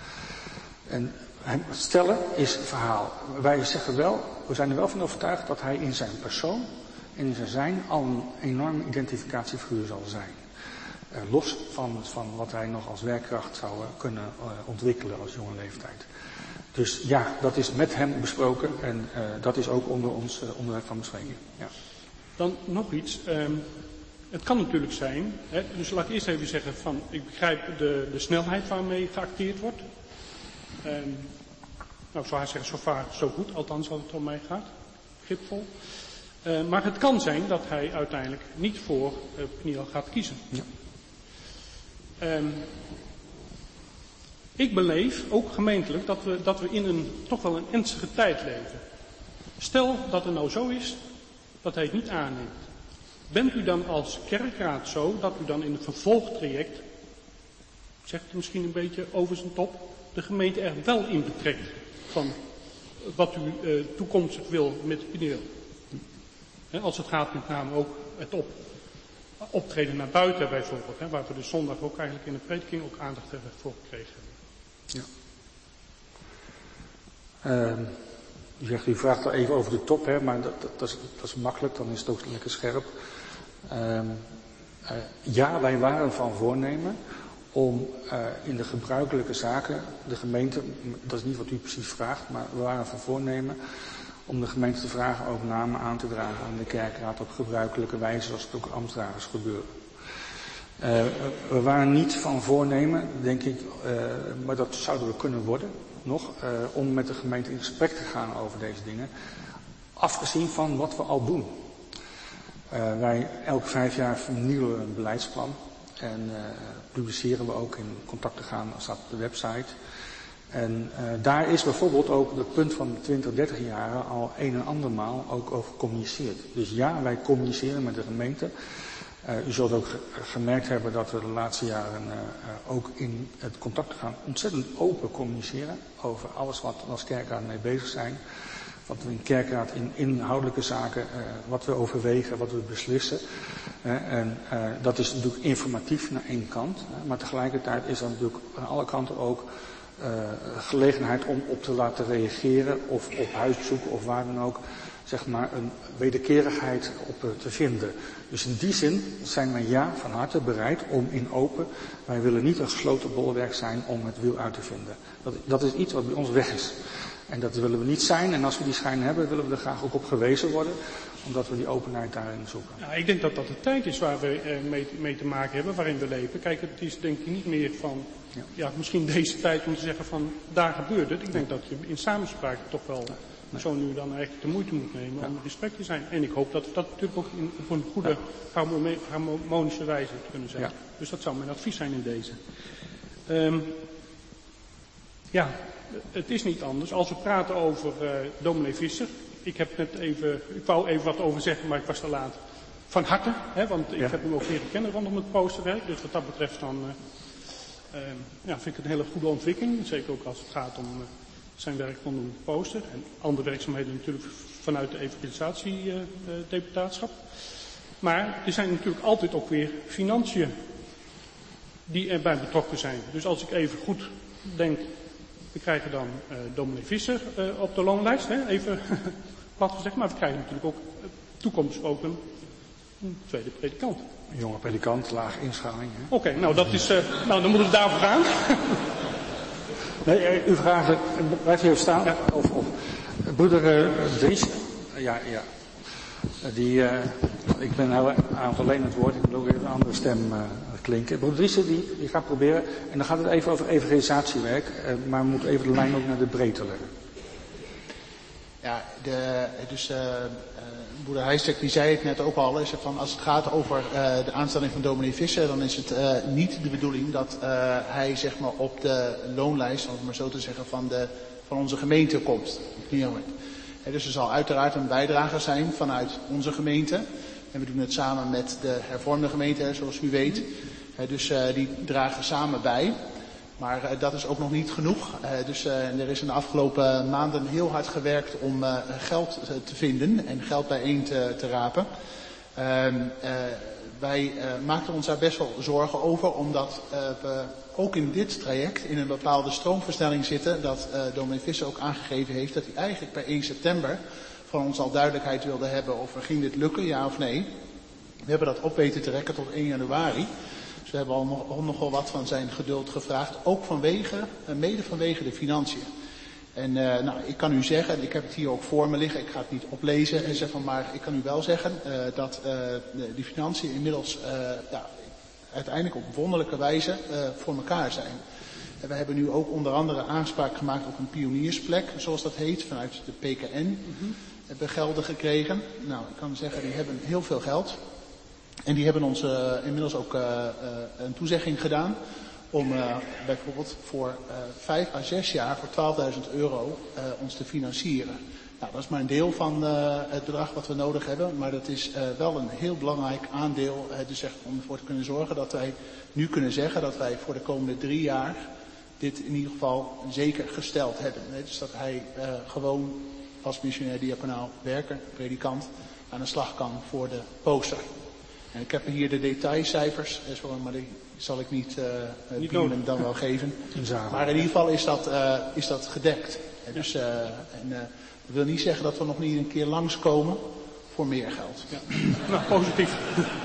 En stellen is het verhaal. Wij zeggen wel, we zijn er wel van overtuigd dat hij in zijn persoon en in zijn zijn al een enorme identificatiefiguur zal zijn. Uh, los van, van wat hij nog als werkkracht zou uh, kunnen uh, ontwikkelen als jonge leeftijd. Dus ja, dat is met hem besproken en uh, dat is ook onder ons uh, onderwerp van bespreking. Ja. Dan nog iets. Um, het kan natuurlijk zijn, hè, dus laat ik eerst even zeggen van, ik begrijp de, de snelheid waarmee geacteerd wordt. Um, nou, ik zou haar zeggen, zo vaak, zo goed, althans als het om mij gaat. Begripvol. Uh, maar het kan zijn dat hij uiteindelijk niet voor uh, Peniel gaat kiezen. Ja. Um, Ik beleef, ook gemeentelijk, dat we, dat we in een toch wel een ernstige tijd leven. Stel dat het nou zo is dat hij het niet aanneemt. Bent u dan als kerkraad zo dat u dan in het vervolgtraject, ik zeg het misschien een beetje over zijn top, de gemeente er wel in betrekt van wat u uh, toekomstig wil met Peniel? He, als het gaat met name ook het op, optreden naar buiten bijvoorbeeld, he, waar we de zondag ook eigenlijk in de prediking ook aandacht hebben voor gekregen. Ja. Uh, u zegt, u vraagt al even over de top, hè, maar dat, dat, dat, is, dat is makkelijk, dan is het ook lekker scherp. Uh, uh, ja, wij waren van voornemen om uh, in de gebruikelijke zaken, de gemeente, dat is niet wat u precies vraagt, maar we waren van voornemen om de gemeente te vragen ook namen aan te dragen aan de kerkraad op gebruikelijke wijze, zoals het ook ambtsdragers gebeuren. Uh, we waren niet van voornemen, denk ik, uh, maar dat zouden we kunnen worden nog, uh, om met de gemeente in gesprek te gaan over deze dingen, afgezien van wat we al doen. Uh, wij elke vijf jaar vernieuwen we een beleidsplan en uh, publiceren we ook in contact te gaan, als dat op de website. En uh, daar is bijvoorbeeld ook het punt van de twintig, dertig jaren al een en andermaal ook over gecommuniceerd. Dus ja, wij communiceren met de gemeente. Uh, u zult ook ge- gemerkt hebben dat we de laatste jaren uh, uh, ook in het contact gaan ontzettend open communiceren over alles wat we als kerkraad mee bezig zijn. Wat we in kerkraad in inhoudelijke zaken, uh, wat we overwegen, wat we beslissen. Uh, en uh, dat is natuurlijk informatief naar één kant. Uh, maar tegelijkertijd is er natuurlijk aan alle kanten ook uh, gelegenheid om op te laten reageren of op huisbezoeken of waar dan ook, zeg maar, een wederkerigheid op uh, te vinden. Dus in die zin zijn wij ja van harte bereid om in open. Wij willen niet een gesloten bolwerk zijn om het wiel uit te vinden. Dat, dat is iets wat bij ons weg is. En dat willen we niet zijn. En als we die schijn hebben, willen we er graag ook op gewezen worden. Omdat we die openheid daarin zoeken. Ja, ik denk dat dat de tijd is waar we eh, mee, mee te maken hebben, waarin we leven. Kijk, het is denk ik niet meer van, ja, ja misschien deze tijd om te zeggen van, daar gebeurt het. Ik denk dat je in samenspraak toch wel nee. zo nu dan eigenlijk de moeite moet nemen ja. om in gesprek te zijn. En ik hoop dat we dat natuurlijk ook in, op een goede, ja. harmonische wijze kunnen zijn. Ja. Dus dat zou mijn advies zijn in deze. Um, ja... Het is niet anders. Als we praten over uh, dominee Visser. Ik heb net even, ik wou even wat over zeggen, maar ik was te laat. Van harte, hè, want ik ja. heb hem ook leren kennen rondom het posterwerk. Dus wat dat betreft dan uh, uh, ja, vind ik het een hele goede ontwikkeling. Zeker ook als het gaat om uh, zijn werk rondom het poster. En andere werkzaamheden natuurlijk vanuit de evangelisatiedeputaatschap. Uh, maar er zijn natuurlijk altijd ook weer financiën die erbij betrokken zijn. Dus als ik even goed denk... We krijgen dan uh, dominee Visser uh, op de loonlijst, hè? Even plat gezegd. Maar we krijgen natuurlijk ook uh, toekomstig ook een, een tweede predikant. Een jonge predikant, lage inschaling. Oké, okay, nou, dat is, uh, nou dan moeten we daarvoor gaan. Nee, u vraagt, blijf even staan. Ja. Of, of broeder uh, Dries, uh, ja, ja. Uh, die, uh, ik ben nou aan alleen het woord, ik wil ook even een andere stem uh, klinken. Broeder Driessen die, die gaat proberen, en dan gaat het even over evangelisatiewerk, uh, maar we moeten even de lijn ook naar de breedte leggen. Ja, de, dus uh, uh, broeder Heijstek die zei het net ook al, is van als het gaat over uh, de aanstelling van dominee Visser, dan is het uh, niet de bedoeling dat uh, hij zeg maar op de loonlijst, om het maar zo te zeggen, van, de, van onze gemeente komt. He, dus er zal uiteraard een bijdrage zijn vanuit onze gemeente. En we doen het samen met de hervormde gemeente, zoals u weet. Dus uh, die dragen samen bij. Maar uh, dat is ook nog niet genoeg. Uh, dus uh, er is in de afgelopen maanden heel hard gewerkt om uh, geld te vinden en geld bijeen te, te rapen. Uh, uh, wij uh, maakten ons daar best wel zorgen over, omdat uh, we ook in dit traject in een bepaalde stroomversnelling zitten. Dat uh, dominee Visser ook aangegeven heeft dat hij eigenlijk per één september van ons al duidelijkheid wilde hebben of ging dit lukken, ja of nee. We hebben dat op weten te rekken tot één januari. Dus we hebben al nog, nogal wat van zijn geduld gevraagd. Ook vanwege, mede vanwege de financiën. En uh, nou, ik kan u zeggen, ik heb het hier ook voor me liggen, ik ga het niet oplezen en zeggen, maar ik kan u wel zeggen uh, dat uh, die financiën inmiddels uh, ja, uiteindelijk op wonderlijke wijze uh, voor elkaar zijn. En we hebben nu ook onder andere aanspraak gemaakt op een pioniersplek, zoals dat heet, vanuit de P K N. Mm-hmm. Hebben gelden gekregen. Nou, ik kan zeggen, die hebben heel veel geld. En die hebben ons uh, inmiddels ook uh, uh, een toezegging gedaan om uh, bijvoorbeeld voor uh, vijf à zes jaar voor twaalfduizend euro uh, ons te financieren. Nou, dat is maar een deel van uh, het bedrag wat we nodig hebben, maar dat is uh, wel een heel belangrijk aandeel uh, dus echt om ervoor te kunnen zorgen dat wij nu kunnen zeggen dat wij voor de komende drie jaar dit in ieder geval zeker gesteld hebben. Nee, dus dat hij uh, gewoon als missionair diaconaal werker, predikant, aan de slag kan voor de poster. En ik heb hier de detailcijfers, maar die zal ik niet, uh, niet bieden, dan wel geven. Maar in ieder geval is dat, uh, is dat gedekt. En dus, uh, en, uh, dat wil niet zeggen dat we nog niet een keer langskomen voor meer geld. Ja. Nou, positief.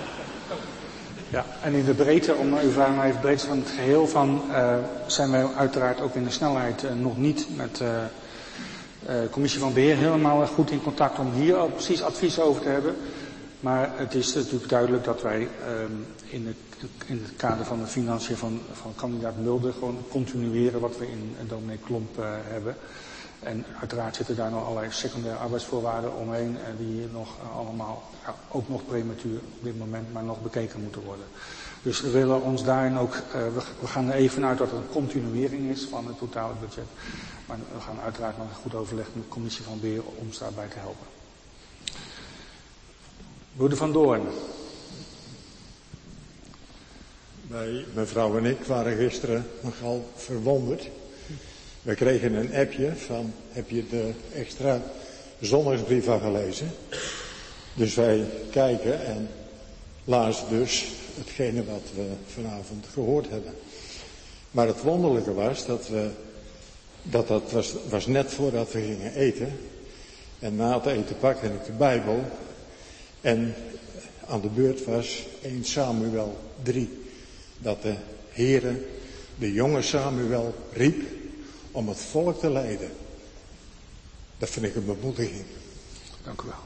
Ja, en in de breedte, om uw vraag maar even breedte van het geheel van, uh, zijn wij uiteraard ook in de snelheid uh, nog niet met uh, De uh, commissie van beheer helemaal goed in contact om hier al precies advies over te hebben. Maar het is natuurlijk duidelijk dat wij um, in, het, in het kader van de financiën van, van kandidaat Mulder gewoon continueren wat we in, in dominee Klomp uh, hebben. En uiteraard zitten daar nog allerlei secundaire arbeidsvoorwaarden omheen uh, die nog uh, allemaal, ja, ook nog prematuur op dit moment, maar nog bekeken moeten worden. Dus we willen ons daarin ook, uh, we, we gaan er even uit dat het een continuering is van het totale budget. Maar we gaan uiteraard nog een goed overleg met de commissie van beheer om ons daarbij te helpen. Broeder Van Doorn. Wij, mevrouw en ik, waren gisteren nogal verwonderd. We kregen een appje van, heb je de extra zondagsbrief al gelezen? Dus wij kijken en lazen dus hetgene wat we vanavond gehoord hebben. Maar het wonderlijke was dat we, dat dat was, was net voordat we gingen eten. En na het eten pakte ik de Bijbel. En aan de beurt was Eerste Samuel drie. Dat de Heere de jonge Samuel riep om het volk te leiden. Dat vind ik een bemoediging. Dank u wel.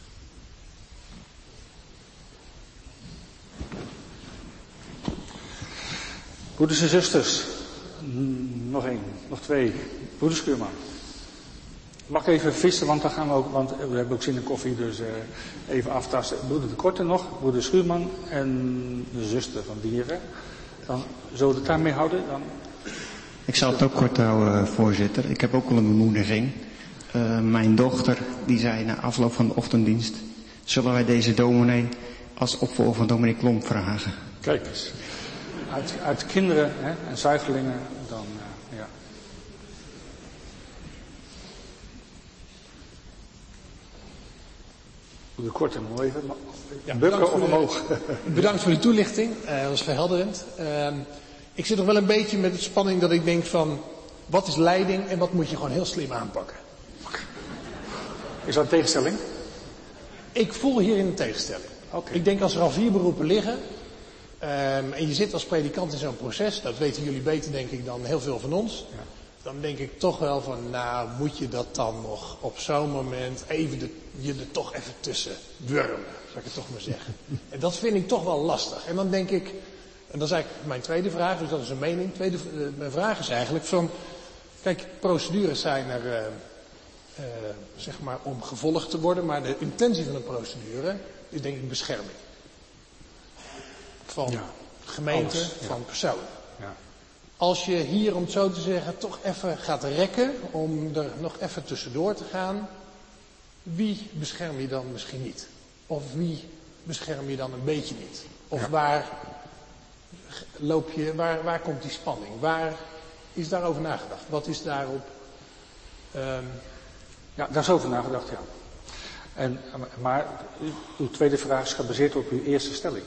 Broeders en zusters, nog één, nog twee. Broeder Schuurman. Mag ik even vissen, want dan gaan we ook, want we hebben ook zin in koffie, dus uh, even aftasten. Broeder de Korte nog, broeder Schuurman en de zuster van Dieren. Dan zullen we het daarmee houden. Dan... Ik zal het ook kort houden, voorzitter. Ik heb ook wel een bemoediging. Uh, mijn dochter, die zei na afloop van de ochtenddienst, zullen wij deze dominee als opvolger van dominee Klomp vragen? Kijk eens. Uit, uit kinderen hè, en zuigelingen, dan uh, ja. De korte nog even. Ja, bukken of omhoog. Bedankt voor de toelichting. Uh, dat was verhelderend. Uh, ik zit nog wel een beetje met de spanning dat ik denk van, wat is leiding en wat moet je gewoon heel slim aanpakken? Is dat een tegenstelling? Ik voel hierin een tegenstelling. Okay. Ik denk als er al vier beroepen liggen, Um, en je zit als predikant in zo'n proces, dat weten jullie beter denk ik dan heel veel van ons. Ja. Dan denk ik toch wel van, nou moet je dat dan nog op zo'n moment even de, je er toch even tussen wurmen, zou ik het toch maar zeggen. En dat vind ik toch wel lastig. En dan denk ik, en dat is eigenlijk mijn tweede vraag, dus dat is een mening. Tweede, uh, mijn vraag is eigenlijk van, kijk, procedures zijn er, uh, uh, zeg maar, om gevolgd te worden, maar de intentie van een procedure is denk ik bescherming. Van ja, gemeente, alles, ja. Van personen. Ja. Als je hier, om het zo te zeggen, toch even gaat rekken om er nog even tussendoor te gaan, wie bescherm je dan misschien niet? Of wie bescherm je dan een beetje niet? Of ja. waar loop je, waar, waar komt die spanning? Waar is daarover nagedacht? Wat is daarop? Um... Ja, daar is over nagedacht, ja. En, maar uw tweede vraag is gebaseerd op uw eerste stelling.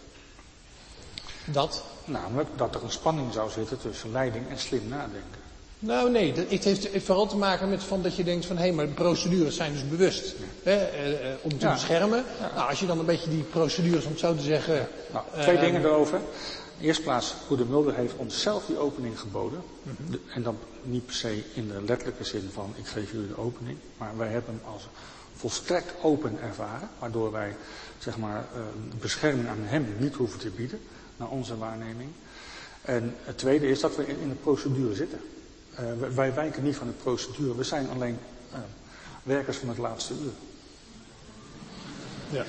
Dat? Namelijk dat er een spanning zou zitten tussen leiding en slim nadenken. Nou nee, het heeft vooral te maken met van dat je denkt van hé, hey, maar de procedures zijn dus bewust. Ja. Hè, eh, om te ja. beschermen. Ja. Nou, als je dan een beetje die procedures, om het zo te zeggen... Ja. Nou, twee uh, dingen erover. In de eerste plaats, broeder Mulder heeft ons zelf die opening geboden. Mm-hmm. De, en dan niet per se in de letterlijke zin van ik geef jullie de opening. Maar wij hebben hem als volstrekt open ervaren. Waardoor wij zeg maar uh, bescherming aan hem niet hoeven te bieden. Naar onze waarneming. En het tweede is dat we in, in de procedure zitten. Uh, wij, wij wijken niet van de procedure. We zijn alleen uh, werkers van het laatste uur. Ja.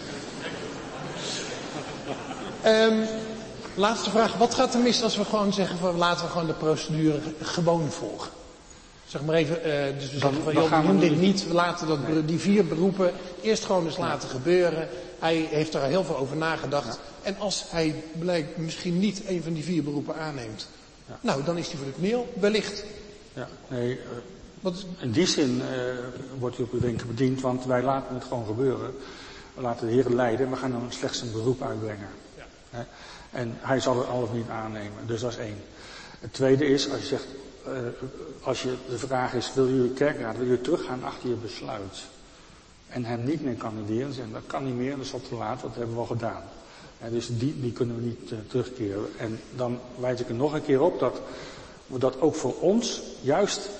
um, laatste vraag. Wat gaat er mis als we gewoon zeggen van laten we gewoon de procedure gewoon volgen? Zeg maar even, uh, dus we zeggen van joh, we doen dit niet. We laten dat, nee. die vier beroepen eerst gewoon eens laten ja. gebeuren. Hij heeft er heel veel over nagedacht. Ja. En als hij blijkt misschien niet een van die vier beroepen aanneemt, ja. nou dan is hij voor de kniel, wellicht. Ja, nee, uh, Wat? In die zin uh, wordt hij op uw wenken bediend, want wij laten het gewoon gebeuren. We laten de Heer leiden en we gaan dan slechts een beroep uitbrengen. Ja. He? En hij zal het al of niet aannemen, dus dat is één. Het tweede is, als je zegt, uh, als je de vraag is, wil je kerkraad, wil je teruggaan achter je besluit? En hem niet meer kandideren, zeggen dat kan niet meer, dat is al te laat, dat hebben we al gedaan. Ja, dus die, die kunnen we niet uh, terugkeren. En dan wijs ik er nog een keer op dat we dat ook voor ons juist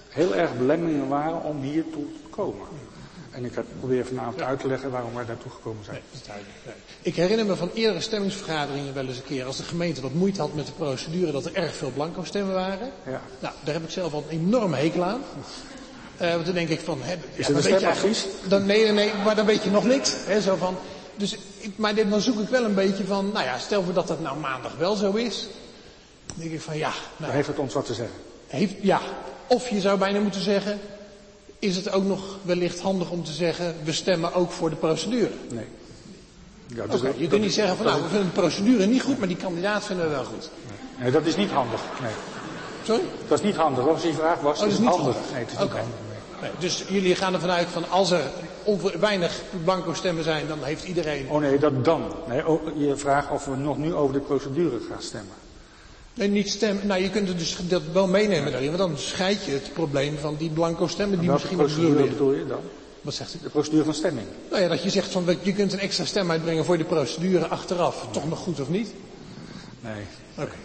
heel erg belemmeringen waren om hier toe te komen. En ik probeer vanavond uit te leggen waarom wij daartoe gekomen zijn. Nee, nee. Ik herinner me van eerdere stemmingsvergaderingen wel eens een keer, als de gemeente wat moeite had met de procedure, dat er erg veel blanco stemmen waren. Ja. Nou, daar heb ik zelf al een enorme hekel aan. Uh, want dan denk ik van... Hè, is ja, het een stemadvies? Dan, nee, nee, nee, maar dan weet je nog niks. Hè, zo van, dus, ik, maar dit, dan zoek ik wel een beetje van, nou ja, stel voor dat dat nou maandag wel zo is. Dan denk ik van, ja... Nou, heeft het ons wat te zeggen? Heeft, ja, of je zou bijna moeten zeggen, is het ook nog wellicht handig om te zeggen, we stemmen ook voor de procedure? Nee. Ja, Oké, okay, je kunt niet zeggen van, nou, we vinden de procedure niet goed, maar die kandidaat vinden we wel goed. Nee, nee dat is niet handig. Nee. Sorry? Dat is niet handig. Als die vraag was, oh, is het het niet handig. handig. Nee, het is okay. niet handig. Nee, dus jullie gaan ervan uit van als er weinig blanco stemmen zijn, dan heeft iedereen... Oh nee, dat dan. Nee, je vraagt of we nog nu over de procedure gaan stemmen. Nee, niet stemmen. Nou, je kunt het dus dat wel meenemen daarin, want dan scheid je het probleem van die blanco stemmen die welke misschien... procedure bedoel je? bedoel je dan? Wat zegt u? De procedure van stemming. Nou ja, dat je zegt van je kunt een extra stem uitbrengen voor de procedure achteraf. Nee. Toch nog goed of niet? Nee. Oké. Okay.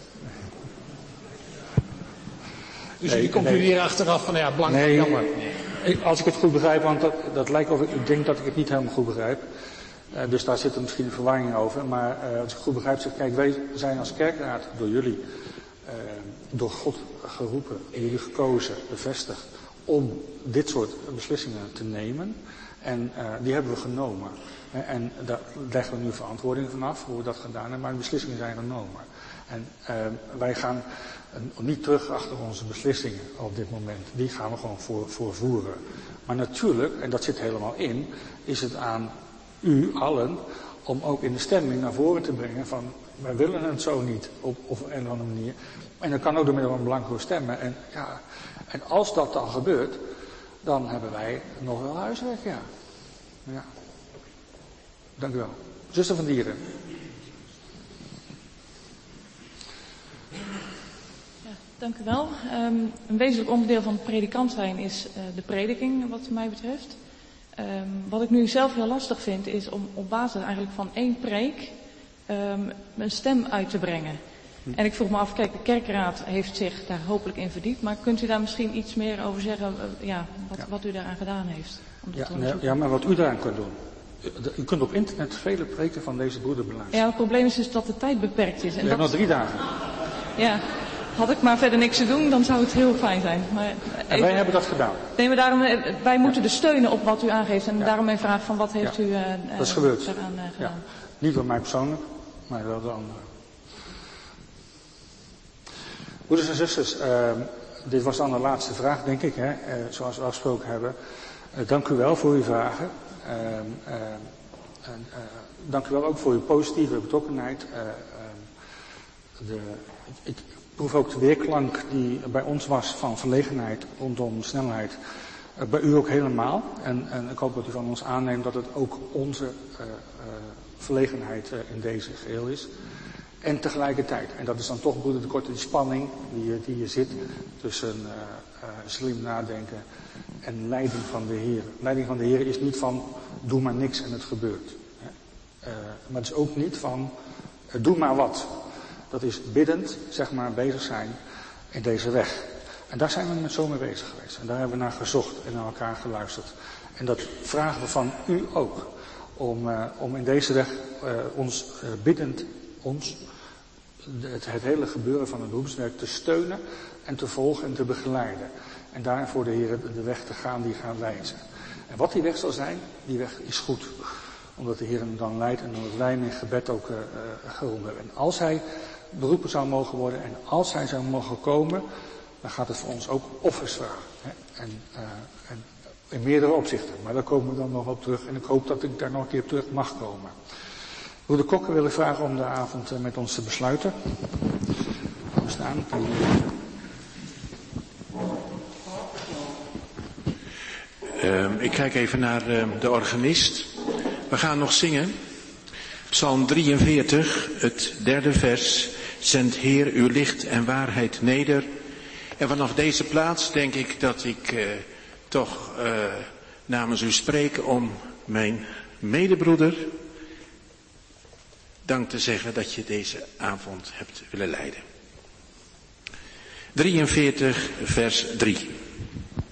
Dus jullie nee, concluderen nee. achteraf van, ja, blanco, nee, jammer. Ik, als ik het goed begrijp, want dat, dat lijkt of ik, ik denk dat ik het niet helemaal goed begrijp. Uh, dus daar zit er misschien een verwarring over. Maar uh, als ik het goed begrijp, zeg kijk, wij zijn als kerkraad door jullie, uh, door God geroepen, en jullie gekozen, bevestigd, om dit soort beslissingen te nemen. En uh, die hebben we genomen. Uh, en daar leggen we nu verantwoording vanaf, hoe we dat gedaan hebben, maar de beslissingen zijn genomen. En uh, wij gaan niet terug achter onze beslissingen op dit moment. Die gaan we gewoon voor, voorvoeren. Maar natuurlijk, en dat zit helemaal in, is het aan u allen om ook in de stemming naar voren te brengen van, wij willen het zo niet, op, op een of andere manier. En dat kan ook door middel van blanco stemmen. En, ja, en als dat dan gebeurt, dan hebben wij nog wel huiswerk, ja. ja. Dank u wel. Zuster van Dieren. Dank u wel. Um, een wezenlijk onderdeel van het predikant zijn is uh, de prediking, wat mij betreft. Um, wat ik nu zelf heel lastig vind, is om op basis eigenlijk van één preek um, een stem uit te brengen. Hm. En ik vroeg me af, kijk, de kerkraad heeft zich daar hopelijk in verdiept, maar kunt u daar misschien iets meer over zeggen, uh, ja, wat, ja. wat u daaraan gedaan heeft? Om dat ja, nee, ja, maar wat u daaraan kunt doen. U kunt op internet vele preken van deze broeder beluisteren. Ja, het probleem is dus dat de tijd beperkt is. En we dat... hebben nog drie dagen. Ja. Had ik maar verder niks te doen, dan zou het heel fijn zijn. Maar even... En wij hebben dat gedaan. Nee, maar daarom, wij moeten dus steunen op wat u aangeeft. En ja. daarom mijn vraag van wat heeft ja. u uh, dat is gebeurd. daaraan uh, gedaan? Ja. Niet door mij persoonlijk, maar wel door anderen. Broeders en zusters, uh, dit was dan de laatste vraag, denk ik, hè, uh, zoals we afgesproken hebben. Uh, dank u wel voor uw vragen. Uh, uh, en, uh, dank u wel ook voor uw positieve betrokkenheid. Uh, uh, de, ik, Ik proef ook de weerklank die bij ons was van verlegenheid rondom snelheid. Uh, bij u ook helemaal. En, en ik hoop dat u van ons aanneemt dat het ook onze uh, uh, verlegenheid uh, in deze geheel is. En tegelijkertijd, en dat is dan toch, broeder de Korte, die spanning die, die je zit tussen uh, uh, slim nadenken en leiding van de Heer. Leiding van de Heer is niet van doe maar niks en het gebeurt. Uh, maar het is ook niet van uh, doe maar wat. Dat is biddend, zeg maar, bezig zijn in deze weg. En daar zijn we met zo mee bezig geweest. En daar hebben we naar gezocht en naar elkaar geluisterd. En dat vragen we van u ook. Om, uh, om in deze weg uh, ons uh, biddend, ons, het, het hele gebeuren van het beroepswerk te steunen en te volgen en te begeleiden. En daarvoor de Heer de weg te gaan die gaat wijzen. En wat die weg zal zijn, die weg is goed. Omdat de Heer hem dan leidt en omdat wij hem in gebed ook uh, geroepen hebben. En als hij beroepen zou mogen worden en als hij zou mogen komen, dan gaat het voor ons ook offers vragen. Hè? En, uh, en in meerdere opzichten. Maar daar komen we dan nog op terug en ik hoop dat ik daar nog een keer op terug mag komen. Broeder Kokker wil ik vragen om de avond uh, met ons te besluiten. We staan. Uh, ik kijk even naar uh, de organist. We gaan nog zingen. Psalm drieënveertig, het derde vers. Zend Heer uw licht en waarheid neder. En vanaf deze plaats denk ik dat ik uh, toch uh, namens u spreek om mijn medebroeder dank te zeggen dat je deze avond hebt willen leiden. drieënveertig vers drie.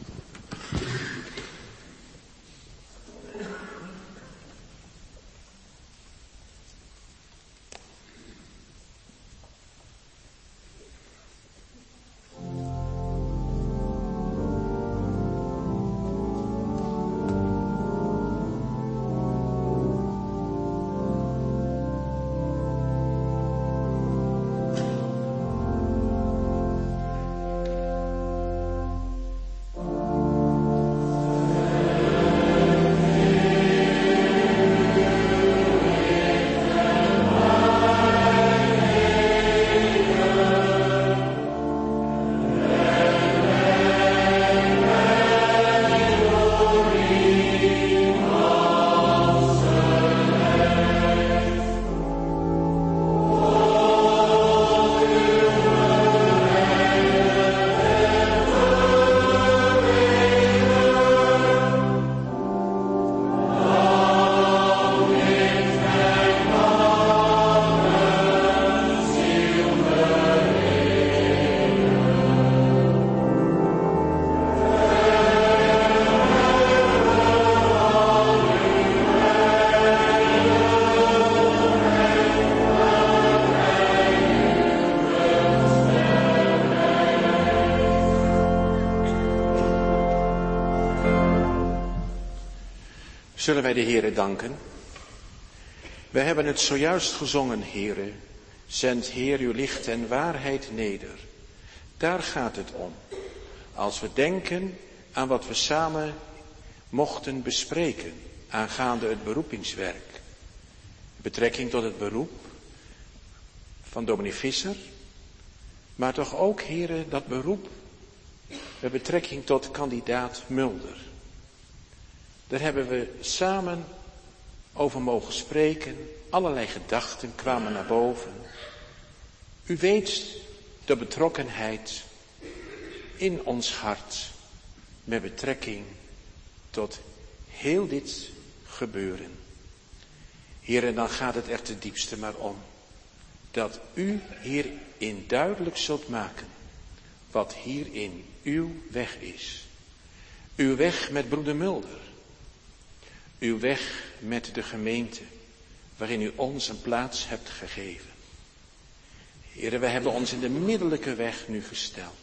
Zullen wij de Heere danken? We hebben het zojuist gezongen, Heere. Zend, Heer, uw licht en waarheid neder. Daar gaat het om. Als we denken aan wat we samen mochten bespreken, aangaande het beroepingswerk. Betrekking tot het beroep van dominee Visser, maar toch ook, Heere, dat beroep met betrekking tot kandidaat Mulder. Daar hebben we samen over mogen spreken, allerlei gedachten kwamen naar boven. U weet de betrokkenheid in ons hart met betrekking tot heel dit gebeuren. Heer, en dan gaat het er ten diepste maar om dat u hierin duidelijk zult maken wat hierin uw weg is. Uw weg met broeder Mulder. Uw weg met de gemeente waarin u ons een plaats hebt gegeven. Heer, we hebben ons in de middellijke weg nu gesteld.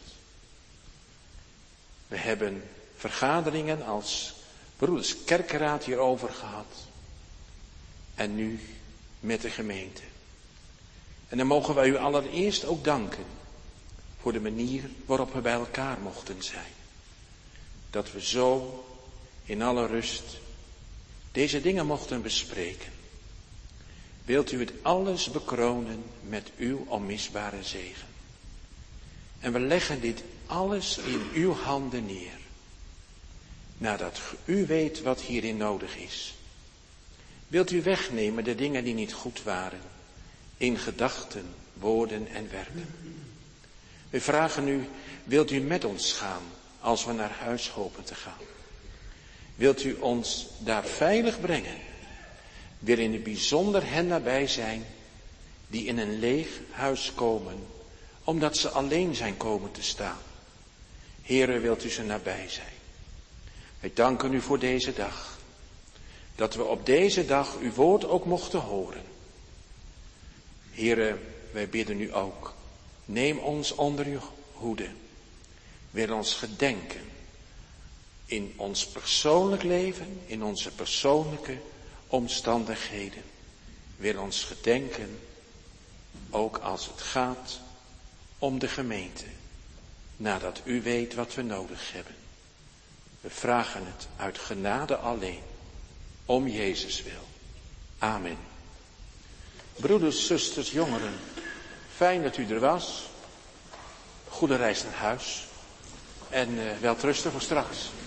We hebben vergaderingen als broeders kerkenraad hierover gehad. En nu met de gemeente. En dan mogen wij u allereerst ook danken voor de manier waarop we bij elkaar mochten zijn. Dat we zo in alle rust deze dingen mochten bespreken. Wilt u het alles bekronen met uw onmisbare zegen. En we leggen dit alles in uw handen neer. Nadat u weet wat hierin nodig is. Wilt u wegnemen de dingen die niet goed waren. In gedachten, woorden en werken. We vragen u, wilt u met ons gaan als we naar huis hopen te gaan? Wilt u ons daar veilig brengen? Wil in het bijzonder hen nabij zijn die in een leeg huis komen, omdat ze alleen zijn komen te staan. Heere, wilt u ze nabij zijn? Wij danken u voor deze dag. Dat we op deze dag uw woord ook mochten horen. Heere, wij bidden u ook. Neem ons onder uw hoede. Wil ons gedenken. In ons persoonlijk leven, in onze persoonlijke omstandigheden. Wil ons gedenken, ook als het gaat om de gemeente. Nadat u weet wat we nodig hebben. We vragen het uit genade alleen. Om Jezus wil. Amen. Broeders, zusters, jongeren. Fijn dat u er was. Goede reis naar huis. En uh, welterusten voor straks.